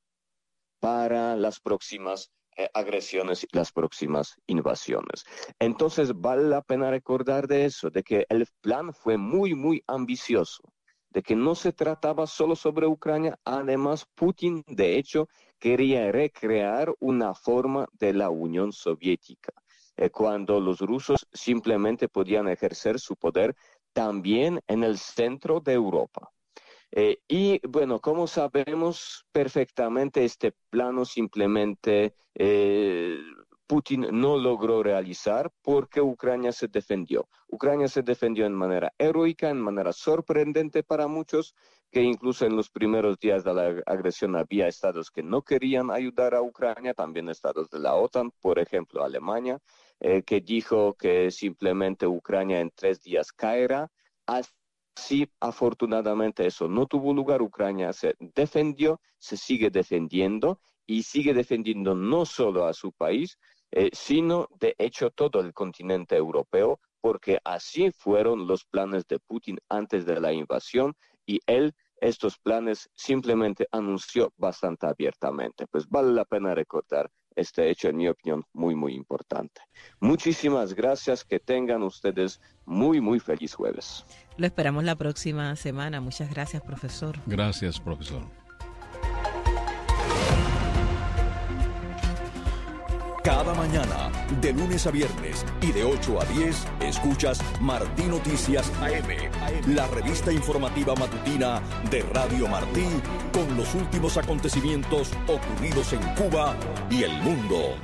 Speaker 10: para las próximas eh, agresiones y las próximas invasiones. Entonces vale la pena recordar de eso, de que el plan fue muy, muy ambicioso, de que no se trataba solo sobre Ucrania. Además, Putin, de hecho, quería recrear una forma de la Unión Soviética, eh, cuando los rusos simplemente podían ejercer su poder también en el centro de Europa. Eh, y bueno, como sabemos perfectamente, este plano simplemente eh, Putin no logró realizar porque Ucrania se defendió. Ucrania se defendió en manera heroica, en manera sorprendente para muchos, que incluso en los primeros días de la agresión había estados que no querían ayudar a Ucrania, también estados de la OTAN, por ejemplo Alemania, eh, que dijo que simplemente Ucrania en tres días caerá. Así, afortunadamente, eso no tuvo lugar. Ucrania se defendió, se sigue defendiendo y sigue defendiendo no solo a su país, eh, sino de hecho todo el continente europeo, porque así fueron los planes de Putin antes de la invasión y él estos planes simplemente anunció bastante abiertamente. Pues vale la pena recordar este hecho, en mi opinión, muy, muy importante. Muchísimas gracias, que tengan ustedes muy, muy feliz jueves.
Speaker 4: Lo esperamos la próxima semana. Muchas gracias, profesor.
Speaker 3: Gracias, profesor.
Speaker 18: Cada mañana, de lunes a viernes y de ocho a diez, escuchas Martí Noticias A M, la revista informativa matutina de Radio Martí, con los últimos acontecimientos ocurridos en Cuba y el mundo.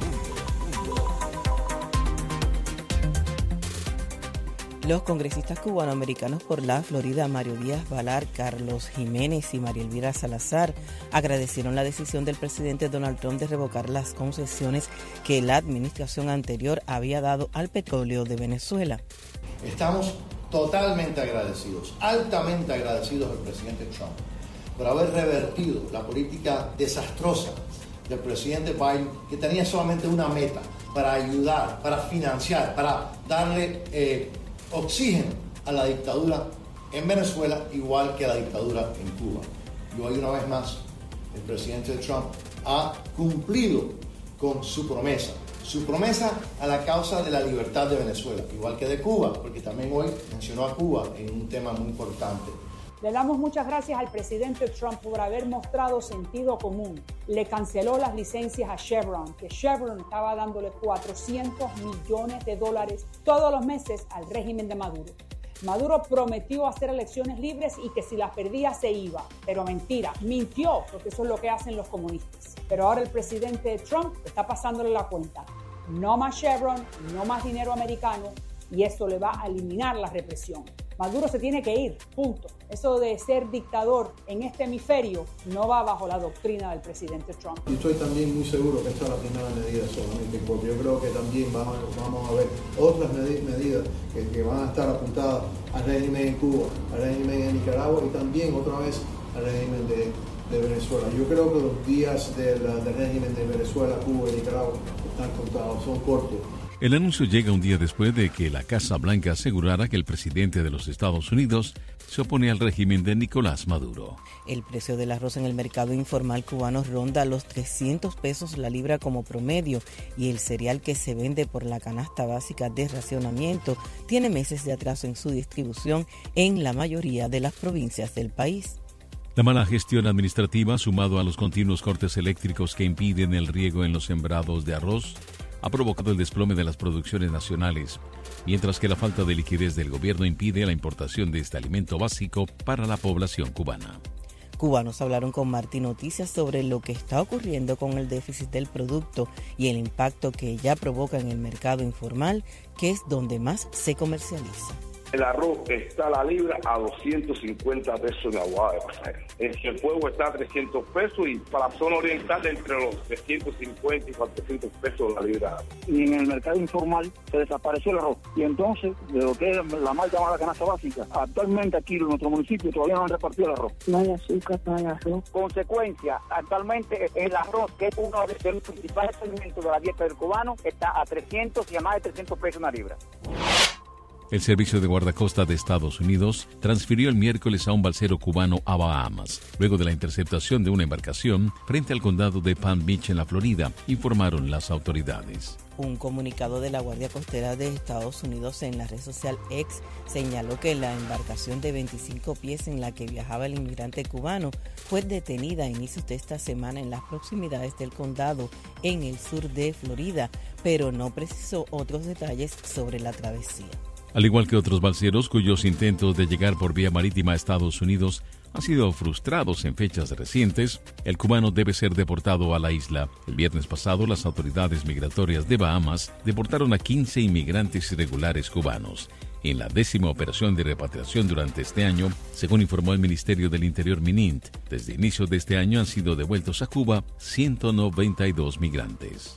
Speaker 4: Los congresistas cubanoamericanos por la Florida, Mario Díaz Balar, Carlos Jiménez y María Elvira Salazar, agradecieron la decisión del presidente Donald Trump de revocar las concesiones que la administración anterior había dado al petróleo de Venezuela.
Speaker 11: Estamos totalmente agradecidos, altamente agradecidos al presidente Trump por haber revertido la política desastrosa del presidente Biden, que tenía solamente una meta: para ayudar, para financiar, para darle eh, oxígeno a la dictadura en Venezuela, igual que a la dictadura en Cuba. Y hoy, una vez más, el presidente Trump ha cumplido con su promesa, su promesa a la causa de la libertad de Venezuela, igual que de Cuba, porque también hoy mencionó a Cuba en un tema muy importante.
Speaker 12: Le damos muchas gracias al presidente Trump por haber mostrado sentido común. Le canceló las licencias a Chevron, que Chevron estaba dándole cuatrocientos millones de dólares todos los meses al régimen de Maduro. Maduro prometió hacer elecciones libres y que si las perdía se iba. Pero mentira, mintió, porque eso es lo que hacen los comunistas. Pero ahora el presidente Trump está pasándole la cuenta. No más Chevron, no más dinero americano, y esto le va a eliminar la represión. Maduro se tiene que ir, punto. Eso de ser dictador en este hemisferio no va bajo la doctrina del presidente Trump.
Speaker 13: Y estoy también muy seguro que esta es la primera medida solamente, porque yo creo que también vamos, vamos a ver otras med- medidas que, que van a estar apuntadas al régimen en Cuba, al régimen en Nicaragua y también otra vez al régimen de, de Venezuela. Yo creo que los días del, del régimen de Venezuela, Cuba y Nicaragua están contados, son cortos.
Speaker 3: El anuncio llega un día después de que la Casa Blanca asegurara que el presidente de los Estados Unidos se opone al régimen de Nicolás Maduro.
Speaker 4: El precio del arroz en el mercado informal cubano ronda los trescientos pesos la libra como promedio y el cereal que se vende por la canasta básica de racionamiento tiene meses de atraso en su distribución en la mayoría de las provincias del país.
Speaker 3: La mala gestión administrativa, sumado a los continuos cortes eléctricos que impiden el riego en los sembrados de arroz, ha provocado el desplome de las producciones nacionales, mientras que la falta de liquidez del gobierno impide la importación de este alimento básico para la población cubana.
Speaker 4: Cubanos hablaron con Martín Noticias sobre lo que está ocurriendo con el déficit del producto y el impacto que ya provoca en el mercado informal, que es donde más se comercializa.
Speaker 14: El arroz está a la libra a doscientos cincuenta pesos en Aguada de Pasaje. En Cienfuegos está a trescientos pesos y para la zona oriental entre los trescientos cincuenta y cuatrocientos pesos la libra.
Speaker 15: Y en el mercado informal se desapareció el arroz. Y entonces, de lo que es la mal llamada canasta básica, actualmente aquí en nuestro municipio todavía no han repartido el arroz.
Speaker 21: No hay azúcar, no hay arroz.
Speaker 15: Consecuencia, actualmente el arroz, que es uno de los principales alimentos de la dieta del cubano, está a trescientos y a más de trescientos pesos una libra.
Speaker 3: El Servicio de Guardacosta de Estados Unidos transfirió el miércoles a un balsero cubano a Bahamas, luego de la interceptación de una embarcación frente al condado de Palm Beach en la Florida, informaron las autoridades.
Speaker 4: Un comunicado de la Guardia Costera de Estados Unidos en la red social X señaló que la embarcación de veinticinco pies en la que viajaba el inmigrante cubano fue detenida a inicios de esta semana en las proximidades del condado en el sur de Florida, pero no precisó otros detalles sobre la travesía.
Speaker 3: Al igual que otros balseros cuyos intentos de llegar por vía marítima a Estados Unidos han sido frustrados en fechas recientes, el cubano debe ser deportado a la isla. El viernes pasado, las autoridades migratorias de Bahamas deportaron a quince inmigrantes irregulares cubanos, en la décima operación de repatriación durante este año, según informó el Ministerio del Interior MININT. Desde inicios de este año han sido devueltos a Cuba ciento noventa y dos migrantes.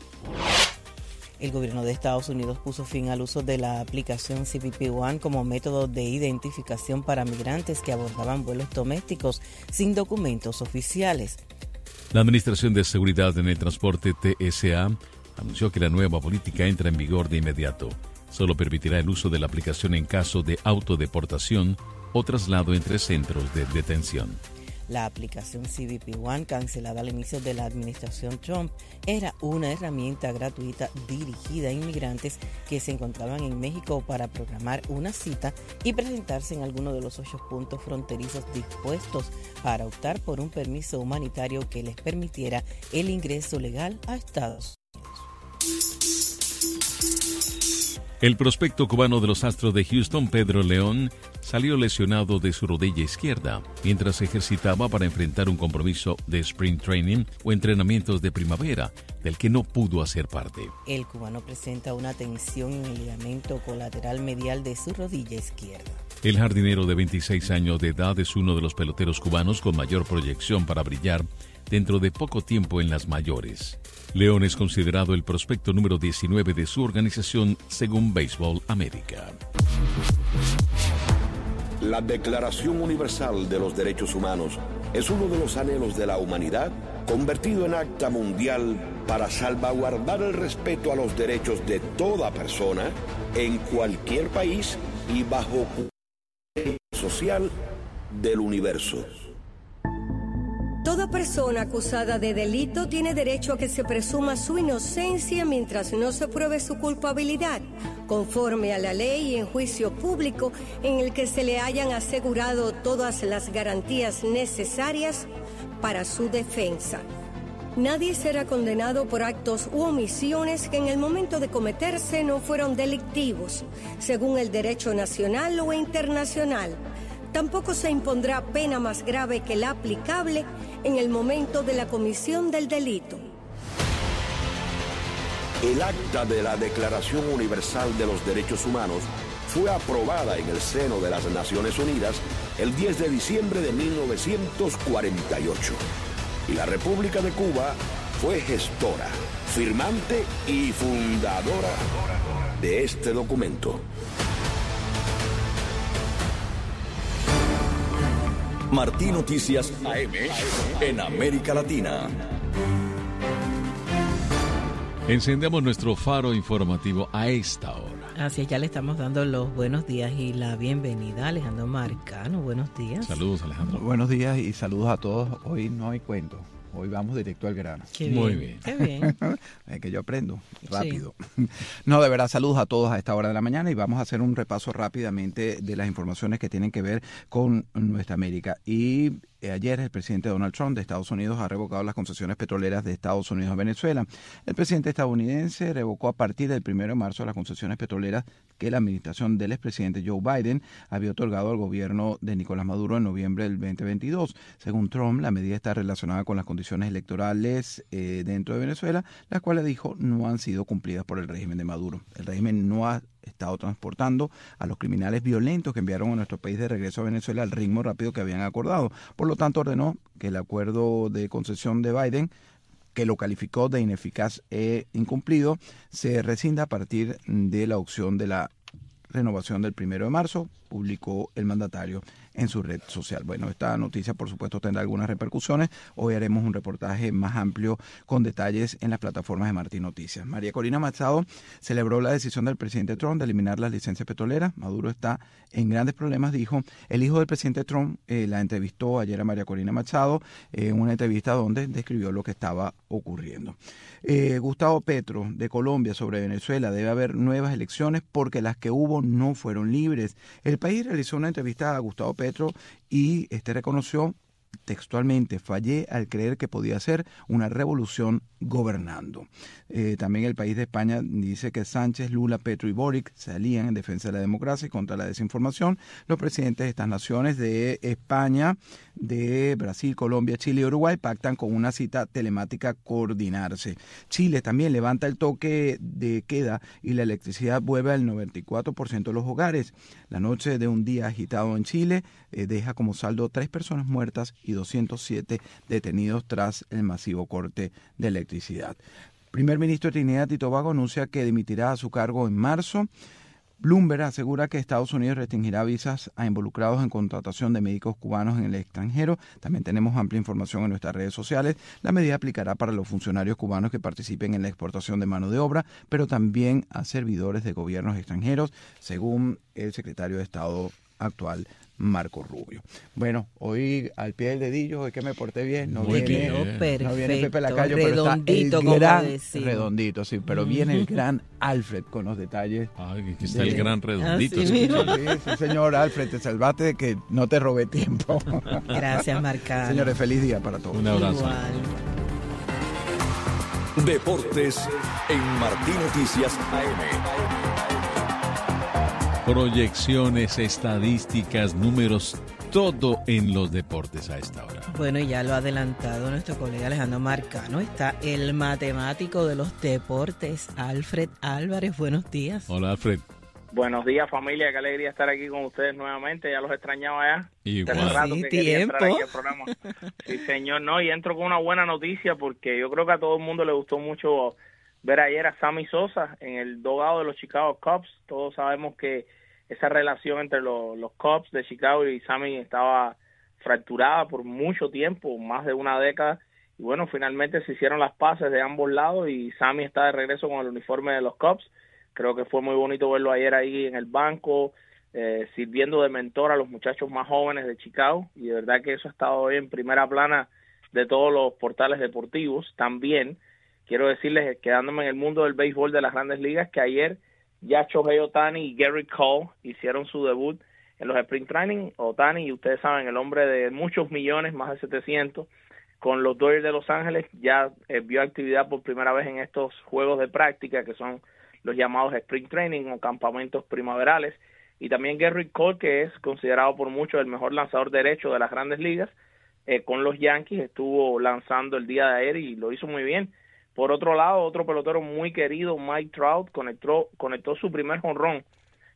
Speaker 4: El gobierno de Estados Unidos puso fin al uso de la aplicación C B P One como método de identificación para migrantes que abordaban vuelos domésticos sin documentos oficiales.
Speaker 3: La Administración de Seguridad en el Transporte T S A anunció que la nueva política entra en vigor de inmediato. Solo permitirá el uso de la aplicación en caso de autodeportación o traslado entre centros de detención.
Speaker 4: La aplicación C B P One, cancelada al inicio de la administración Trump, era una herramienta gratuita dirigida a inmigrantes que se encontraban en México para programar una cita y presentarse en alguno de los ocho puntos fronterizos dispuestos para optar por un permiso humanitario que les permitiera el ingreso legal a Estados Unidos.
Speaker 3: El prospecto cubano de los Astros de Houston, Pedro León, salió lesionado de su rodilla izquierda mientras se ejercitaba para enfrentar un compromiso de Spring Training o entrenamientos de primavera, del que no pudo hacer parte.
Speaker 4: El cubano presenta una tensión en el ligamento colateral medial de su rodilla izquierda.
Speaker 3: El jardinero de veintiséis años de edad es uno de los peloteros cubanos con mayor proyección para brillar dentro de poco tiempo en las mayores. León es considerado el prospecto número diecinueve de su organización según Baseball América.
Speaker 2: La Declaración Universal de los Derechos Humanos es uno de los anhelos de la humanidad convertido en acta mundial para salvaguardar el respeto a los derechos de toda persona en cualquier país y bajo cualquier social del universo.
Speaker 17: Toda persona acusada de delito tiene derecho a que se presuma su inocencia mientras no se pruebe su culpabilidad, conforme a la ley y en juicio público en el que se le hayan asegurado todas las garantías necesarias para su defensa. Nadie será condenado por actos u omisiones que en el momento de cometerse no fueron delictivos, según el derecho nacional o internacional. Tampoco se impondrá pena más grave que la aplicable en el momento de la comisión del delito.
Speaker 2: El acta de la Declaración Universal de los Derechos Humanos
Speaker 21: fue aprobada en el seno de las Naciones Unidas el diez de diciembre de mil novecientos cuarenta y ocho. Y la República de Cuba fue gestora, firmante y fundadora de este documento.
Speaker 18: Martí Noticias A M en América Latina.
Speaker 3: Encendemos nuestro faro informativo a esta hora.
Speaker 4: Así es, ya le estamos dando los buenos días y la bienvenida a Alejandro Marcano. Buenos días.
Speaker 3: Saludos, Alejandro.
Speaker 19: Buenos días y saludos a todos. Hoy no hay cuento. Hoy vamos directo al grano.
Speaker 4: Qué bien,
Speaker 3: muy bien.
Speaker 4: Qué bien.
Speaker 19: Es que yo aprendo rápido. Sí. No, de verdad, saludos a todos a esta hora de la mañana y vamos a hacer un repaso rápidamente de las informaciones que tienen que ver con nuestra América. Y ayer el presidente Donald Trump de Estados Unidos ha revocado las concesiones petroleras de Estados Unidos a Venezuela. El presidente estadounidense revocó a partir del primero de marzo las concesiones petroleras que la administración del expresidente Joe Biden había otorgado al gobierno de Nicolás Maduro en noviembre del veinte veintidós. Según Trump, la medida está relacionada con las condiciones electorales eh, dentro de Venezuela, las cuales dijo no han sido cumplidas por el régimen de Maduro. El régimen no ha estado transportando a los criminales violentos que enviaron a nuestro país de regreso a Venezuela al ritmo rápido que habían acordado. Por lo tanto, ordenó que el acuerdo de concesión de Biden, que lo calificó de ineficaz e incumplido, se rescinda a partir de la opción de la renovación del primero de marzo, publicó el mandatario en su red social. Bueno, esta noticia por supuesto tendrá algunas repercusiones. Hoy haremos un reportaje más amplio con detalles en las plataformas de Martí Noticias. María Corina Machado celebró la decisión del presidente Trump de eliminar las licencias petroleras. Maduro está en grandes problemas, dijo. El hijo del presidente Trump eh, la entrevistó ayer a María Corina Machado en eh, una entrevista donde describió lo que estaba ocurriendo. Eh, Gustavo Petro de Colombia sobre Venezuela: debe haber nuevas elecciones porque las que hubo no fueron libres. El país realizó una entrevista a Gustavo Petro y este reconoció textualmente: fallé al creer que podía ser una revolución gobernando. Eh, también el país de España dice que Sánchez, Lula, Petro y Boric se alían en defensa de la democracia y contra la desinformación. Los presidentes de estas naciones, de España, de Brasil, Colombia, Chile y Uruguay, pactan con una cita telemática coordinarse. Chile también levanta el toque de queda y la electricidad vuelve al noventa y cuatro por ciento de los hogares. La noche de un día agitado en Chile eh, deja como saldo tres personas muertas y doscientos siete detenidos tras el masivo corte de electricidad. Primer ministro de Trinidad y Tobago anuncia que dimitirá a su cargo en marzo. Bloomberg asegura que Estados Unidos restringirá visas a involucrados en contratación de médicos cubanos en el extranjero. También tenemos amplia información en nuestras redes sociales. La medida aplicará para los funcionarios cubanos que participen en la exportación de mano de obra, pero también a servidores de gobiernos extranjeros, según el secretario de Estado actual, Marco Rubio. Bueno, hoy al pie del dedillo, hoy que me porté bien, no,
Speaker 3: Muy
Speaker 19: viene,
Speaker 3: bien.
Speaker 4: Perfecto,
Speaker 19: no viene Pepe Lacayo, pero está
Speaker 4: redondito,
Speaker 19: el
Speaker 4: como
Speaker 19: gran,
Speaker 4: decimos.
Speaker 19: redondito, sí, pero viene el gran Alfred con los detalles.
Speaker 3: Ay, aquí está
Speaker 19: de-
Speaker 3: el gran redondito.
Speaker 4: Así
Speaker 3: sí.
Speaker 4: mismo.
Speaker 19: Sí, sí, señor Alfred, te salvaste de que no te robé tiempo.
Speaker 4: Gracias, Marcano.
Speaker 19: Señores, feliz día para todos.
Speaker 3: Un abrazo.
Speaker 4: Igual.
Speaker 18: Deportes en Martí Noticias A M.
Speaker 3: Proyecciones, estadísticas, números, todo en los deportes a esta hora.
Speaker 4: Bueno, y ya lo ha adelantado nuestro colega Alejandro Marcano. Está el matemático de los deportes, Alfred Álvarez. Buenos días.
Speaker 3: Hola, Alfred.
Speaker 16: Buenos días, familia. Qué alegría estar aquí con ustedes nuevamente. Ya los extrañaba ya.
Speaker 3: Igual.
Speaker 16: Hace rato
Speaker 4: Sí,
Speaker 16: que quería entrar
Speaker 4: tiempo.
Speaker 16: aquí al programa. Sí, señor. No, y entro con una buena noticia porque yo creo que a todo el mundo le gustó mucho ver ayer a Sammy Sosa en el dogado de los Chicago Cubs. Todos sabemos que esa relación entre los, los Cubs de Chicago y Sammy estaba fracturada por mucho tiempo, más de una década. Y bueno, finalmente se hicieron las paces de ambos lados y Sammy está de regreso con el uniforme de los Cubs. Creo que fue muy bonito verlo ayer ahí en el banco, eh, sirviendo de mentor a los muchachos más jóvenes de Chicago. Y de verdad que eso ha estado hoy en primera plana de todos los portales deportivos. También quiero decirles, quedándome en el mundo del béisbol de las Grandes Ligas, que ayer ya Shohei Ohtani y Gerrit Cole hicieron su debut en los Spring Training. Ohtani, y ustedes saben, el hombre de muchos millones, más de setecientos, con los Dodgers de Los Ángeles, ya eh, vio actividad por primera vez en estos juegos de práctica, que son los llamados Spring Training o campamentos primaverales. Y también Gerrit Cole, que es considerado por muchos el mejor lanzador derecho de las Grandes Ligas, eh, con los Yankees estuvo lanzando el día de ayer y lo hizo muy bien. Por otro lado, otro pelotero muy querido, Mike Trout, conectó, conectó su primer jonrón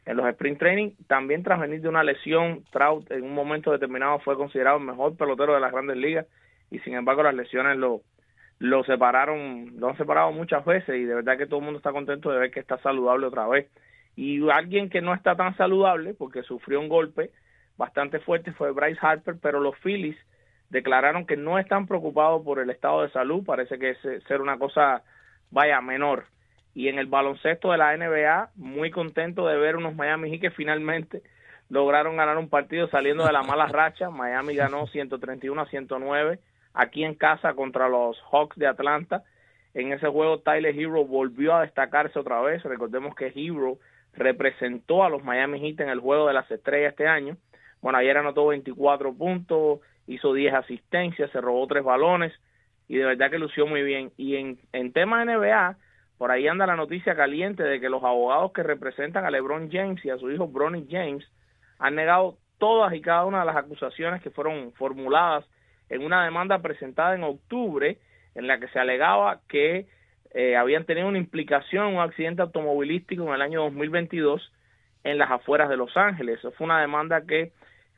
Speaker 16: en los sprint training. También tras venir de una lesión, Trout en un momento determinado fue considerado el mejor pelotero de las Grandes Ligas y sin embargo las lesiones lo, lo separaron, lo han separado muchas veces y de verdad que todo el mundo está contento de ver que está saludable otra vez. Y alguien que no está tan saludable porque sufrió un golpe bastante fuerte fue Bryce Harper, pero los Phillies declararon que no están preocupados por el estado de salud, parece que es ser una cosa, vaya, menor. Y en el baloncesto de la N B A, muy contento de ver unos Miami Heat que finalmente lograron ganar un partido saliendo de la mala racha. Miami ganó ciento treinta y uno a ciento nueve aquí en casa contra los Hawks de Atlanta. En ese juego Tyler Hero volvió a destacarse otra vez. Recordemos que Hero representó a los Miami Heat en el Juego de las Estrellas este año. Bueno, ayer anotó veinticuatro puntos, hizo diez asistencias, se robó tres balones y de verdad que lució muy bien. Y en, en tema N B A, por ahí anda la noticia caliente de que los abogados que representan a LeBron James y a su hijo Bronny James han negado todas y cada una de las acusaciones que fueron formuladas en una demanda presentada en octubre en la que se alegaba que eh, habían tenido una implicación en un accidente automovilístico en el año dos mil veintidós en las afueras de Los Ángeles. Eso fue una demanda que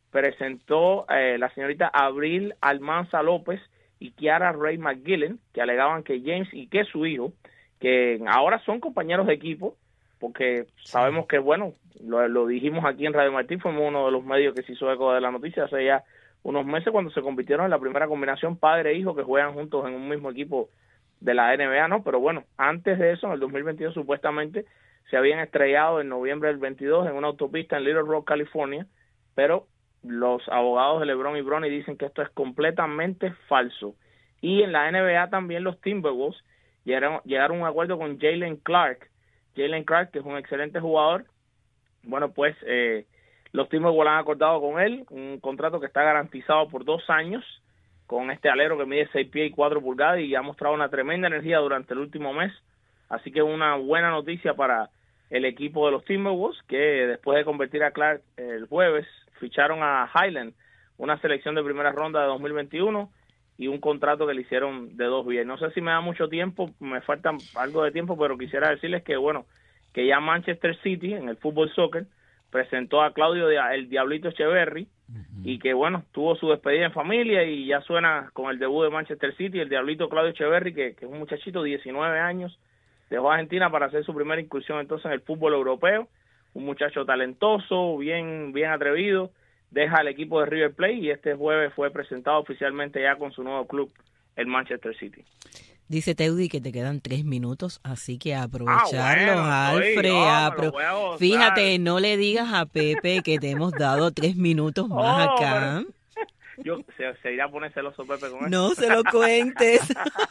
Speaker 16: presentó eh, la señorita Abril Almanza López y Kiara Ray McGillen, que alegaban que James y que su hijo, que ahora son compañeros de equipo, porque sabemos que, bueno, lo, lo dijimos aquí en Radio Martín, fuimos uno de los medios que se hizo eco de la noticia hace ya unos meses cuando se convirtieron en la primera combinación padre-hijo que juegan juntos en un mismo equipo de la N B A, ¿no? Pero bueno, antes de eso, en el dos mil veintidós, supuestamente se habían estrellado en noviembre del veintidós en una autopista en Little Rock, California, pero los abogados de LeBron y Bronny dicen que esto es completamente falso. Y en la N B A también los Timberwolves llegaron, llegaron a un acuerdo con Jaylen Clark. Jaylen Clark, que es un excelente jugador. Bueno, pues eh, los Timberwolves han acordado con él un contrato que está garantizado por dos años con este alero que mide seis pies y cuatro pulgadas y ha mostrado una tremenda energía durante el último mes. Así que una buena noticia para el equipo de los Timberwolves, que después de convertir a Clark el jueves, ficharon a Highland, una selección de primera ronda de dos mil veintiuno y un contrato que le hicieron de dos vías. No sé si me da mucho tiempo, me falta algo de tiempo, pero quisiera decirles que, bueno, que ya Manchester City, en el fútbol soccer, presentó a Claudio el Diablito Echeverry, uh-huh. y que, bueno, tuvo su despedida en familia y ya suena con el debut de Manchester City, el Diablito Claudio Echeverry, que, que es un muchachito de diecinueve años, dejó a Argentina para hacer su primera incursión entonces en el fútbol europeo, un muchacho talentoso, bien, bien atrevido, deja el equipo de River Plate y este jueves fue presentado oficialmente ya con su nuevo club, el Manchester City.
Speaker 4: Dice Teudi que te quedan tres minutos, así que aprovecharlos,
Speaker 16: ah, bueno,
Speaker 4: Alfred.
Speaker 16: no,
Speaker 4: apro- Fíjate, no le digas a Pepe que te hemos dado tres minutos más
Speaker 16: oh,
Speaker 4: acá.
Speaker 16: Pero... Yo, se, se irá a poner celoso Pepe con eso.
Speaker 4: No se lo cuentes.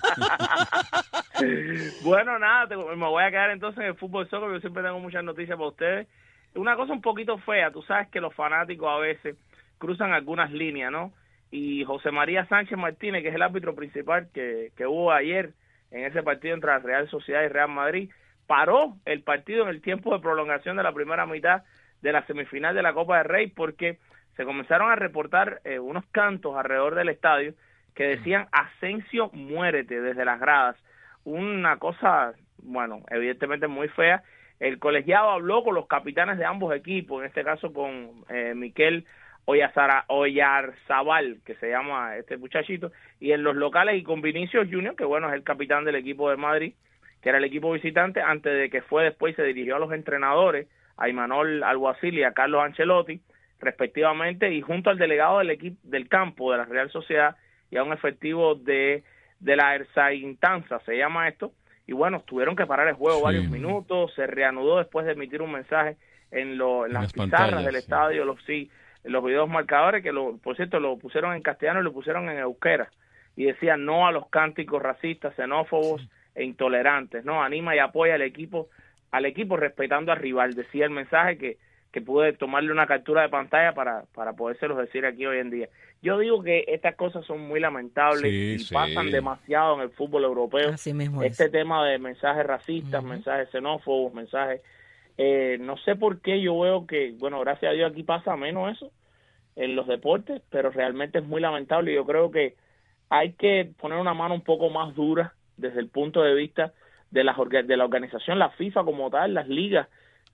Speaker 16: Bueno, nada, te, me voy a quedar entonces en el fútbol soccer, yo siempre tengo muchas noticias para ustedes. Una cosa un poquito fea, tú sabes que los fanáticos a veces cruzan algunas líneas, ¿no? Y José María Sánchez Martínez, que es el árbitro principal que, que hubo ayer en ese partido entre la Real Sociedad y Real Madrid, paró el partido en el tiempo de prolongación de la primera mitad de la semifinal de la Copa del Rey porque se comenzaron a reportar eh, unos cantos alrededor del estadio que decían Asensio muérete desde las gradas. Una cosa, bueno, evidentemente muy fea. El colegiado habló con los capitanes de ambos equipos, en este caso con eh, Miquel Oyazara, Oyarzabal, que se llama este muchachito, y en los locales y con Vinicius Junior, que bueno, es el capitán del equipo de Madrid, que era el equipo visitante, antes de que fue después se dirigió a los entrenadores, a Imanol Alguacil y a Carlos Ancelotti, respectivamente, y junto al delegado del equipo del campo de la Real Sociedad y a un efectivo de, de la Ersaintanza, se llama esto, y bueno, tuvieron que parar el juego sí. varios minutos, se reanudó después de emitir un mensaje en, lo, en, en las, las pizarras pantallas, del sí. estadio, los sí, los videos marcadores, que lo, por cierto lo pusieron en castellano y lo pusieron en euskera, y decían no a los cánticos racistas, xenófobos sí. e intolerantes, no, anima y apoya al equipo, al equipo respetando al rival, decía el mensaje que, que pude tomarle una captura de pantalla para, para podérselos decir aquí hoy en día. Yo digo que estas cosas son muy lamentables sí, y sí. pasan demasiado en el fútbol europeo.
Speaker 4: Así mismo
Speaker 16: este
Speaker 4: es.
Speaker 16: tema de mensajes racistas, uh-huh. mensajes xenófobos, mensajes... Eh, no sé por qué yo veo que, bueno, gracias a Dios aquí pasa menos eso en los deportes, pero realmente es muy lamentable. Yo creo que hay que poner una mano un poco más dura desde el punto de vista de la, de la organización, la FIFA como tal, las ligas.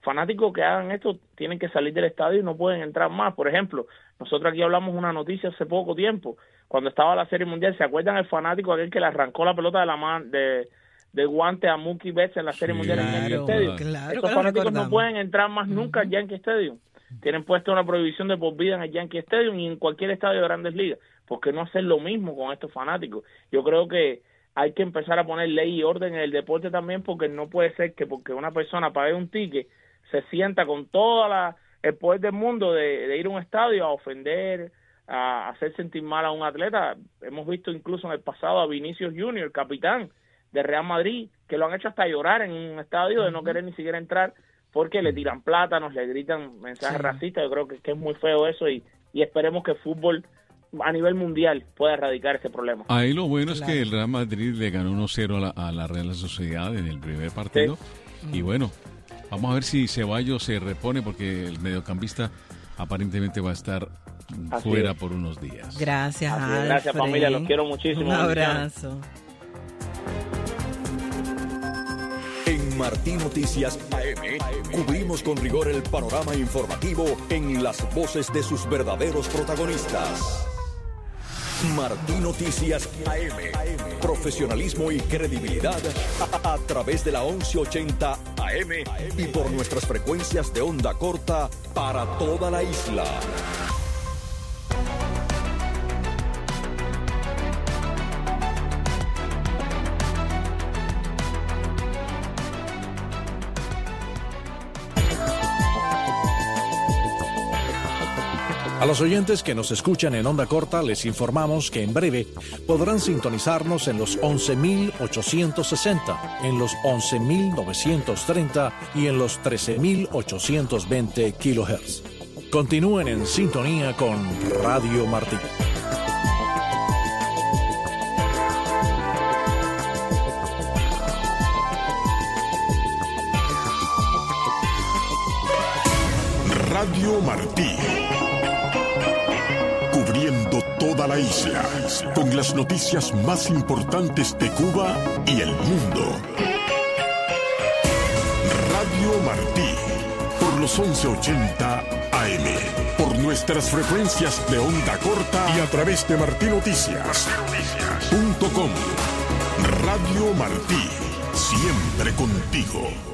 Speaker 16: fanáticos que hagan esto tienen que salir del estadio y no pueden entrar más. Por ejemplo, nosotros aquí hablamos una noticia hace poco tiempo, cuando estaba la Serie Mundial, ¿se acuerdan el fanático aquel que le arrancó la pelota de la mano de, de guante a Mookie Betts en la Serie sí, Mundial en Yankee Stadium?
Speaker 4: Claro,
Speaker 16: Estos fanáticos no pueden entrar más nunca al Yankee Stadium. Tienen puesto una prohibición de por vida en el Yankee Stadium y en cualquier estadio de Grandes Ligas. ¿Por qué no hacer lo mismo con estos fanáticos? Yo creo que hay que empezar a poner ley y orden en el deporte también, porque no puede ser que porque una persona pague un ticket se sienta con todo la, el poder del mundo de, de ir a un estadio a ofender, a hacer sentir mal a un atleta. Hemos visto incluso en el pasado a Vinicius Junior, capitán de Real Madrid, que lo han hecho hasta llorar en un estadio de no querer ni siquiera entrar porque le tiran plátanos, le gritan mensajes sí. racistas. Yo creo que, que es muy feo eso y, y esperemos que el fútbol a nivel mundial pueda erradicar ese problema.
Speaker 3: Ahí lo bueno claro. es que el Real Madrid le ganó uno cero a la, a la Real Sociedad en el primer partido sí. y bueno, vamos a ver si Ceballos se repone porque el mediocampista aparentemente va a estar Así fuera es. por unos días.
Speaker 4: Gracias, Alfred.
Speaker 16: Gracias, familia, los quiero muchísimo.
Speaker 4: Un abrazo.
Speaker 18: En Martín Noticias A M cubrimos con rigor el panorama informativo en las voces de sus verdaderos protagonistas. Martín Noticias A M, profesionalismo y credibilidad a, a través de la once ochenta A M y por nuestras frecuencias de onda corta para toda la isla.
Speaker 20: A los oyentes que nos escuchan en onda corta les informamos que en breve podrán sintonizarnos en los once mil ochocientos sesenta, en los once mil novecientos treinta y en los trece mil ochocientos veinte kilohertz. Continúen en sintonía con Radio Martín.
Speaker 1: Radio Martí. Cubriendo toda la isla, con las noticias más importantes de Cuba y el mundo. Radio Martí, por los once ochenta A M, por nuestras frecuencias de onda corta y a través de martín noticias punto com. Radio Martí, siempre contigo.